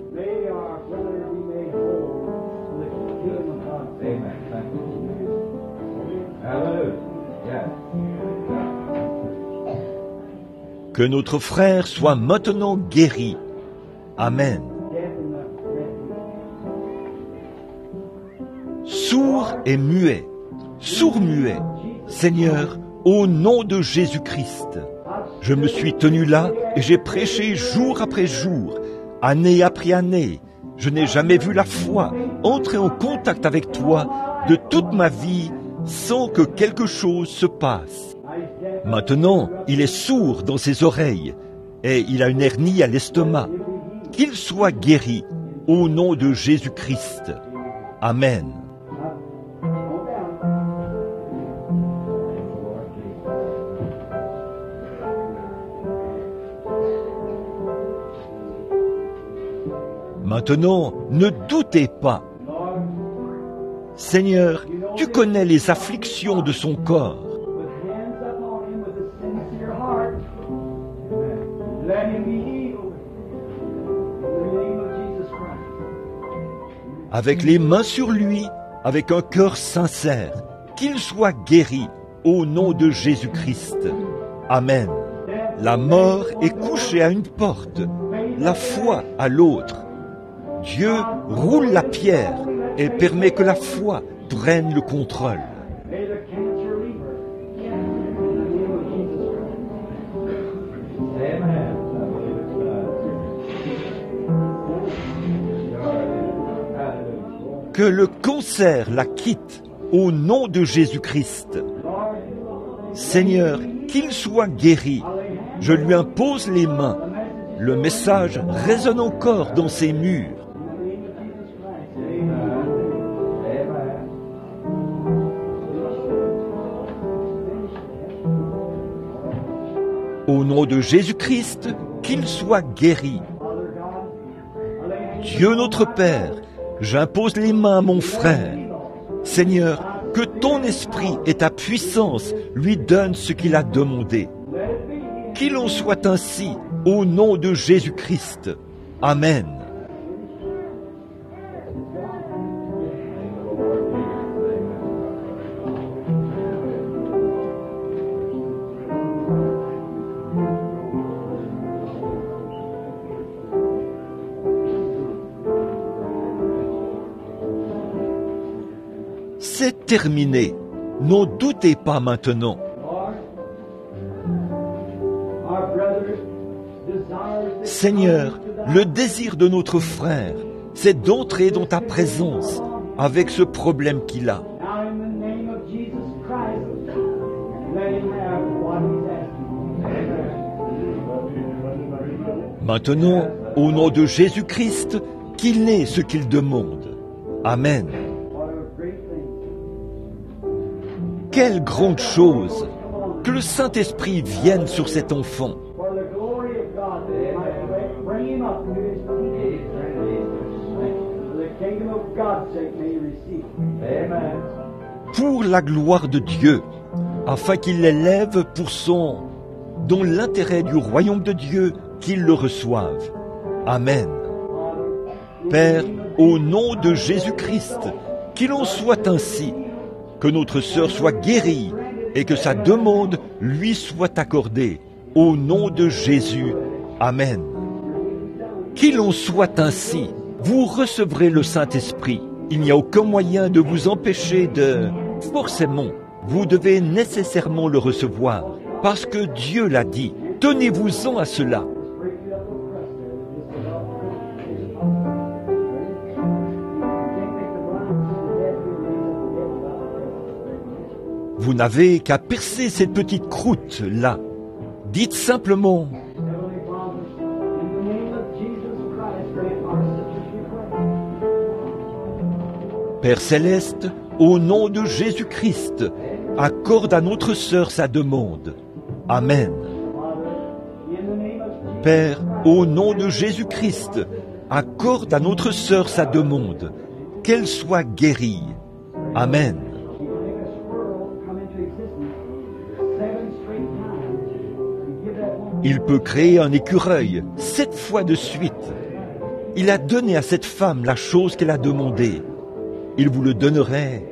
Que notre frère soit maintenant guéri. Amen. sourd et muet, sourd-muet. Seigneur, au nom de Jésus-Christ, je me suis tenu là et j'ai prêché jour après jour, année après année. Je n'ai jamais vu la foi entrer en contact avec toi de toute ma vie sans que quelque chose se passe. Maintenant, il est sourd dans ses oreilles et il a une hernie à l'estomac. Qu'il soit guéri au nom de Jésus-Christ. Amen. Maintenant, ne doutez pas. Seigneur, tu connais les afflictions de son corps. Avec les mains sur lui, avec un cœur sincère, qu'il soit guéri au nom de Jésus-Christ. Amen. La mort est couchée à une porte, la foi à l'autre. Dieu roule la pierre et permet que la foi prenne le contrôle. Que le cancer la quitte au nom de Jésus-Christ. Seigneur, qu'il soit guéri. Je lui impose les mains. Le message résonne encore dans ses murs. Au nom de Jésus-Christ, qu'il soit guéri. Dieu notre Père, j'impose les mains à mon frère. Seigneur, que ton esprit et ta puissance lui donnent ce qu'il a demandé. Qu'il en soit ainsi, au nom de Jésus-Christ. Amen. C'est terminé. N'en doutez pas maintenant. Seigneur, le désir de notre frère, c'est d'entrer dans ta présence avec ce problème qu'il a. Maintenant, au nom de Jésus-Christ, qu'il n'ait ce qu'il demande. Amen. Quelle grande chose que le Saint-Esprit vienne sur cet enfant. Pour la gloire de Dieu, afin qu'il l'élève pour son, dans l'intérêt du royaume de Dieu, qu'il le reçoive. Amen. Père, au nom de Jésus-Christ, qu'il en soit ainsi. Que notre sœur soit guérie et que sa demande lui soit accordée. Au nom de Jésus. Amen. Qu'il en soit ainsi. Vous recevrez le Saint-Esprit. Il n'y a aucun moyen de vous empêcher de... Forcément, vous devez nécessairement le recevoir. Parce que Dieu l'a dit. Tenez-vous-en à cela. Vous n'avez qu'à percer cette petite croûte-là. Dites simplement, Père Céleste, au nom de Jésus-Christ, accorde à notre sœur sa demande. Amen. Père, au nom de Jésus-Christ, accorde à notre sœur sa demande, qu'elle soit guérie. Amen. Il peut créer un écureuil 7 fois de suite. Il a donné à cette femme la chose qu'elle a demandée. Il vous le donnerait.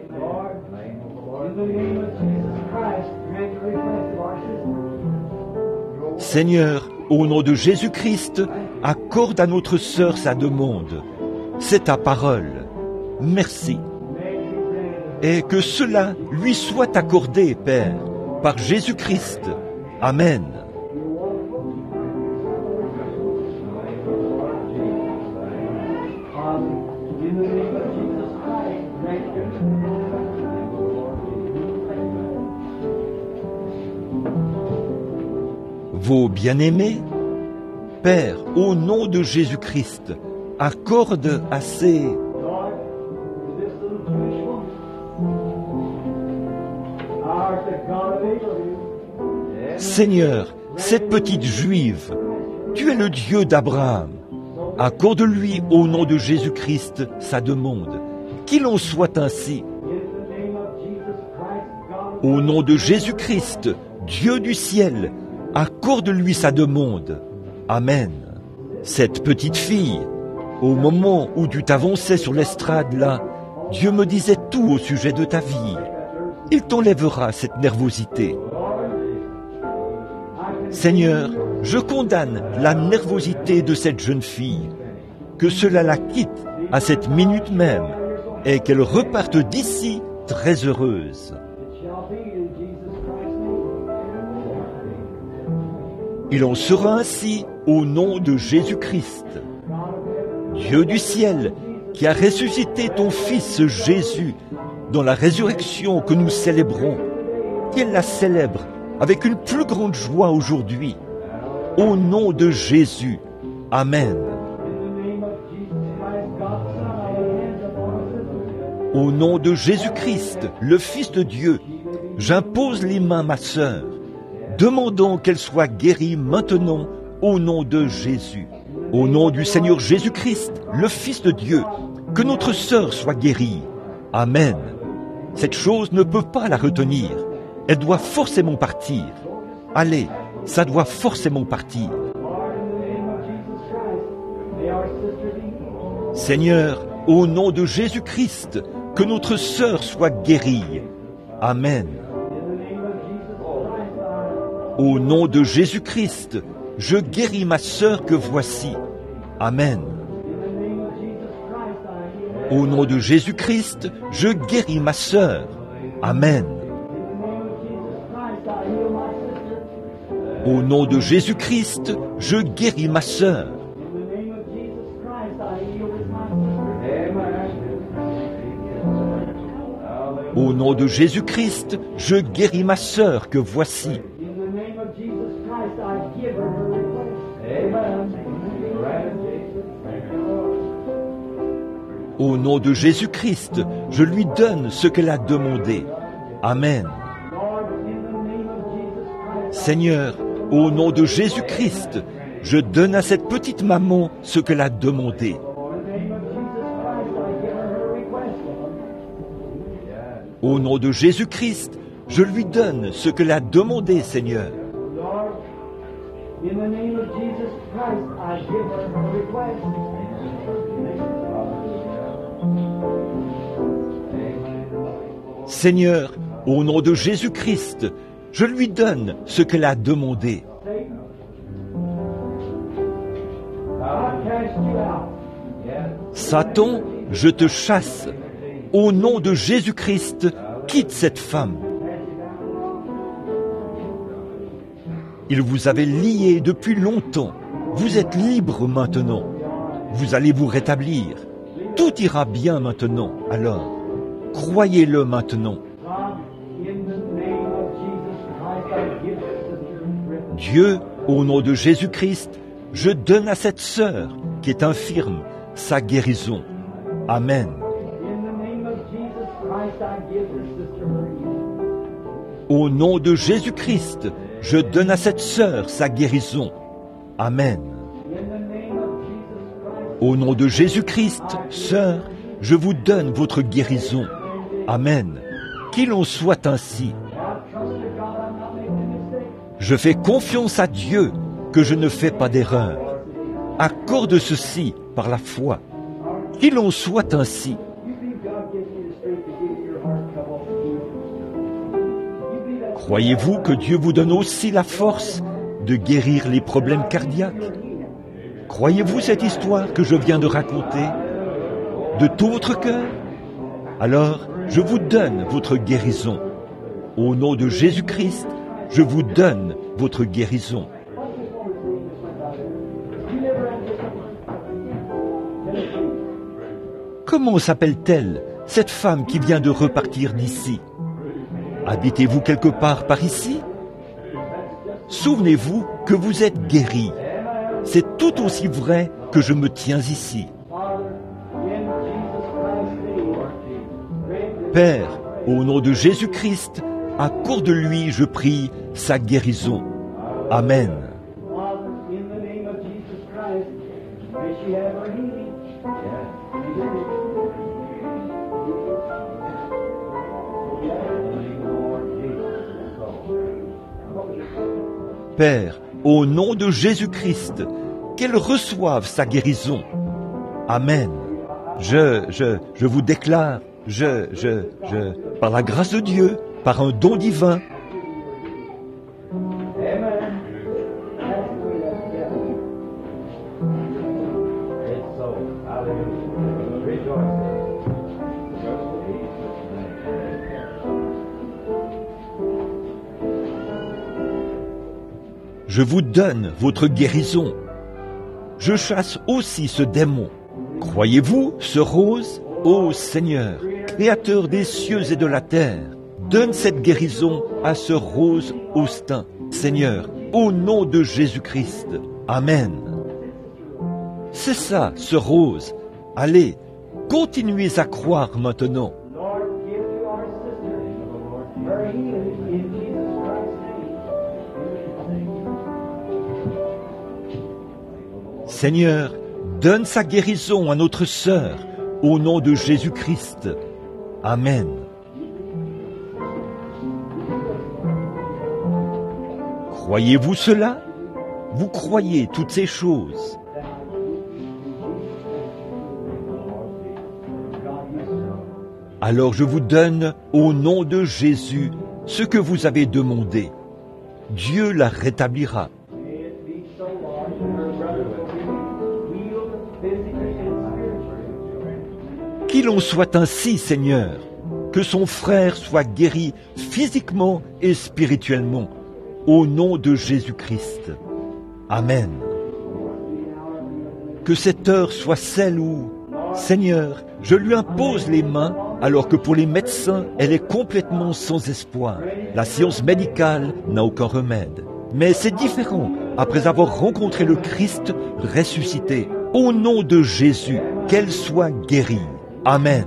Seigneur, au nom de Jésus-Christ, accorde à notre sœur sa demande. C'est ta parole. Merci. et que cela lui soit accordé, Père, par Jésus-Christ. Amen. Vos bien-aimés, Père, au nom de Jésus-Christ, accorde à ces Seigneur, cette petite juive, tu es le Dieu d'Abraham. Accorde-lui au nom de Jésus-Christ sa demande, qu'il en soit ainsi. Au nom de Jésus-Christ, Dieu du ciel, accorde-lui sa demande. Amen. Cette petite fille, au moment où tu t'avançais sur l'estrade là, Dieu me disait tout au sujet de ta vie. Il t'enlèvera cette nervosité. Seigneur, je condamne la nervosité de cette jeune fille, que cela la quitte à cette minute même et qu'elle reparte d'ici très heureuse. Il en sera ainsi au nom de Jésus-Christ. Dieu du ciel, qui a ressuscité ton Fils Jésus dans la résurrection que nous célébrons, qu'il la célèbre avec une plus grande joie aujourd'hui. Au nom de Jésus. Amen. Au nom de Jésus-Christ, le Fils de Dieu, j'impose les mains à ma sœur, demandant qu'elle soit guérie maintenant au nom de Jésus. Au nom du Seigneur Jésus-Christ, le Fils de Dieu, que notre sœur soit guérie. Amen. Cette chose ne peut pas la retenir. Elle doit forcément partir. Allez, ça doit forcément partir. Seigneur, au nom de Jésus-Christ, que notre sœur soit guérie. Amen. Au nom de Jésus-Christ, je guéris ma sœur que voici. Amen. Au nom de Jésus-Christ, je guéris ma sœur. Amen. Au nom de Jésus-Christ, je guéris ma sœur. Au nom de Jésus-Christ, je guéris ma sœur que voici. Au nom de Jésus-Christ, je lui donne ce qu'elle a demandé. Amen. Seigneur, au nom de Jésus-Christ, je donne à cette petite maman ce qu'elle a demandé. Au nom de Jésus-Christ, je lui donne ce qu'elle a demandé, Seigneur. Seigneur, au nom de Jésus-Christ, je lui donne ce qu'elle a demandé. Satan, je te chasse. Au nom de Jésus-Christ, quitte cette femme. Il vous avait lié depuis longtemps. Vous êtes libre maintenant. Vous allez vous rétablir. Tout ira bien maintenant, alors. Croyez-le maintenant. Dieu, au nom de Jésus-Christ, je donne à cette sœur qui est infirme sa guérison. Amen. Au nom de Jésus-Christ, je donne à cette sœur sa guérison. Amen. Au nom de Jésus-Christ, sœur, je vous donne votre guérison. Amen. Qu'il en soit ainsi. Je fais confiance à Dieu que je ne fais pas d'erreur. Accorde ceci par la foi. Qu'il en soit ainsi. Croyez-vous que Dieu vous donne aussi la force de guérir les problèmes cardiaques? Croyez-vous cette histoire que je viens de raconter de tout votre cœur? Alors, je vous donne votre guérison. Au nom de Jésus-Christ, je vous donne votre guérison. Comment s'appelle-t-elle, cette femme qui vient de repartir d'ici? Habitez-vous quelque part par ici? Souvenez-vous que vous êtes guéri. C'est tout aussi vrai que je me tiens ici. Père, au nom de Jésus-Christ, à cause de lui, je prie sa guérison. Amen. Père, au nom de Jésus-Christ, qu'elle reçoive sa guérison. Amen. Je vous déclare, par la grâce de Dieu, par un don divin, je vous donne votre guérison. Je chasse aussi ce démon. Croyez-vous ce rose? Ô Seigneur, Créateur des cieux et de la terre, donne cette guérison à ce rose Austin. Seigneur, au nom de Jésus-Christ. Amen. C'est ça, ce rose. Allez, continuez à croire maintenant. Seigneur, donne sa guérison à notre sœur, au nom de Jésus-Christ. Amen. Croyez-vous cela? Vous croyez toutes ces choses? Alors je vous donne, au nom de Jésus, ce que vous avez demandé. Dieu la rétablira. Qu'il en soit ainsi, Seigneur, que son frère soit guéri physiquement et spirituellement, au nom de Jésus-Christ. Amen. Que cette heure soit celle où, Seigneur, je lui impose les mains, alors que pour les médecins, elle est complètement sans espoir. La science médicale n'a aucun remède. Mais c'est différent après avoir rencontré le Christ ressuscité. Au nom de Jésus, qu'elle soit guérie. Amen.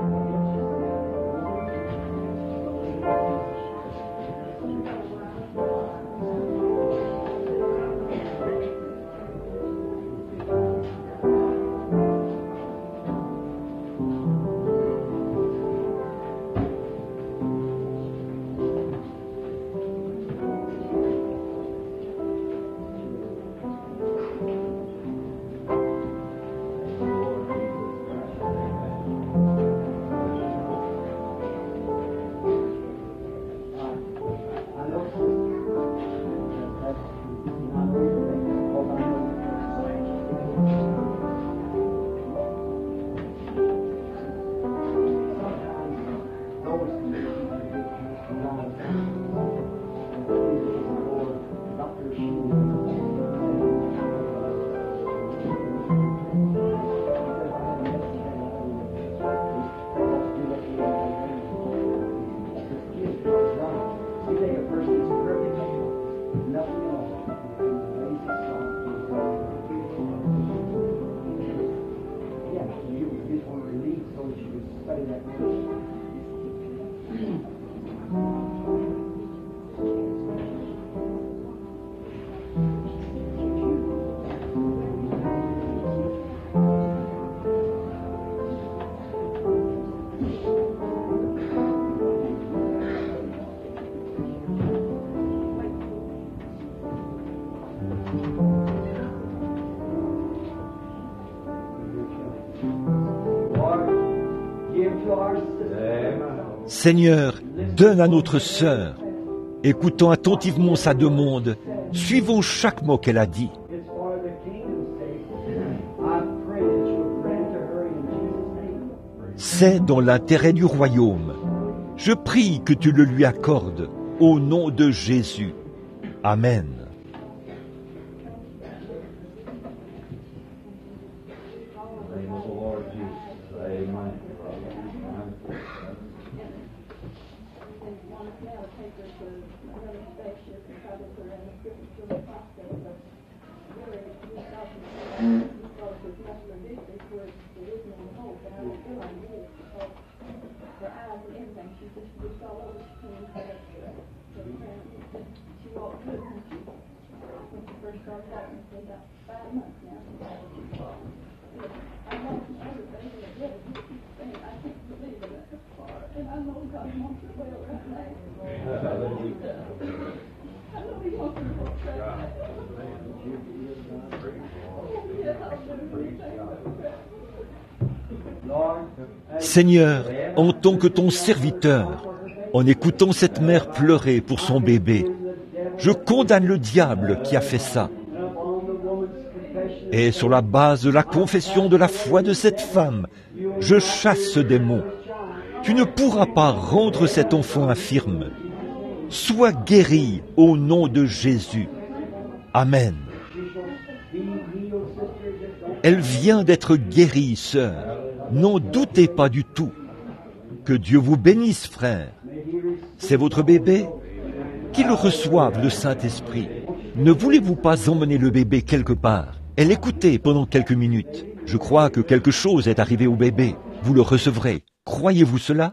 Seigneur, donne à notre sœur. Écoutons attentivement sa demande, suivons chaque mot qu'elle a dit. C'est dans l'intérêt du royaume. Je prie que tu le lui accordes, au nom de Jésus. Amen. name of the Lord Jesus. Amen. Seigneur, en tant que ton serviteur, en écoutant cette mère pleurer pour son bébé, je condamne le diable qui a fait ça. Et sur la base de la confession de la foi de cette femme, je chasse ce démon. Tu ne pourras pas rendre cet enfant infirme. Sois guéri au nom de Jésus. Amen. Elle vient d'être guérie, sœur. N'en doutez pas du tout. Que Dieu vous bénisse, frère. C'est votre bébé? Qu'il reçoive le Saint-Esprit. Ne voulez-vous pas emmener le bébé quelque part et l'écouter pendant quelques minutes? Je crois que quelque chose est arrivé au bébé. Vous le recevrez. Croyez-vous cela?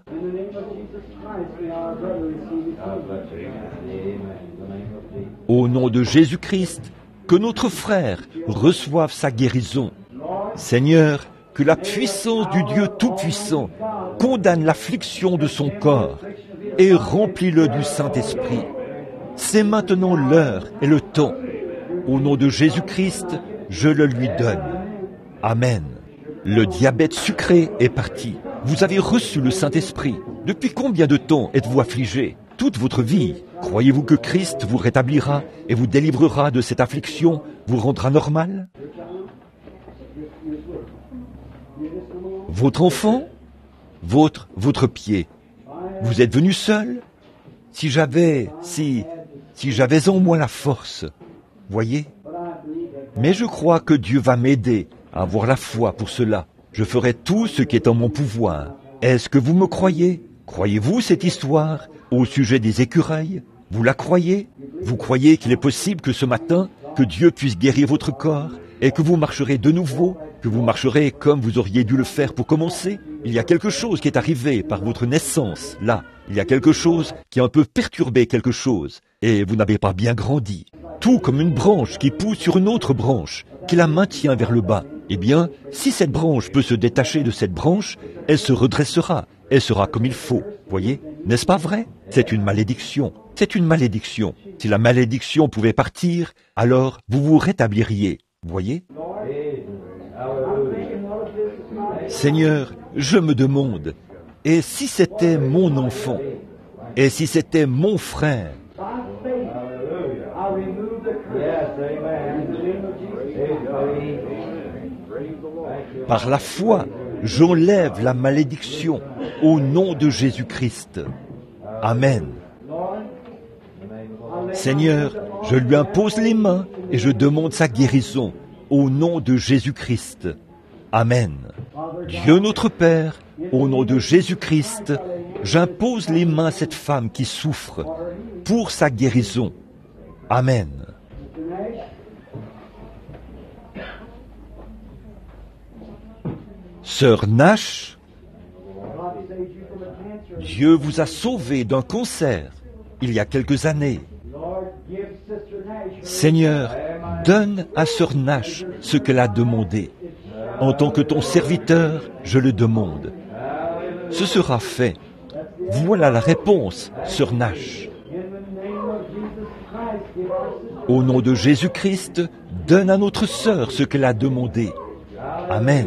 Au nom de Jésus-Christ, que notre frère reçoive sa guérison. Seigneur, que la puissance du Dieu Tout-Puissant condamne l'affliction de son corps et remplis-le du Saint-Esprit. C'est maintenant l'heure et le temps. Au nom de Jésus-Christ, je le lui donne. Amen. Le diabète sucré est parti. Vous avez reçu le Saint-Esprit. Depuis combien de temps êtes-vous affligé? Toute votre vie. Croyez-vous que Christ vous rétablira et vous délivrera de cette affliction, vous rendra normal? Votre enfant? Votre pied. Vous êtes venu seul? Si j'avais en moi la force, voyez? Mais je crois que Dieu va m'aider à avoir la foi pour cela. Je ferai tout ce qui est en mon pouvoir. Est-ce que vous me croyez? Croyez-vous cette histoire au sujet des écureuils? Vous la croyez? Vous croyez qu'il est possible que ce matin, que Dieu puisse guérir votre corps et que vous marcherez de nouveau, que vous marcherez comme vous auriez dû le faire pour commencer? Il y a quelque chose qui est arrivé par votre naissance, là. Il y a quelque chose qui a un peu perturbé quelque chose, et vous n'avez pas bien grandi. Tout comme une branche qui pousse sur une autre branche, qui la maintient vers le bas. Eh bien, si cette branche peut se détacher de cette branche, elle se redressera, elle sera comme il faut. Voyez? N'est-ce pas vrai? C'est une malédiction. C'est une malédiction. Si la malédiction pouvait partir, alors vous vous rétabliriez. Voyez? Seigneur, je me demande, et si c'était mon enfant? Et si c'était mon frère? Par la foi, j'enlève la malédiction au nom de Jésus-Christ. Amen. Seigneur, je lui impose les mains et je demande sa guérison au nom de Jésus-Christ. Amen. Dieu notre Père, au nom de Jésus-Christ, j'impose les mains à cette femme qui souffre pour sa guérison. Amen. Sœur Nash, Dieu vous a sauvé d'un cancer il y a quelques années. Seigneur, donne à Sœur Nash ce qu'elle a demandé. En tant que ton serviteur, je le demande. Ce sera fait. Voilà la réponse, Sœur Nash. Au nom de Jésus-Christ, donne à notre sœur ce qu'elle a demandé. Amen.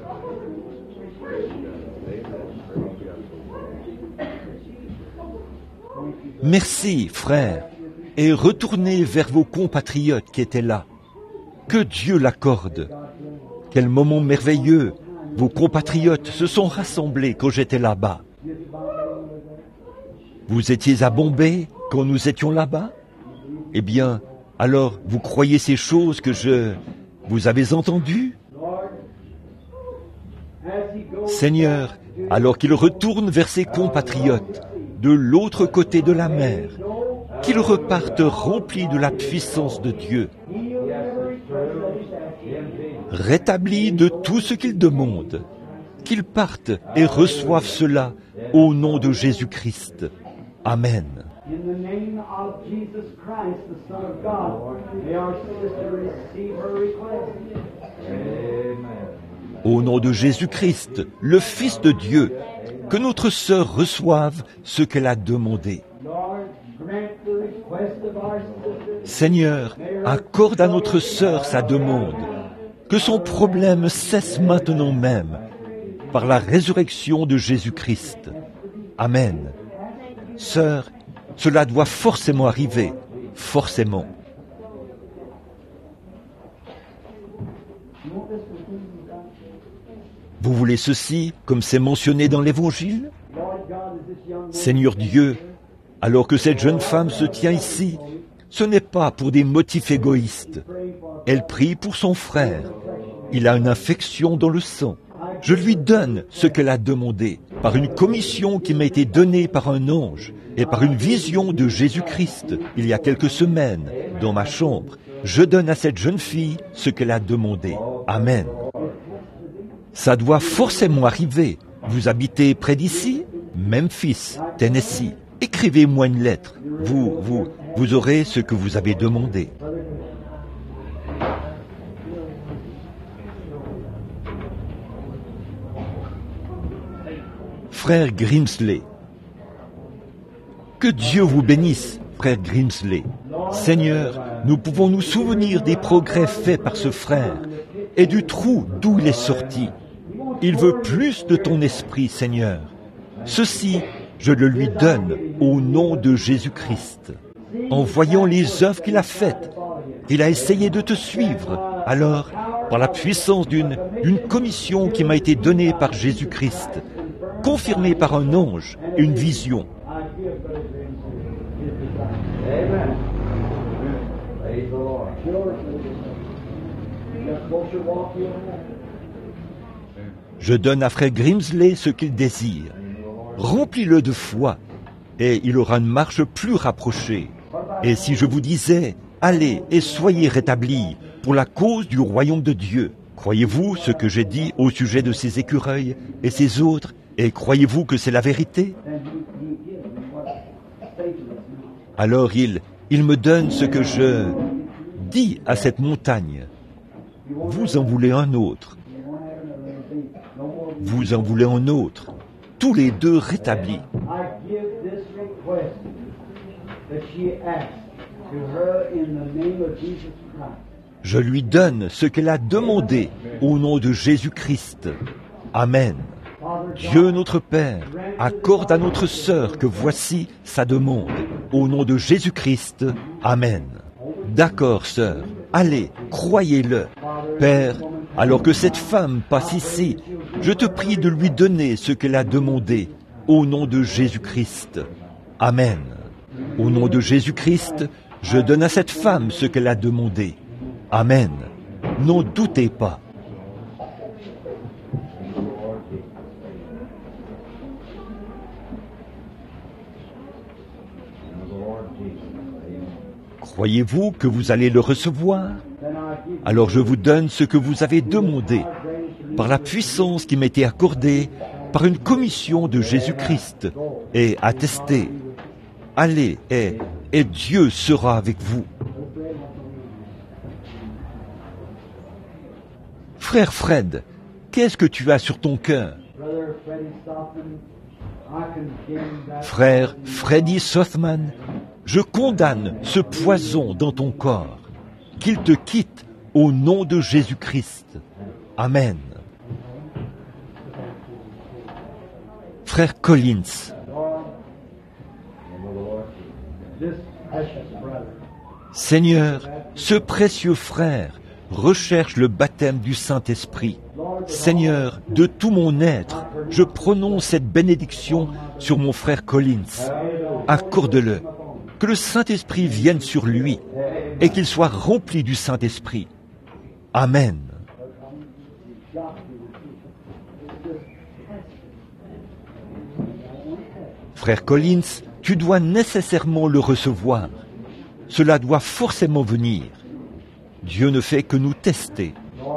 Merci, frère, et retournez vers vos compatriotes qui étaient là. Que Dieu l'accorde. Quel moment merveilleux vos compatriotes se sont rassemblés quand j'étais là-bas. Vous étiez à Bombay quand nous étions là-bas? Eh bien, alors vous croyez ces choses que vous avez entendues? Seigneur, alors qu'il retourne vers ses compatriotes, de l'autre côté de la mer, qu'il reparte rempli de la puissance de Dieu, rétabli de tout ce qu'il demande, qu'il parte et reçoive cela au nom de Jésus-Christ. Amen. In the name of Jesus Christ, the Son of God, may our sister receive her request. Au nom de Jésus-Christ, le Fils de Dieu, que notre sœur reçoive ce qu'elle a demandé. Lord, grant the request of our sister. Seigneur, accorde à notre sœur sa demande, que son problème cesse maintenant même, par la résurrection de Jésus-Christ. Amen. Sœur, cela doit forcément arriver, forcément. Vous voulez ceci, comme c'est mentionné dans l'Évangile? Lord God, as this young woman Seigneur Dieu, alors que cette jeune femme se tient ici, ce n'est pas pour des motifs égoïstes. Elle prie pour son frère. Il a une infection dans le sang. Je lui donne ce qu'elle a demandé, par une commission qui m'a été donnée par un ange et par une vision de Jésus-Christ, il y a quelques semaines, dans ma chambre. Je donne à cette jeune fille ce qu'elle a demandé. Amen. Ça doit forcément arriver. Vous habitez près d'ici? Memphis, Tennessee. Écrivez-moi une lettre. Vous aurez ce que vous avez demandé. Frère Grimsley. Que Dieu vous bénisse, frère Grimsley. Seigneur, nous pouvons nous souvenir des progrès faits par ce frère et du trou d'où il est sorti. Il veut plus de ton esprit, Seigneur. Ceci, je le lui donne au nom de Jésus-Christ. En voyant les œuvres qu'il a faites, il a essayé de te suivre. Alors, par la puissance d'une commission qui m'a été donnée par Jésus-Christ, confirmée par un ange, une vision. Amen. Praise the Lord. Je donne à frère Grimsley ce qu'il désire. Remplis-le de foi, et il aura une marche plus rapprochée. Et si je vous disais, allez et soyez rétablis pour la cause du royaume de Dieu, croyez-vous ce que j'ai dit au sujet de ces écureuils et ces autres, et croyez-vous que c'est la vérité? Alors il me donne ce que je dis à cette montagne. Vous en voulez un autre. Vous en voulez un autre. Tous les deux rétablis. I give this request that she asked to her in the name of Jesus Christ. Je lui donne ce qu'elle a demandé au nom de Jésus-Christ. Amen. Dieu notre Père, accorde à notre sœur que voici sa demande. Au nom de Jésus-Christ. Amen. D'accord, sœur. Allez, croyez-le. Père, alors que cette femme passe ici, je te prie de lui donner ce qu'elle a demandé. Au nom de Jésus-Christ. Amen. Au nom de Jésus-Christ, je donne à cette femme ce qu'elle a demandé. Amen. N'en doutez pas. Croyez-vous que vous allez le recevoir? Alors je vous donne ce que vous avez demandé, par la puissance qui m'a été accordée, par une commission de Jésus-Christ, et attestée. Allez, et Dieu sera avec vous. Frère Fred, qu'est-ce que tu as sur ton cœur? Frère Freddy Sothman, je condamne ce poison dans ton corps. Qu'il te quitte au nom de Jésus-Christ. Amen. Frère Collins, Seigneur, ce précieux frère recherche le baptême du Saint-Esprit. Seigneur, de tout mon être, je prononce cette bénédiction sur mon frère Collins. Accorde-le, que le Saint-Esprit vienne sur lui et qu'il soit rempli du Saint-Esprit. Amen. Frère Collins, tu dois nécessairement le recevoir. Cela doit forcément venir. Dieu ne fait que nous tester.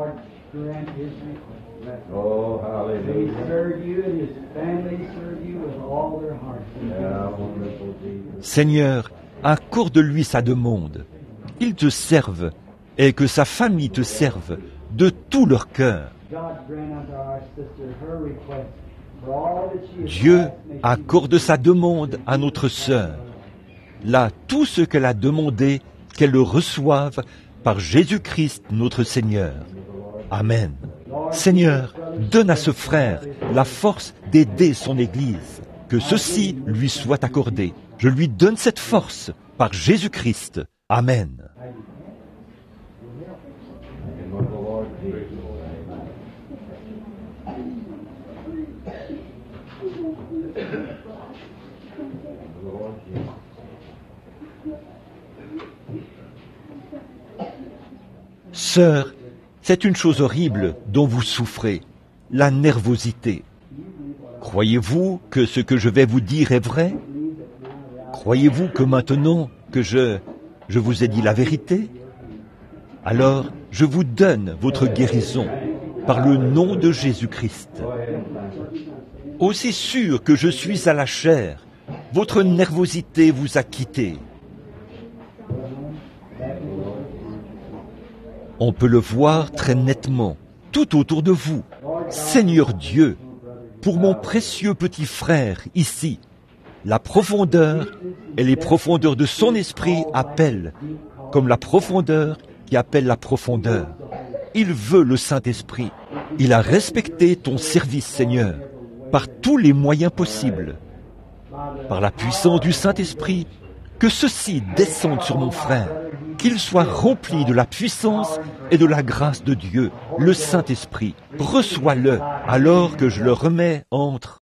Oh, They hallelujah. serve you and his family serve you with all their heart. Yeah, wonderful Jesus. Seigneur, accorde-lui sa demande. Qu'il te serve et que sa famille te serve de tout leur cœur. God grant unto our sister her request for all that she has Dieu asked, may she accorde sa demande à notre sœur. Là, tout ce qu'elle a demandé, qu'elle le reçoive par Jésus-Christ notre Seigneur. Amen. Seigneur, donne à ce frère la force d'aider son Église. Que ceci lui soit accordé. Je lui donne cette force par Jésus-Christ. Amen. In the Lord Jesus. The Lord Jesus. Sœur, c'est une chose horrible dont vous souffrez, la nervosité. Croyez-vous que ce que je vais vous dire est vrai? Croyez-vous que maintenant que je vous ai dit la vérité? Alors, je vous donne votre guérison par le nom de Jésus-Christ. Aussi sûr que je suis à la chair, votre nervosité vous a quitté. On peut le voir très nettement, tout autour de vous. Seigneur Dieu, pour mon précieux petit frère ici, la profondeur et les profondeurs de son esprit appellent, comme la profondeur qui appelle la profondeur. Il veut le Saint-Esprit. Il a respecté ton service, Seigneur, par tous les moyens possibles. Par la puissance du Saint-Esprit, que ceci descende sur mon frère, qu'il soit rempli de la puissance et de la grâce de Dieu, le Saint-Esprit. Reçois-le alors que je le remets entre